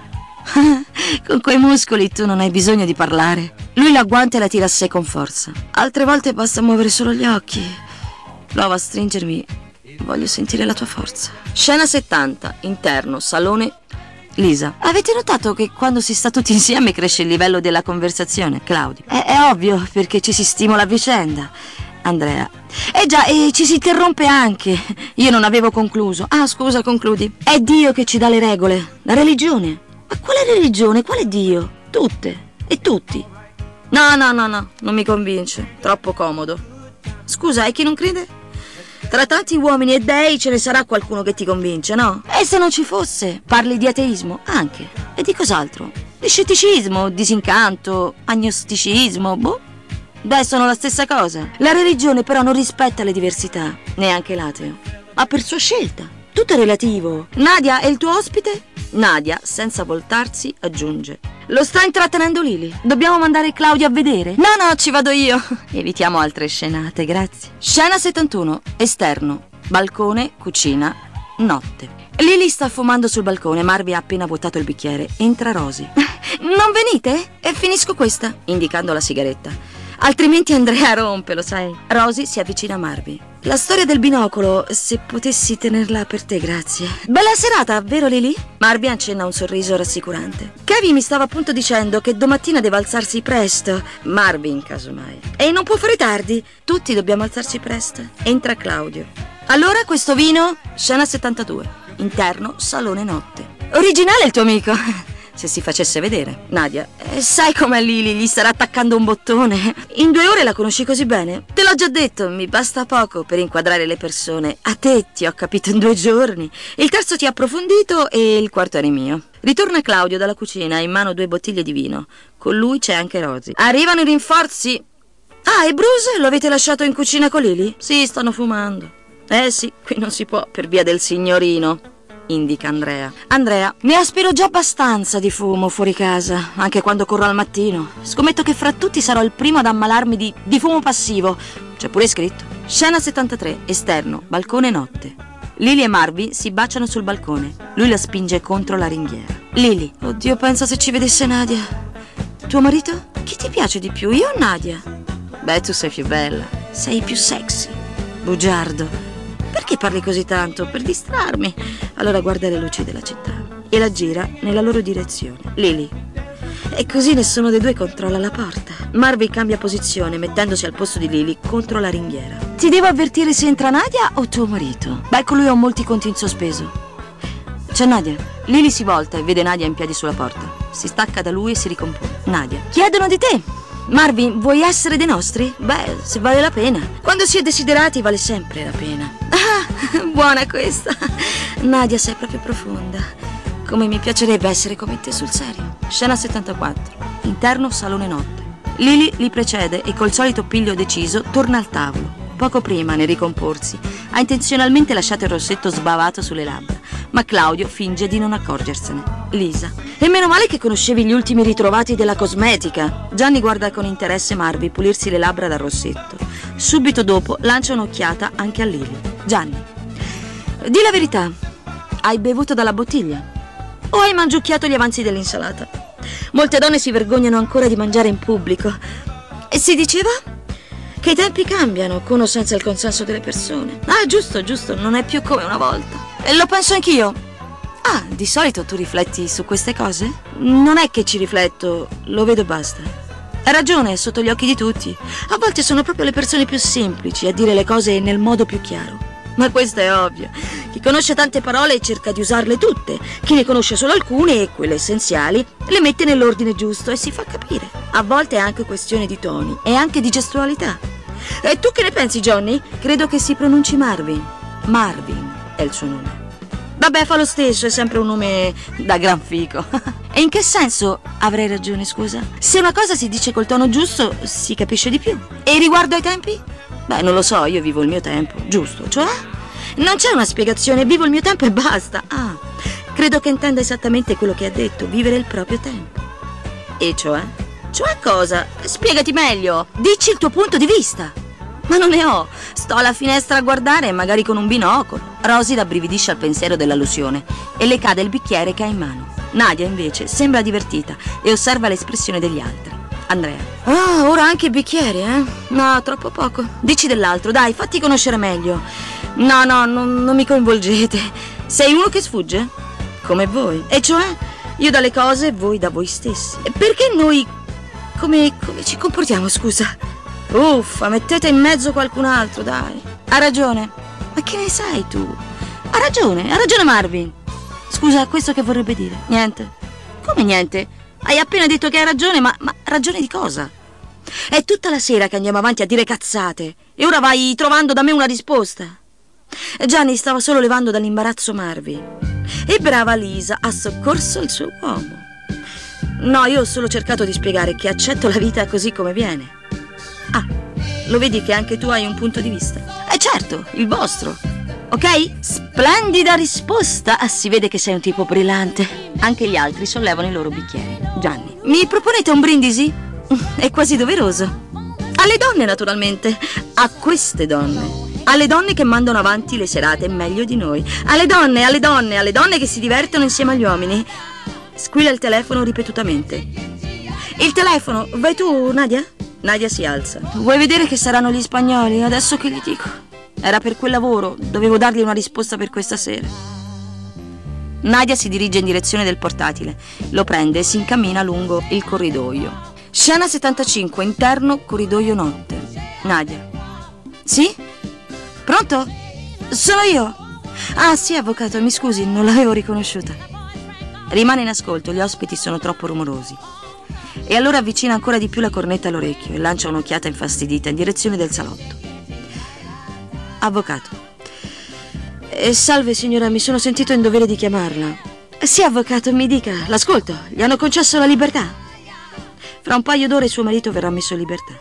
Speaker 1: Con quei muscoli tu non hai bisogno di parlare. Lui la agguanta e la tira a sé con forza. Altre volte basta muovere solo gli occhi. Prova a stringermi. Voglio sentire la tua forza. Scena settanta, interno, salone. Lisa. Avete notato che quando si sta tutti insieme cresce il livello della conversazione? Claudio. È, è ovvio, perché ci si stimola a vicenda. Andrea. Eh già, e ci si interrompe anche. Io non avevo concluso. Ah, scusa, concludi. È Dio che ci dà le regole. La religione. Ma quale religione? Quale Dio? Tutte. E tutti. No, no, no, no. Non mi convince. Troppo comodo. Scusa, e chi non crede? Tra tanti uomini e dei ce ne sarà qualcuno che ti convince, no? E se non ci fosse? Parli di ateismo? Anche. E di cos'altro? Di scetticismo, disincanto, agnosticismo, boh. Beh, sono la stessa cosa. La religione però non rispetta le diversità, neanche l'ateo. Ma per sua scelta. Tutto è relativo. Nadia è il tuo ospite? Nadia, senza voltarsi, aggiunge. Lo sta intrattenendo Lily. Dobbiamo mandare Claudio a vedere? No, no, ci vado io. Evitiamo altre scenate, grazie. Scena settantuno, esterno. Balcone, cucina, notte. Lily sta fumando sul balcone. Marvin ha appena vuotato il bicchiere. Entra Rosy. Non venite? E finisco questa, indicando la sigaretta. Altrimenti Andrea rompe, lo sai. Rosy si avvicina a Marvin. La storia del binocolo, se potessi tenerla per te, grazie. Bella serata, vero Lily? Marvin accenna un sorriso rassicurante. Kevin mi stava appunto dicendo che domattina deve alzarsi presto. Marvin, casomai. E non può fare tardi. Tutti dobbiamo alzarci presto. Entra Claudio. Allora, questo vino? Scena settantadue. Interno, salone notte. Originale il tuo amico. Se si facesse vedere. Nadia, eh, sai com'è Lily, gli starà attaccando un bottone. In due ore la conosci così bene? Te l'ho già detto, mi basta poco per inquadrare le persone. A te ti ho capito in due giorni. Il terzo ti ha approfondito e il quarto eri mio. Ritorna Claudio dalla cucina, in mano due bottiglie di vino. Con lui c'è anche Rosy. Arrivano i rinforzi. Ah, e Bruce lo avete lasciato in cucina con Lily? Sì, stanno fumando. Eh sì, qui non si può per via del signorino, indica Andrea. Andrea, ne aspiro già abbastanza di fumo fuori casa, anche quando corro al mattino. Scommetto che fra tutti sarò il primo ad ammalarmi di, di fumo passivo. C'è pure scritto. Scena settantatré, esterno, balcone notte. Lily e Marvin si baciano sul balcone. Lui la spinge contro la ringhiera. Lily, oddio, pensa se ci vedesse Nadia. Tuo marito? Chi ti piace di più, io o Nadia? Beh, tu sei più bella. Sei più sexy. Bugiardo. Perché parli così tanto? Per distrarmi. Allora guarda le luci della città e la gira nella loro direzione. Lily. E così nessuno dei due controlla la porta. Marvin cambia posizione mettendosi al posto di Lily contro la ringhiera. Ti devo avvertire se entra Nadia o tuo marito? Beh, con lui ho molti conti in sospeso. C'è Nadia. Lily si volta e vede Nadia in piedi sulla porta. Si stacca da lui e si ricompone. Nadia. Chiedono di te. Marvin, vuoi essere dei nostri? Beh, se vale la pena. Quando si è desiderati vale sempre la pena. Ah, buona questa. Nadia, sei proprio profonda. Come mi piacerebbe essere come te sul serio. Scena settantaquattro. Interno, salone notte. Lily li precede e col solito piglio deciso torna al tavolo. Poco prima, nel ricomporsi, ha intenzionalmente lasciato il rossetto sbavato sulle labbra, ma Claudio finge di non accorgersene. Lisa. E meno male che conoscevi gli ultimi ritrovati della cosmetica. Gianni guarda con interesse Marvin pulirsi le labbra dal rossetto. Subito dopo lancia un'occhiata anche a Lily. Gianni. Di la verità, hai bevuto dalla bottiglia? O hai mangiucchiato gli avanzi dell'insalata? Molte donne si vergognano ancora di mangiare in pubblico. E si diceva che i tempi cambiano con o senza il consenso delle persone. Ah, giusto, giusto, non è più come una volta. E lo penso anch'io. Ah, di solito tu rifletti su queste cose? Non è che ci rifletto, lo vedo e basta. Hai ragione, è sotto gli occhi di tutti. A volte sono proprio le persone più semplici a dire le cose nel modo più chiaro. Ma questo è ovvio. Chi conosce tante parole cerca di usarle tutte. Chi ne conosce solo alcune e quelle essenziali le mette nell'ordine giusto e si fa capire. A volte è anche questione di toni e anche di gestualità. E tu che ne pensi, Johnny? Credo che si pronunci Marvin. Marvin è il suo nome. Vabbè, fa lo stesso, è sempre un nome da gran fico. E in che senso avrei ragione, scusa? Se una cosa si dice col tono giusto, si capisce di più. E riguardo ai tempi? Beh, non lo so, io vivo il mio tempo, giusto? Cioè? Non c'è una spiegazione, vivo il mio tempo e basta. Ah, credo che intenda esattamente quello che ha detto, vivere il proprio tempo. E cioè? Cioè cosa? Spiegati meglio, dici il tuo punto di vista. Ma non ne ho, sto alla finestra a guardare, magari con un binocolo. Rosy rabbrividisce al pensiero dell'allusione e le cade il bicchiere che ha in mano. Nadia invece sembra divertita e osserva l'espressione degli altri. Andrea. Ah, ora anche il bicchiere, eh? No, troppo poco. Dici dell'altro, dai, fatti conoscere meglio. No, no, non, non mi coinvolgete. Sei uno che sfugge? Come voi. E cioè, io dalle cose, voi da voi stessi. Perché noi... Come, come ci comportiamo, scusa? Uffa, mettete in mezzo qualcun altro, dai. Ha ragione. Ma che ne sai tu? Ha ragione, ha ragione Marvin. Scusa, questo che vorrebbe dire? Niente. Come niente? Hai appena detto che hai ragione, ma, ma ragione di cosa? È tutta la sera che andiamo avanti a dire cazzate e ora vai trovando da me una risposta. Gianni stava solo levando dall'imbarazzo Marvin e brava Lisa ha soccorso il suo uomo. No, io ho solo cercato di spiegare che accetto la vita così come viene. Ah, lo vedi che anche tu hai un punto di vista? Eh certo, il vostro. Ok? Splendida risposta. Ah, si vede che sei un tipo brillante. Anche gli altri sollevano i loro bicchieri. Gianni, mi proponete un brindisi? È quasi doveroso. Alle donne, naturalmente. A queste donne. Alle donne che mandano avanti le serate meglio di noi. Alle donne, alle donne, alle donne che si divertono insieme agli uomini. Squilla il telefono ripetutamente. Il telefono, vai tu, Nadia? Nadia si alza. Vuoi vedere che saranno gli spagnoli? Adesso che gli dico? Era per quel lavoro, dovevo dargli una risposta per questa sera. Nadia si dirige in direzione del portatile, lo prende e si incammina lungo il corridoio. Scena settantacinque, interno, corridoio notte. Nadia. Sì? Pronto? Sono io. Ah sì, avvocato, mi scusi, non l'avevo riconosciuta. Rimane in ascolto, gli ospiti sono troppo rumorosi. E allora avvicina ancora di più la cornetta all'orecchio e lancia un'occhiata infastidita in direzione del salotto. Avvocato. Eh, salve signora, mi sono sentito in dovere di chiamarla. Sì, avvocato, mi dica, l'ascolto. Gli hanno concesso la libertà? Fra un paio d'ore suo marito verrà messo in libertà.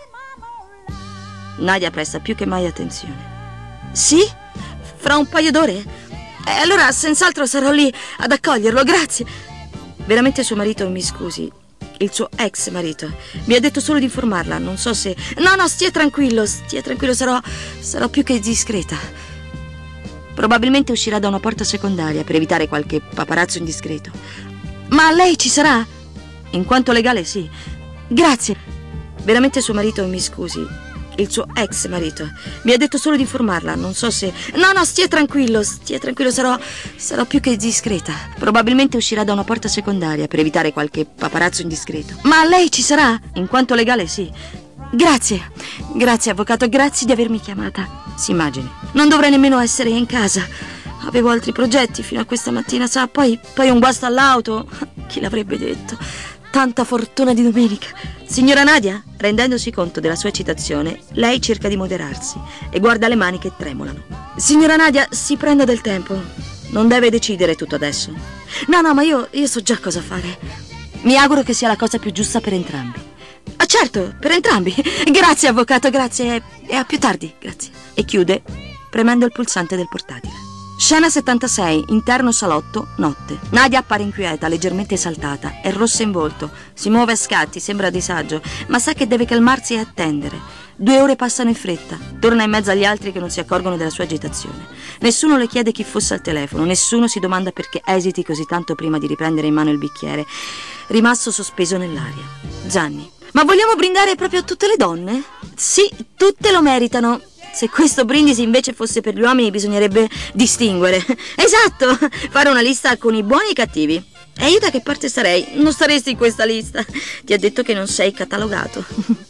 Speaker 1: Nadia presta più che mai attenzione. Sì? Fra un paio d'ore? Eh, allora senz'altro sarò lì ad accoglierlo, grazie. Veramente suo marito, mi scusi, il suo ex marito mi ha detto solo di informarla, non so se... No, no, stia tranquillo, stia tranquillo, sarò, sarò più che discreta. Probabilmente uscirà da una porta secondaria per evitare qualche paparazzo indiscreto. Ma lei ci sarà? In quanto legale, sì. Grazie. Veramente suo marito, mi scusi, il suo ex marito mi ha detto solo di informarla, non so se... No, no, stia tranquillo, stia tranquillo, sarò, sarò più che discreta. Probabilmente uscirà da una porta secondaria per evitare qualche paparazzo indiscreto. Ma lei ci sarà? In quanto legale, sì. Grazie, grazie avvocato, grazie di avermi chiamata. Si immagini, non dovrei nemmeno essere in casa. Avevo altri progetti fino a questa mattina, sa, poi, poi un guasto all'auto. Chi l'avrebbe detto? Tanta fortuna di domenica. Signora Nadia, rendendosi conto della sua eccitazione, lei cerca di moderarsi e guarda le mani che tremolano. Signora Nadia, si prenda del tempo. Non deve decidere tutto adesso. No, no, ma io, io so già cosa fare. Mi auguro che sia la cosa più giusta per entrambi. Ah, certo, per entrambi. Grazie, avvocato, grazie. E a più tardi, grazie. E chiude premendo il pulsante del portatile. Scena settantasei, interno salotto, notte. Nadia appare inquieta, leggermente esaltata, è rossa in volto, si muove a scatti, sembra a disagio, ma sa che deve calmarsi e attendere. Due ore passano in fretta, torna in mezzo agli altri che non si accorgono della sua agitazione. Nessuno le chiede chi fosse al telefono, nessuno si domanda perché esiti così tanto prima di riprendere in mano il bicchiere, rimasto sospeso nell'aria. Gianni. Ma vogliamo brindare proprio a tutte le donne? Sì, tutte lo meritano. Se questo brindisi invece fosse per gli uomini bisognerebbe distinguere. Esatto, fare una lista con i buoni e i cattivi. E io da che parte sarei? Non staresti in questa lista. Ti ha detto che non sei catalogato.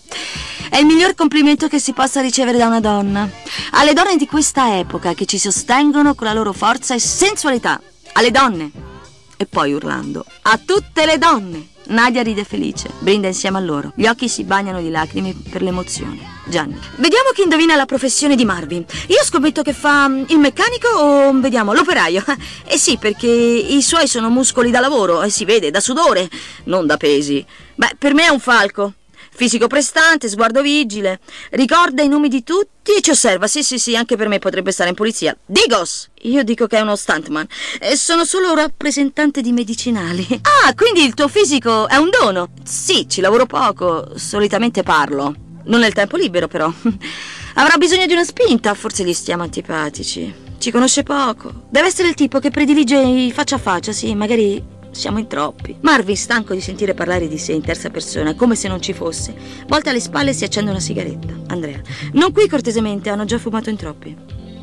Speaker 1: È il miglior complimento che si possa ricevere da una donna. Alle donne di questa epoca che ci sostengono con la loro forza e sensualità. Alle donne. E poi urlando, a tutte le donne. Nadia ride felice, brinda insieme a loro. Gli occhi si bagnano di lacrime per l'emozione. Gianni. Vediamo chi indovina la professione di Marvin. Io scommetto che fa il meccanico o, vediamo, l'operaio. Eh sì, perché i suoi sono muscoli da lavoro e si vede, da sudore, non da pesi. Beh, per me è un falco. Fisico prestante, sguardo vigile, ricorda i nomi di tutti e ci osserva. Sì, sì, sì, anche per me potrebbe stare in polizia. Digos! Io dico che è uno stuntman. E sono solo rappresentante di medicinali. Ah, quindi il tuo fisico è un dono? Sì, ci lavoro poco, solitamente parlo. Non nel tempo libero, però. Avrà bisogno di una spinta, forse gli stiamo antipatici. Ci conosce poco. Deve essere il tipo che predilige i faccia a faccia, sì, magari... Siamo in troppi. Marvin, stanco di sentire parlare di sé in terza persona, come se non ci fosse, volta alle spalle e si accende una sigaretta. Andrea. Non qui cortesemente, hanno già fumato in troppi.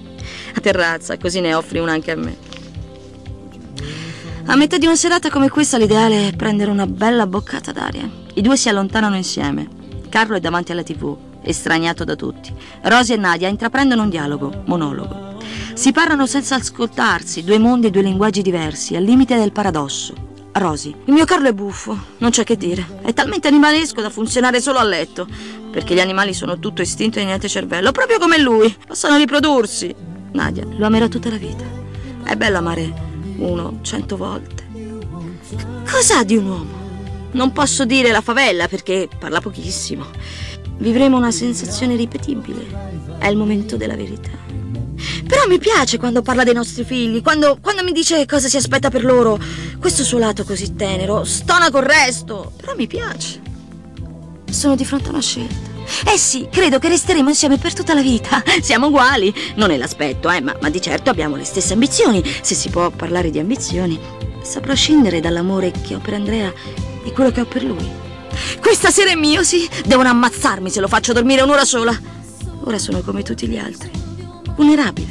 Speaker 1: A terrazza, così ne offri una anche a me. A metà di una serata come questa l'ideale è prendere una bella boccata d'aria. I due si allontanano insieme. Carlo è davanti alla tivù, estraniato da tutti. Rosy e Nadia intraprendono un dialogo, monologo. Si parlano senza ascoltarsi, due mondi e due linguaggi diversi, al limite del paradosso. Rosy. Il mio Carlo è buffo, non c'è che dire. È talmente animalesco da funzionare solo a letto, perché gli animali sono tutto istinto e niente cervello, proprio come lui. Possono riprodursi. Nadia. Lo amerò tutta la vita. È bello amare uno cento volte. Cos'ha di un uomo? Non posso dire la favella perché parla pochissimo. Vivremo una sensazione ripetibile. È il momento della verità. Però mi piace quando parla dei nostri figli, quando, quando mi dice cosa si aspetta per loro. Questo suo lato così tenero stona col resto. Però mi piace. Sono di fronte a una scelta. Eh sì, credo che resteremo insieme per tutta la vita. Siamo uguali, non è l'aspetto, eh, ma, ma di certo abbiamo le stesse ambizioni. Se si può parlare di ambizioni, saprò scendere dall'amore che ho per Andrea e quello che ho per lui. Questa sera è mio, sì. Devono ammazzarmi se lo faccio dormire un'ora sola. Ora sono come tutti gli altri. vulnerabile.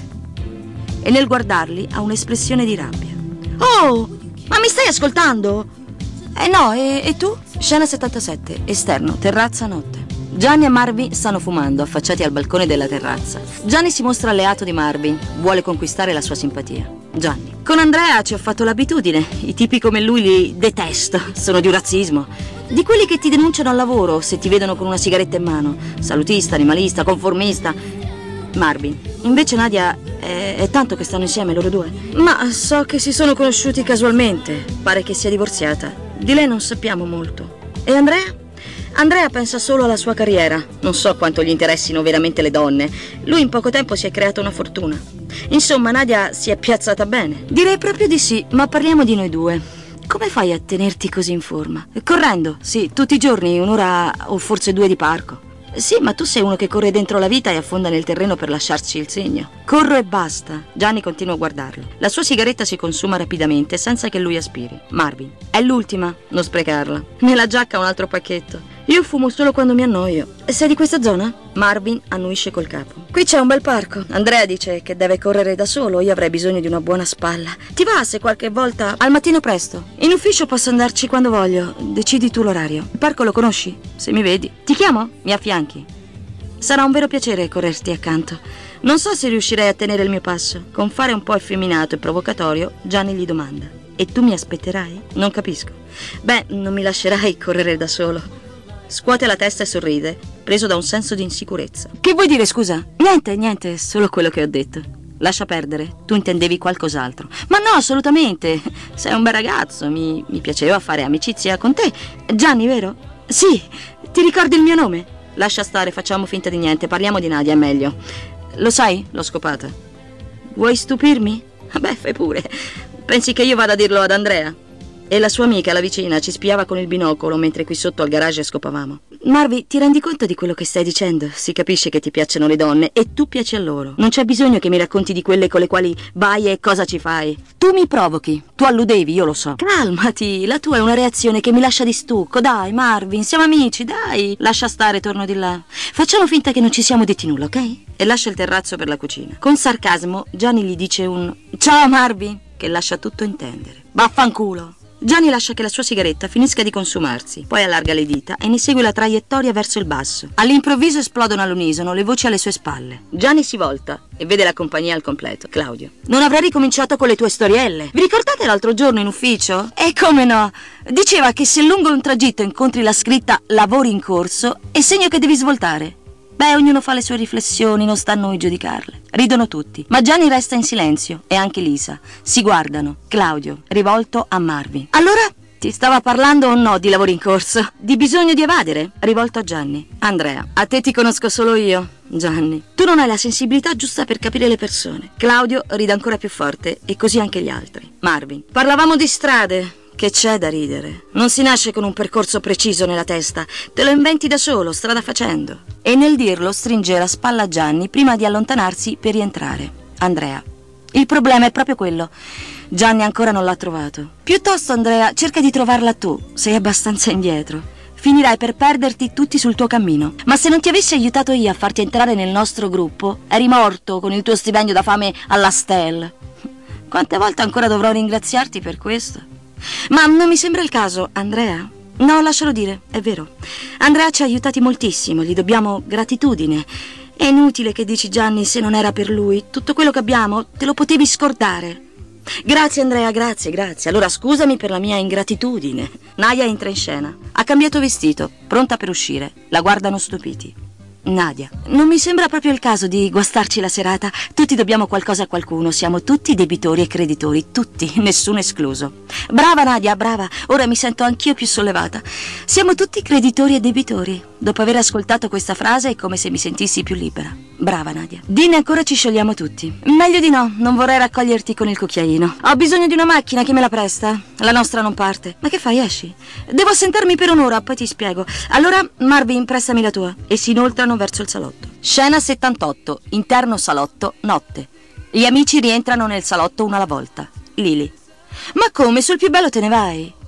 Speaker 1: E nel guardarli ha un'espressione di rabbia. Oh, ma mi stai ascoltando? Eh no, e, e tu? Scena settantasette, esterno, terrazza, notte. Gianni e Marvin stanno fumando, affacciati al balcone della terrazza. Gianni si mostra alleato di Marvin, vuole conquistare la sua simpatia. Gianni: con Andrea ci ho fatto l'abitudine, i tipi come lui li detesto, sono di un razzismo. Di quelli che ti denunciano al lavoro se ti vedono con una sigaretta in mano. Salutista, animalista, conformista. Marvin: invece Nadia, è, è tanto che stanno insieme loro due. Ma so che si sono conosciuti casualmente, pare che sia divorziata. Di lei non sappiamo molto. E Andrea? Andrea pensa solo alla sua carriera. Non so quanto gli interessino veramente le donne. Lui in poco tempo si è creato una fortuna. Insomma, Nadia si è piazzata bene. Direi proprio di sì, ma parliamo di noi due. Come fai a tenerti così in forma? Correndo, sì, tutti i giorni, un'ora o forse due di parco. Sì, ma tu sei uno che corre dentro la vita e affonda nel terreno per lasciarci il segno. Corro e basta. Gianni continua a guardarlo. La sua sigaretta si consuma rapidamente senza che lui aspiri. Marvin: è l'ultima, non sprecarla. Nella giacca un altro pacchetto. Io fumo solo quando mi annoio. Sei di questa zona? Marvin annuisce col capo. Qui c'è un bel parco. Andrea dice che deve correre da solo, io avrei bisogno di una buona spalla. Ti va se qualche volta... Al mattino presto. In ufficio posso andarci quando voglio. Decidi tu l'orario. Il parco lo conosci? Se mi vedi. Ti chiamo? Mi affianchi. Sarà un vero piacere correrti accanto. Non so se riuscirei a tenere il mio passo. Con fare un po' effeminato e provocatorio, Gianni gli domanda: e tu mi aspetterai? Non capisco. Beh, non mi lascerai correre da solo. Scuote la testa e sorride, preso da un senso di insicurezza. Che vuoi dire, scusa? Niente, niente, solo quello che ho detto. Lascia perdere, tu intendevi qualcos'altro. Ma no, assolutamente. Sei un bel ragazzo, mi, mi piaceva fare amicizia con te. Gianni, vero? Sì, ti ricordi il mio nome? Lascia stare, facciamo finta di niente, parliamo di Nadia, è meglio. Lo sai? L'ho scopata. Vuoi stupirmi? Beh, fai pure. Pensi che io vada a dirlo ad Andrea? E la sua amica, la vicina, ci spiava con il binocolo mentre qui sotto al garage scopavamo. Marvi, ti rendi conto di quello che stai dicendo? Si capisce che ti piacciono le donne e tu piaci a loro. Non c'è bisogno che mi racconti di quelle con le quali vai e cosa ci fai. Tu mi provochi, tu alludevi, io lo so. Calmati, la tua è una reazione che mi lascia di stucco. Dai, Marvin, siamo amici, dai. Lascia stare, torno di là. Facciamo finta che non ci siamo detti nulla, ok? E lascia il terrazzo per la cucina. Con sarcasmo, Gianni gli dice un ciao Marvin, che lascia tutto intendere. Vaffanculo. Gianni lascia che la sua sigaretta finisca di consumarsi, poi allarga le dita e ne segue la traiettoria verso il basso. All'improvviso esplodono all'unisono le voci alle sue spalle. Gianni si volta e vede la compagnia al completo. Claudio: non avrei ricominciato con le tue storielle. Vi ricordate l'altro giorno in ufficio? E come no? Diceva che se lungo un tragitto incontri la scritta lavori in corso, è segno che devi svoltare. Beh, ognuno fa le sue riflessioni, non sta a noi giudicarle. Ridono tutti, ma Gianni resta in silenzio e anche Lisa. Si guardano. Claudio, rivolto a Marvin: allora, ti stava parlando o no di lavori in corso? Di bisogno di evadere? Rivolto a Gianni. Andrea: a te ti conosco solo io. Gianni: tu non hai la sensibilità giusta per capire le persone. Claudio ride ancora più forte e così anche gli altri. Marvin: parlavamo di strade. Che c'è da ridere? Non si nasce con un percorso preciso nella testa, te lo inventi da solo, strada facendo. E nel dirlo stringe la spalla a Gianni prima di allontanarsi per rientrare. Andrea: il problema è proprio quello. Gianni ancora non l'ha trovato. Piuttosto, Andrea, cerca di trovarla tu, sei abbastanza indietro. Finirai per perderti tutti sul tuo cammino. Ma se non ti avessi aiutato io a farti entrare nel nostro gruppo, eri morto con il tuo stipendio da fame alla Stella. Quante volte ancora dovrò ringraziarti per questo? Ma non mi sembra il caso, Andrea. No, lascialo dire, è vero. Andrea ci ha aiutati moltissimo, gli dobbiamo gratitudine. È inutile che dici Gianni se non era per lui. Tutto quello che abbiamo te lo potevi scordare. Grazie Andrea, grazie, grazie. Allora scusami per la mia ingratitudine. Nadia entra in scena. Ha cambiato vestito, pronta per uscire. La guardano stupiti. Nadia: non mi sembra proprio il caso di guastarci la serata. Tutti dobbiamo qualcosa a qualcuno. Siamo tutti debitori e creditori. Tutti, nessuno escluso. Brava Nadia, brava. Ora mi sento anch'io più sollevata. Siamo tutti creditori e debitori. Dopo aver ascoltato questa frase è come se mi sentissi più libera. Brava Nadia. Dine ancora ci sciogliamo tutti. Meglio di no, non vorrei raccoglierti con il cucchiaino. Ho bisogno di una macchina, chi me la presta? La nostra non parte. Ma che fai, esci? Devo assentarmi per un'ora, poi ti spiego. Allora, Marvin, prestami la tua. E si inoltrano verso il salotto. Scena settantotto, interno salotto, notte. Gli amici rientrano nel salotto una alla volta. Lily: ma come, sul più bello te ne vai?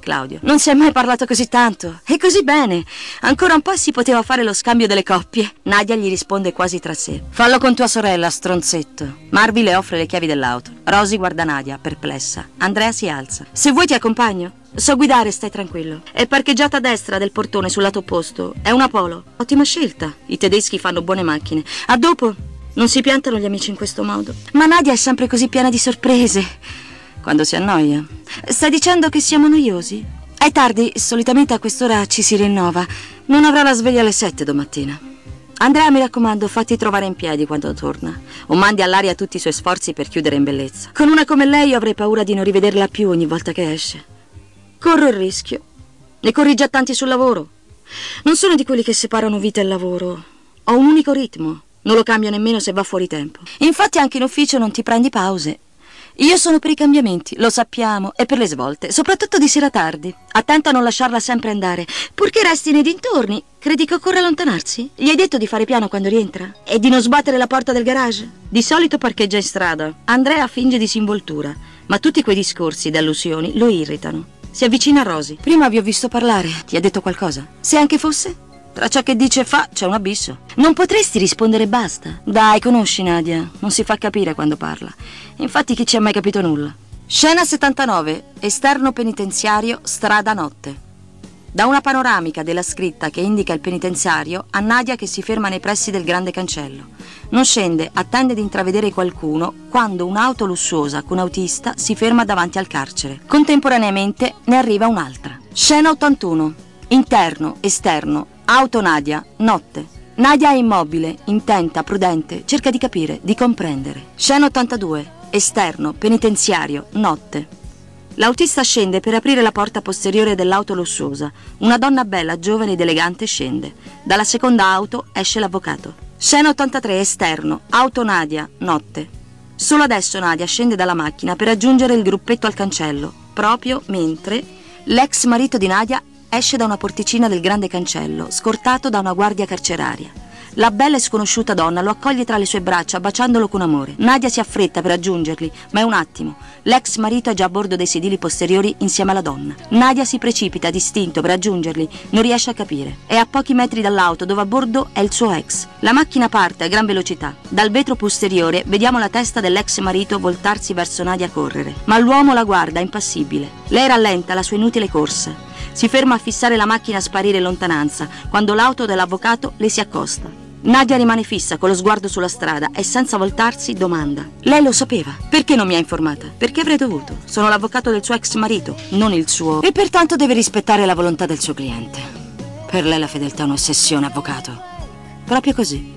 Speaker 1: Claudio. Non si è mai parlato così tanto e così bene. Ancora un po' si poteva fare lo scambio delle coppie. Nadia gli risponde quasi tra sé. Fallo con tua sorella, stronzetto. Marvin le offre le chiavi dell'auto. Rosy guarda Nadia, perplessa. Andrea si alza. Se vuoi ti accompagno. So guidare, stai tranquillo. È parcheggiata a destra del portone sul lato opposto. È una Polo. Ottima scelta. I tedeschi fanno buone macchine. A dopo. Non si piantano gli amici in questo modo. Ma Nadia è sempre così piena di sorprese. Quando si annoia. Stai dicendo che siamo noiosi? È tardi, solitamente a quest'ora ci si rinnova. Non avrà la sveglia alle sette domattina. Andrea, mi raccomando, fatti trovare in piedi quando torna. O mandi all'aria tutti i suoi sforzi per chiudere in bellezza. Con una come lei io avrei paura di non rivederla più ogni volta che esce. Corro il rischio. Ne corri già tanti sul lavoro. Non sono di quelli che separano vita e lavoro. Ho un unico ritmo. Non lo cambio nemmeno se va fuori tempo. Infatti anche in ufficio non ti prendi pause. Io sono per i cambiamenti, lo sappiamo, e per le svolte, soprattutto di sera tardi. Attenta a non lasciarla sempre andare, purché resti nei dintorni. Credi che occorra allontanarsi? Gli hai detto di fare piano quando rientra? E di non sbattere la porta del garage? Di solito parcheggia in strada. Andrea finge disinvoltura, ma tutti quei discorsi ed allusioni lo irritano. Si avvicina a Rosy. Prima vi ho visto parlare. Ti ha detto qualcosa? Se anche fosse? Tra ciò che dice e fa c'è un abisso. Non potresti rispondere basta? Dai, conosci Nadia. Non si fa capire quando parla. Infatti chi ci ha mai capito nulla? Scena settantanove. Esterno penitenziario, strada notte. Da una panoramica della scritta che indica il penitenziario a Nadia che si ferma nei pressi del grande cancello. Non scende, attende di intravedere qualcuno quando un'auto lussuosa con autista si ferma davanti al carcere. Contemporaneamente ne arriva un'altra. Scena ottantuno. Interno, esterno. Auto Nadia, notte. Nadia è immobile, intenta, prudente, cerca di capire, di comprendere. Scena ottantadue, esterno, penitenziario, notte. L'autista scende per aprire la porta posteriore dell'auto lussuosa. Una donna bella, giovane ed elegante scende. Dalla seconda auto esce l'avvocato. Scena ottantatré, esterno, auto Nadia, notte. Solo adesso Nadia scende dalla macchina per raggiungere il gruppetto al cancello, proprio mentre l'ex marito di Nadia esce da una porticina del grande cancello, scortato da una guardia carceraria. La bella e sconosciuta donna lo accoglie tra le sue braccia, baciandolo con amore. Nadia si affretta per raggiungerli, ma è un attimo. L'ex marito è già a bordo dei sedili posteriori insieme alla donna. Nadia si precipita, distinto, per raggiungerli. Non riesce a capire. È a pochi metri dall'auto, dove a bordo è il suo ex. La macchina parte a gran velocità. Dal vetro posteriore vediamo la testa dell'ex marito voltarsi verso Nadia correre. Ma l'uomo la guarda, impassibile. Lei rallenta la sua inutile corsa. Si ferma a fissare la macchina a sparire in lontananza, quando l'auto dell'avvocato le si accosta. Nadia rimane fissa con lo sguardo sulla strada e senza voltarsi domanda. Lei lo sapeva. Perché non mi ha informata? Perché avrei dovuto. Sono l'avvocato del suo ex marito, non il suo. E pertanto deve rispettare la volontà del suo cliente. Per lei la fedeltà è un'ossessione, avvocato. Proprio così.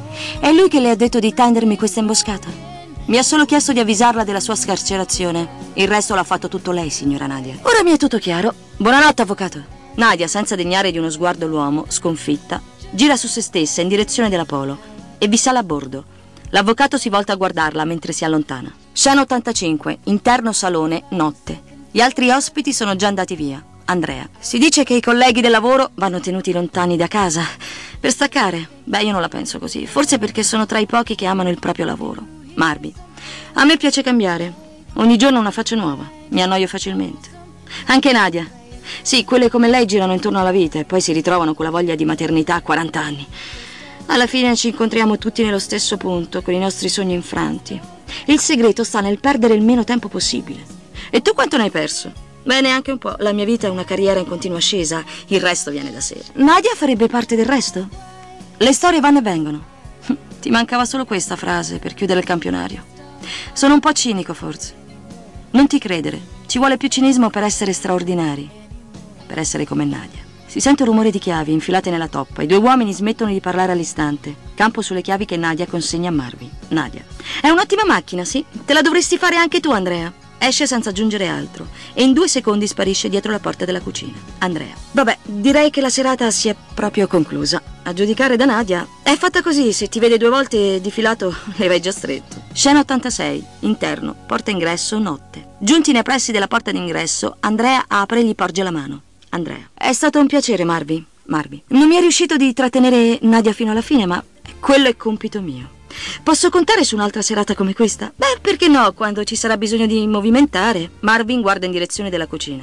Speaker 1: È lui che le ha detto di tendermi questa imboscata? Mi ha solo chiesto di avvisarla della sua scarcerazione. Il resto l'ha fatto tutto lei, signora Nadia. Ora mi è tutto chiaro. Buonanotte, avvocato. Nadia, senza degnare di uno sguardo l'uomo, sconfitta, gira su se stessa in direzione della Polo e vi sale a bordo. L'avvocato si volta a guardarla mentre si allontana. Scena ottantacinque, interno salone, notte. Gli altri ospiti sono già andati via. Andrea. Si dice che i colleghi del lavoro vanno tenuti lontani da casa per staccare. Beh, io non la penso così. Forse perché sono tra i pochi che amano il proprio lavoro. Marvin. A me piace cambiare. Ogni giorno una faccia nuova. Mi annoio facilmente. Anche Nadia. Sì, quelle come lei girano intorno alla vita e poi si ritrovano con la voglia di maternità a quaranta anni. Alla fine ci incontriamo tutti nello stesso punto, con i nostri sogni infranti. Il segreto sta nel perdere il meno tempo possibile. E tu quanto ne hai perso? Beh, neanche un po'. La mia vita è una carriera in continua ascesa. Il resto viene da sé. Nadia farebbe parte del resto? Le storie vanno e vengono. Ti mancava solo questa frase per chiudere il campionario. Sono un po' cinico, forse. Non ti credere. Ci vuole più cinismo per essere straordinari. Per essere come Nadia. Si sente un rumore di chiavi infilate nella toppa. I due uomini smettono di parlare all'istante. Campo sulle chiavi che Nadia consegna a Marvin. Nadia. È un'ottima macchina, sì? Te la dovresti fare anche tu, Andrea. Esce senza aggiungere altro e in due secondi sparisce dietro la porta della cucina. Andrea. Vabbè, direi che la serata si è proprio conclusa. A giudicare da Nadia, è fatta così, se ti vede due volte di filato le vai già stretto. Scena ottantasei, interno, porta ingresso, notte. Giunti nei pressi della porta d'ingresso, Andrea apre e gli porge la mano. Andrea. È stato un piacere, Marvin. Marvin. Non mi è riuscito di trattenere Nadia fino alla fine, ma quello è compito mio. Posso contare su un'altra serata come questa? Beh, perché no, quando ci sarà bisogno di movimentare. Marvin guarda in direzione della cucina.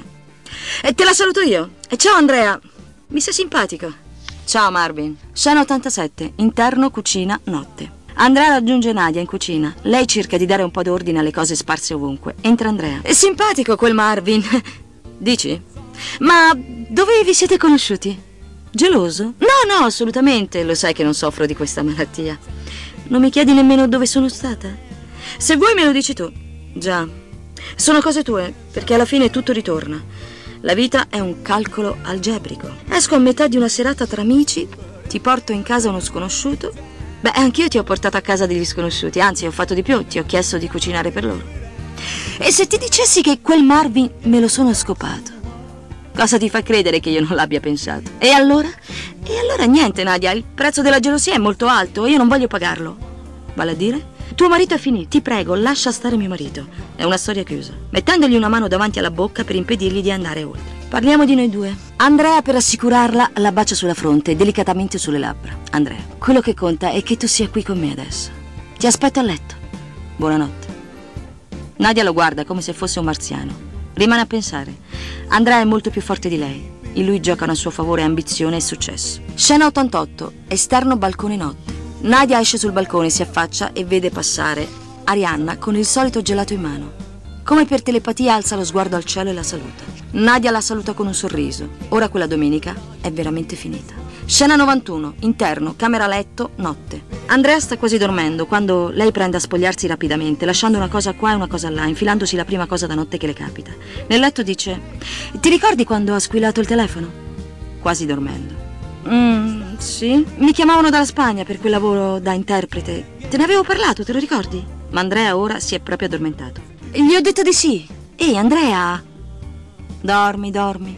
Speaker 1: E te la saluto io. E ciao Andrea, mi sei simpatico. Ciao Marvin. Scena ottantasette, interno, cucina, notte. Andrea raggiunge Nadia in cucina. Lei cerca di dare un po' d'ordine alle cose sparse ovunque. Entra Andrea. È simpatico quel Marvin. Dici? Ma dove vi siete conosciuti? Geloso? No, no, assolutamente. Lo sai che non soffro di questa malattia. Non mi chiedi nemmeno dove sono stata? Se vuoi me lo dici tu. Già. Sono cose tue, perché alla fine tutto ritorna. La vita è un calcolo algebrico. Esco a metà di una serata tra amici, ti porto in casa uno sconosciuto. Beh, anch'io ti ho portato a casa degli sconosciuti, anzi ho fatto di più, ti ho chiesto di cucinare per loro. E se ti dicessi che quel Marvin me lo sono scopato? Cosa ti fa credere che io non l'abbia pensato? E allora? E allora niente, Nadia, il prezzo della gelosia è molto alto e io non voglio pagarlo. Vale a dire? Tuo marito è finito, ti prego, lascia stare mio marito. È una storia chiusa. Mettendogli una mano davanti alla bocca per impedirgli di andare oltre. Parliamo di noi due. Andrea, per assicurarla, la bacia sulla fronte e delicatamente sulle labbra. Andrea, quello che conta è che tu sia qui con me adesso. Ti aspetto a letto. Buonanotte. Nadia lo guarda come se fosse un marziano. Rimane a pensare. Andrea è molto più forte di lei. In lui giocano a suo favore ambizione e successo. Scena ottantotto, esterno balcone notte. Nadia esce sul balcone, si affaccia e vede passare Arianna con il solito gelato in mano. Come per telepatia alza lo sguardo al cielo e la saluta. Nadia la saluta con un sorriso. Ora quella domenica è veramente finita. Scena novantuno, interno, camera letto, notte. Andrea sta quasi dormendo quando lei prende a spogliarsi rapidamente, lasciando una cosa qua e una cosa là, infilandosi la prima cosa da notte che le capita. Nel letto dice: ti ricordi quando ha squillato il telefono? Quasi dormendo. Mm, sì. Mi chiamavano dalla Spagna per quel lavoro da interprete. Te ne avevo parlato, te lo ricordi? Ma Andrea ora si è proprio addormentato. Gli ho detto di sì. Ehi, Andrea. Dormi, dormi.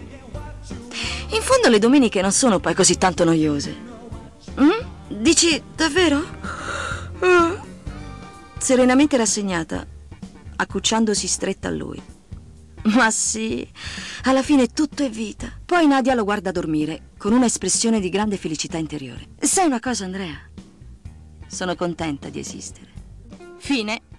Speaker 1: In fondo le domeniche non sono poi così tanto noiose. Mm? Dici davvero? Uh. Serenamente rassegnata, accucciandosi stretta a lui. Ma sì, alla fine tutto è vita. Poi Nadia lo guarda dormire con una espressione di grande felicità interiore. Sai una cosa, Andrea? Sono contenta di esistere. Fine.